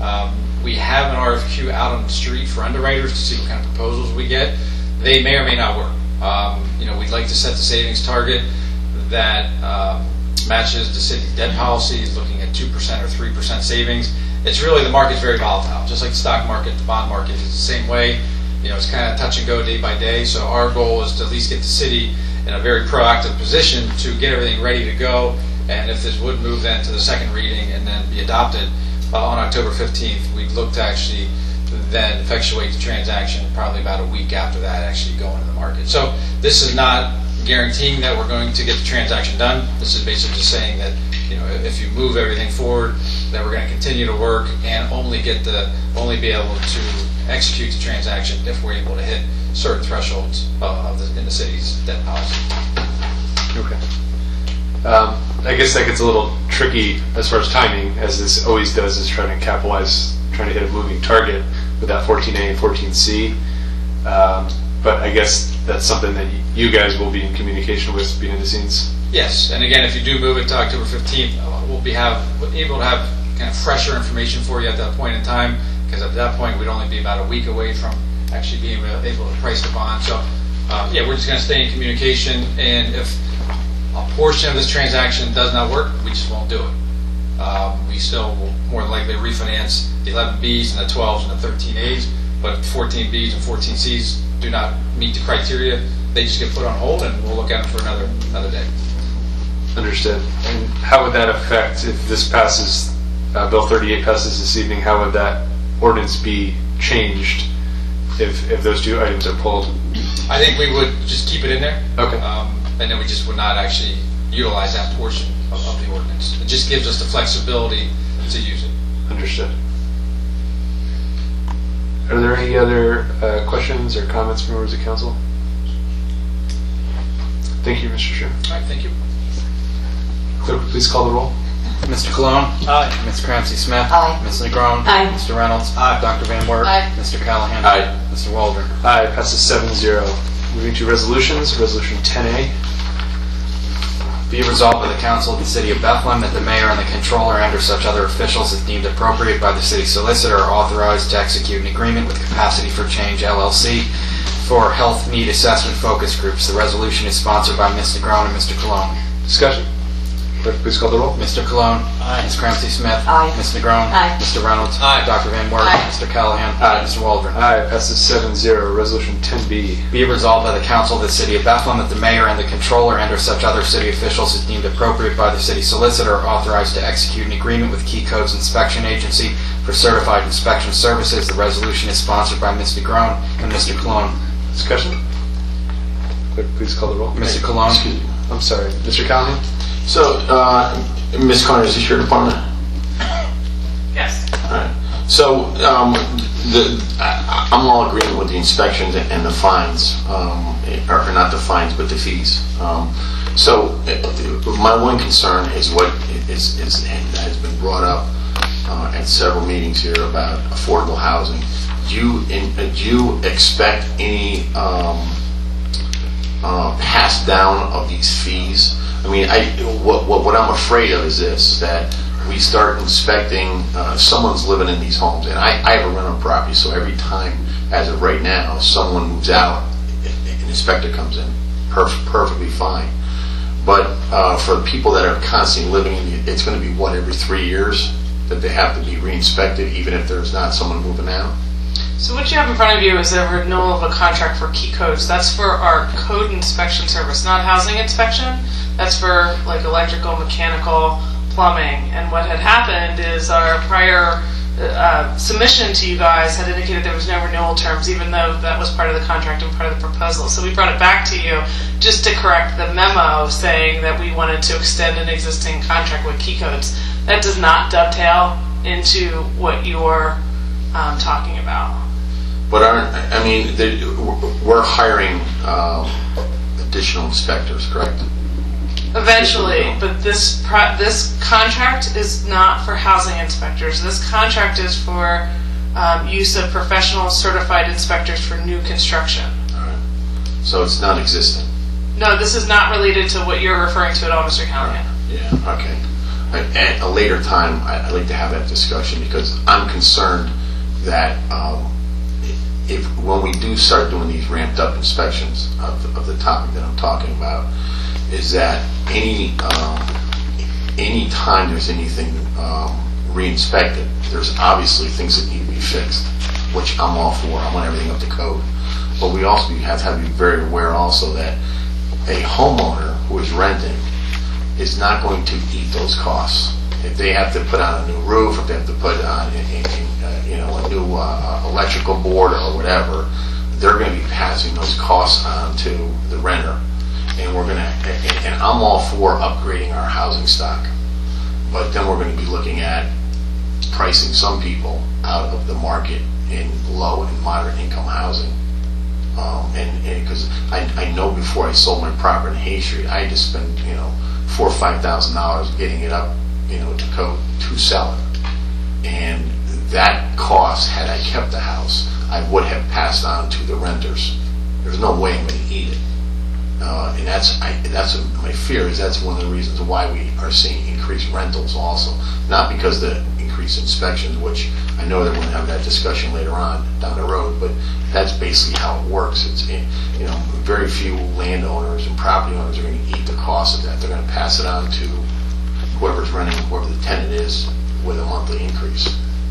Um, we have an R F Q out on the street for underwriters to see what kind of proposals we get. They may or may not work. Um, you know, we'd like to set the savings target that um, matches the city's debt policy, looking at two percent or three percent savings. It's really, the market's very volatile, just like the stock market, the bond market is the same way. You know, it's kind of touch and go day by day. So our goal is to at least get the city in a very proactive position to get everything ready to go. And if this would move then to the second reading and then be adopted uh, on October fifteenth, we'd look to actually then effectuate the transaction probably about a week after that actually go into the market. So this is not guaranteeing that we're going to get the transaction done. This is basically just saying that, you know, if you move everything forward, that we're going to continue to work and only get the, only be able to execute the transaction if we're able to hit certain thresholds uh, of the, in the city's debt policy. Okay. Um, I guess that gets a little tricky as far as timing, as this always does, is trying to capitalize, trying to hit a moving target with that fourteen A and fourteen C. Um, but I guess that's something that you guys will be in communication with behind the scenes. Yes, and again, if you do move it to October fifteenth, we'll be have able to have kind of fresher information for you at that point in time, because at that point we'd only be about a week away from actually being able to price the bond. So, uh, yeah, we're just going to stay in communication, and if a portion of this transaction does not work, we just won't do it. Um, we still will more than likely refinance the eleven Bs and the twelves and the thirteen As, but if fourteen Bs and fourteen Cs do not meet the criteria, they just get put on hold, and we'll look at them for another another day. Understood. And how would that affect if this passes, uh, Bill thirty-eight passes this evening? How would that ordinance be changed if if those two items are pulled? I think we would just keep it in there. Okay. Um, and then we just would not actually utilize that portion of, of the ordinance. It just gives us the flexibility to use it. Understood. Are there any other uh, questions or comments from members of council? Thank you, Mister Chair. All right, thank you. Clerk, please call the roll. Mister Cologne? Aye. Miz Cramsey Smith? Aye. Miz Negron? Aye. Mister Reynolds? Aye. Doctor Van Wert? Aye. Mister Callahan? Aye. Mister Waldron? Aye, passes seven zero. Moving to resolutions, resolution ten A. Be it resolved by the Council of the City of Bethlehem that the mayor and the controller and or such other officials as deemed appropriate by the city solicitor are authorized to execute an agreement with Capacity for Change L L C for health need assessment focus groups. The resolution is sponsored by Miz Negron and Mister Cologne. Discussion. Clerk, please call the roll. Mister Cologne? Aye. Miz Cramsey Smith? Aye. Miz Negron? Aye. Mister Reynolds? Aye. Doctor Van Wert? Aye. Mister Callahan? Aye. Mister Waldron? Aye, passes seven zero. Resolution ten B. Be it resolved by the Council of the City of Bethlehem that the mayor and the controller and or such other city officials as deemed appropriate by the city solicitor are authorized to execute an agreement with Key Codes Inspection Agency for certified inspection services. The resolution is sponsored by Miz Negron and Mister Cologne. Discussion. Clerk, please call the roll. Mister Cologne? Excuse me. I'm sorry, Mister Callahan. So, uh, Miz Connor, is this your department? Yes. All right. So, um, the, I, I'm all agreeing with the inspections and the fines, um, or not the fines, but the fees. Um, so, uh, my one concern is what is, is has been brought up uh, at several meetings here about affordable housing. Do you in, uh, do you expect any um, uh, pass down of these fees? I mean, I, what, what, what I'm afraid of is this, that we start inspecting, uh, if someone's living in these homes, and I, I have a rental property, so every time, as of right now, someone moves out, an inspector comes in, perf- perfectly fine. But uh, for the people that are constantly living in, it's going to be, what, every three years that they have to be re-inspected, even if there's not someone moving out? So what you have in front of you is a renewal of a contract for Key Codes. That's for our code inspection service, not housing inspection. That's for like electrical, mechanical, plumbing. And what had happened is our prior uh, submission to you guys had indicated there was no renewal terms, even though that was part of the contract and part of the proposal. So we brought it back to you just to correct the memo saying that we wanted to extend an existing contract with Key Codes. That does not dovetail into what you're um, talking about. But aren't, I mean, they, we're hiring um, additional inspectors, correct? Eventually, but this pro- this contract is not for housing inspectors. This contract is for um, use of professional certified inspectors for new construction. All right. So it's non-existent? No, this is not related to what you're referring to at all, Mister Callahan. Yeah, okay. at, at a later time, I- I'd like to have that discussion because I'm concerned that um, if when we do start doing these ramped up inspections of, of the topic that I'm talking about, is that any um, any time there's anything um, re-inspected, there's obviously things that need to be fixed, which I'm all for. I want everything up to code. But we also have to be very aware also that a homeowner who is renting is not going to eat those costs. If they have to put on a new roof, if they have to put on a, a, a, you know, a new uh, electrical board or whatever, they're going to be passing those costs on to the renter. And we're going to, and, and I'm all for upgrading our housing stock, but then we're going to be looking at pricing some people out of the market in low and moderate income housing. Um, and because I, I know before I sold my property in Hay Street, I had to spend, you know, four or five thousand dollars getting it up, you know, to code to sell it. And that cost, had I kept the house, I would have passed on to the renters. There's no way I'm going to eat it. Uh, and that's I, that's a, my fear is that's one of the reasons why we are seeing increased rentals also. Not because the increased inspections, which I know that we're going to have that discussion later on down the road, but that's basically how it works. It's, you know, very few landowners and property owners are going to eat the cost of that. They're going to pass it on to whoever's renting, whoever the tenant is, with a monthly increase.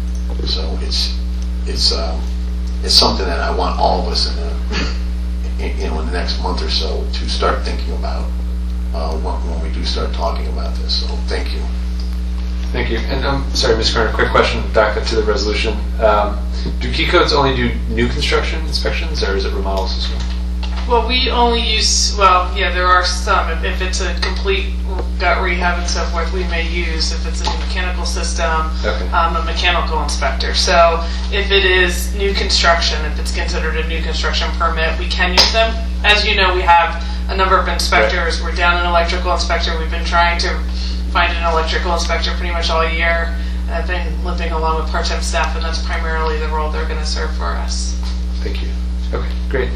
So it's it's um, it's something that I want all of us in the, in, you know, in the next month or so to start thinking about uh, when, when we do start talking about this. So thank you. Thank you. And I'm um, sorry, Miz Kerner, quick question back up to the resolution. Um, do key codes only do new construction inspections, or is it remodels as well? Well, we only use, well, yeah, there are some. If, if it's a complete gut rehab and so forth, we may use, if it's a new mechanical system, okay. um, a mechanical inspector. So if it is new construction, if it's considered a new construction permit, we can use them. As you know, we have a number of inspectors. Right. We're down an electrical inspector. We've been trying to find an electrical inspector pretty much all year. I've been limping along with part-time staff, and that's primarily the role they're going to serve for us. Thank you. Okay, great.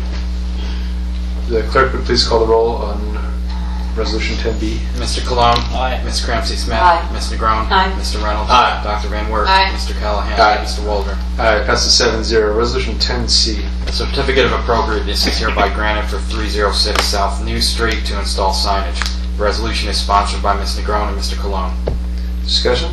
The clerk would please call the roll on Resolution ten B. Mister Cologne. Aye. Miz Cramsey Smith. Aye. Miz Negron. Aye. Mister Reynolds. Aye. Doctor Van Wert. Aye. Mister Callahan. Aye. Mister Waldron. Aye, passes seven zero. Resolution ten C. A certificate of appropriateness is hereby granted for three oh six South New Street to install signage. The resolution is sponsored by Miz Negron and Mister Cologne. Discussion?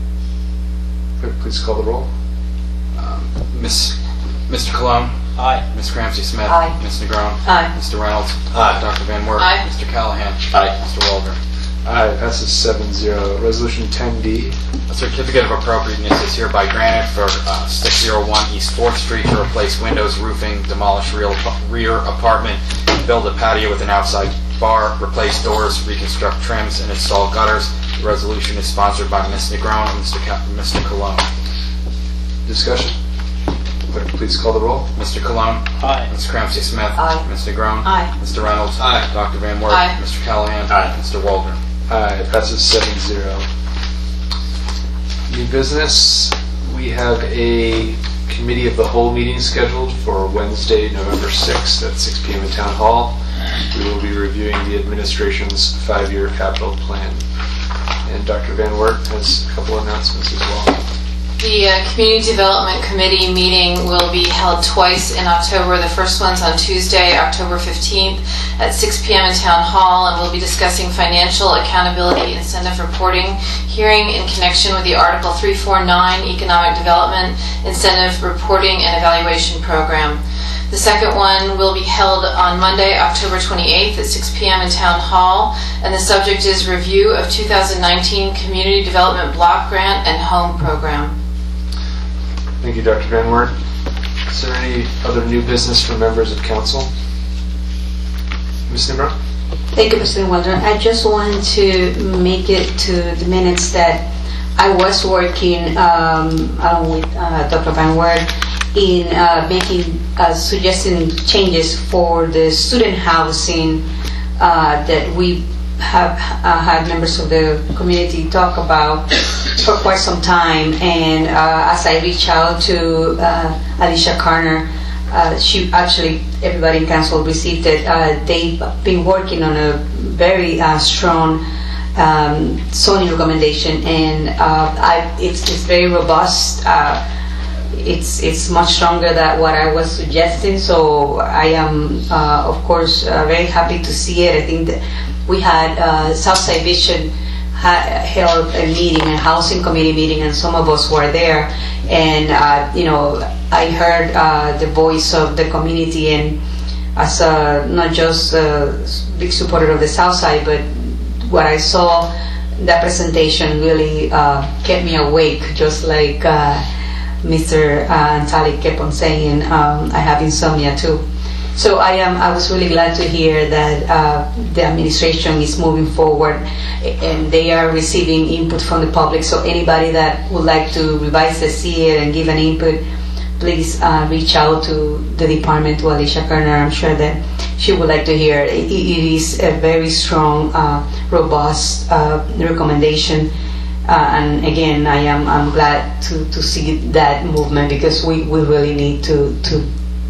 Clerk, please call the roll. Um, Miss Mister Cologne. Aye. Miz Cramsey Smith. Aye. Miz Negron. Aye. Mister Reynolds. Aye. Doctor Van Wert. Aye. Mister Callahan. Aye. Mister Waldron. Aye, passes seven zero. Resolution ten D. A certificate of appropriateness is hereby granted for uh, six oh one East fourth Street to replace windows, roofing, demolish rear, rear apartment, build a patio with an outside bar, replace doors, reconstruct trims, and install gutters. The resolution is sponsored by Miz Negron and Mister Ca- Mister Cologne. Discussion? Clerk, please call the roll. Mister Cologne. Aye. Miz Cramsey Smith. Aye. Miz Negron. Aye. Mister Reynolds. Aye. Doctor Van Wert. Aye. Mister Callahan. Aye. Mister Waldron. Aye, passes seven zero. New business. We have a committee of the whole meeting scheduled for Wednesday, November sixth at six p.m. in Town Hall. We will be reviewing the administration's five-year capital plan. And Doctor Van Wert has a couple announcements as well. The uh, Community Development Committee meeting will be held twice in October. The first one's on Tuesday, October fifteenth at six p.m. in Town Hall, and we'll be discussing financial accountability incentive reporting hearing in connection with the Article three forty-nine Economic Development Incentive Reporting and Evaluation Program. The second one will be held on Monday, October twenty-eighth at six p.m. in Town Hall, and the subject is review of two thousand nineteen Community Development Block Grant and Home Program. Thank you, Doctor Van Wert. Is there any other new business for members of council? Miz Negron? Thank you, Mister Waldron. I just wanted to make it to the minutes that I was working um, along with uh, Doctor Van Wert in uh, making, uh, suggesting changes for the student housing uh, that we have uh, had members of the community talk about for quite some time. And uh, as I reach out to uh, Alicia Carner, uh, she actually, everybody in council received it. Uh, they've been working on a very uh, strong um, zoning recommendation, and uh, I, it's, it's very robust. Uh, it's it's much stronger than what I was suggesting. So I am, uh, of course, uh, very happy to see it. I think that we had uh, Southside Vision ha- held a meeting, a housing committee meeting, and some of us were there. And uh, you know, I heard uh, the voice of the community, and as a, not just a big supporter of the Southside, but what I saw, that presentation really uh, kept me awake, just like uh, Mister Uh, Antali kept on saying. um, I have insomnia too. So I am. I was really glad to hear that uh, the administration is moving forward, and they are receiving input from the public. So anybody that would like to revise the C A and give an input, please uh, reach out to the department, to Alicia Kerner. I'm sure that she would like to hear. It, it is a very strong, uh, robust uh, recommendation. Uh, and again, I am I'm glad to, to see that movement, because we, we really need to, to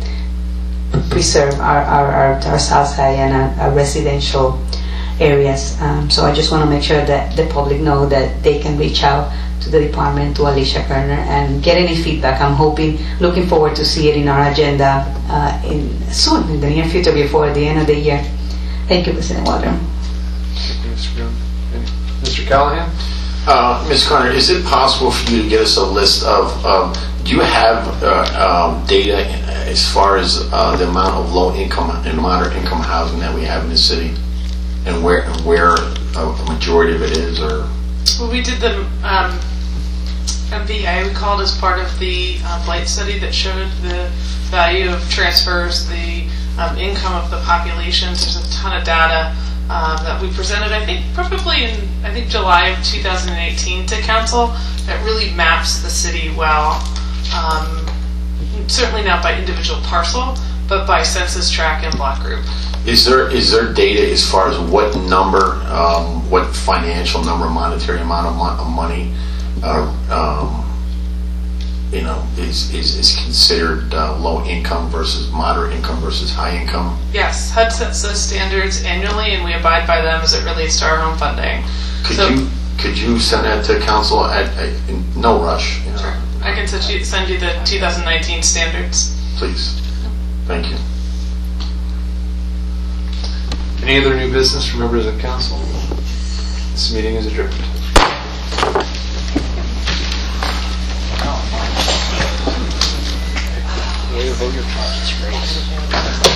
preserve our, our, our, our South Side and our, our residential areas. Um, so I just want to make sure that the public know that they can reach out to the department, to Alicia Kerner, and get any feedback. I'm hoping, looking forward to see it in our agenda uh, in soon, in the near future, before the end of the year. Thank you, President Waldron. Thank you, Mister Brown. Mister Callahan? Uh, Miz Conner, is it possible for you to get us a list of, um, do you have uh, um, data as far as uh, the amount of low income and moderate income housing that we have in the city, and where and where a majority of it is? Or Well, we did the um, M V A, we called as part of the uh, Blight study that showed the value of transfers, the um, income of the populations. There's a ton of data um, that we presented, I think, probably in, I think, July of two thousand eighteen to council, that really maps the city well. Um, certainly not by individual parcel, but by census tract and block group. Is there is there data as far as what number, um, what financial number, monetary amount of, mo- of money, uh, um, you know, is is, is considered uh, low income versus moderate income versus high income? Yes, H U D sets those standards annually, and we abide by them as it relates to our home funding. Could So- you could you send that to council at, at in no rush? You know, Sure. I can send you, send you the two thousand nineteen standards. please. Thank you. Any other new business from members of council? This meeting is adjourned. Way to vote your conscience, Grace.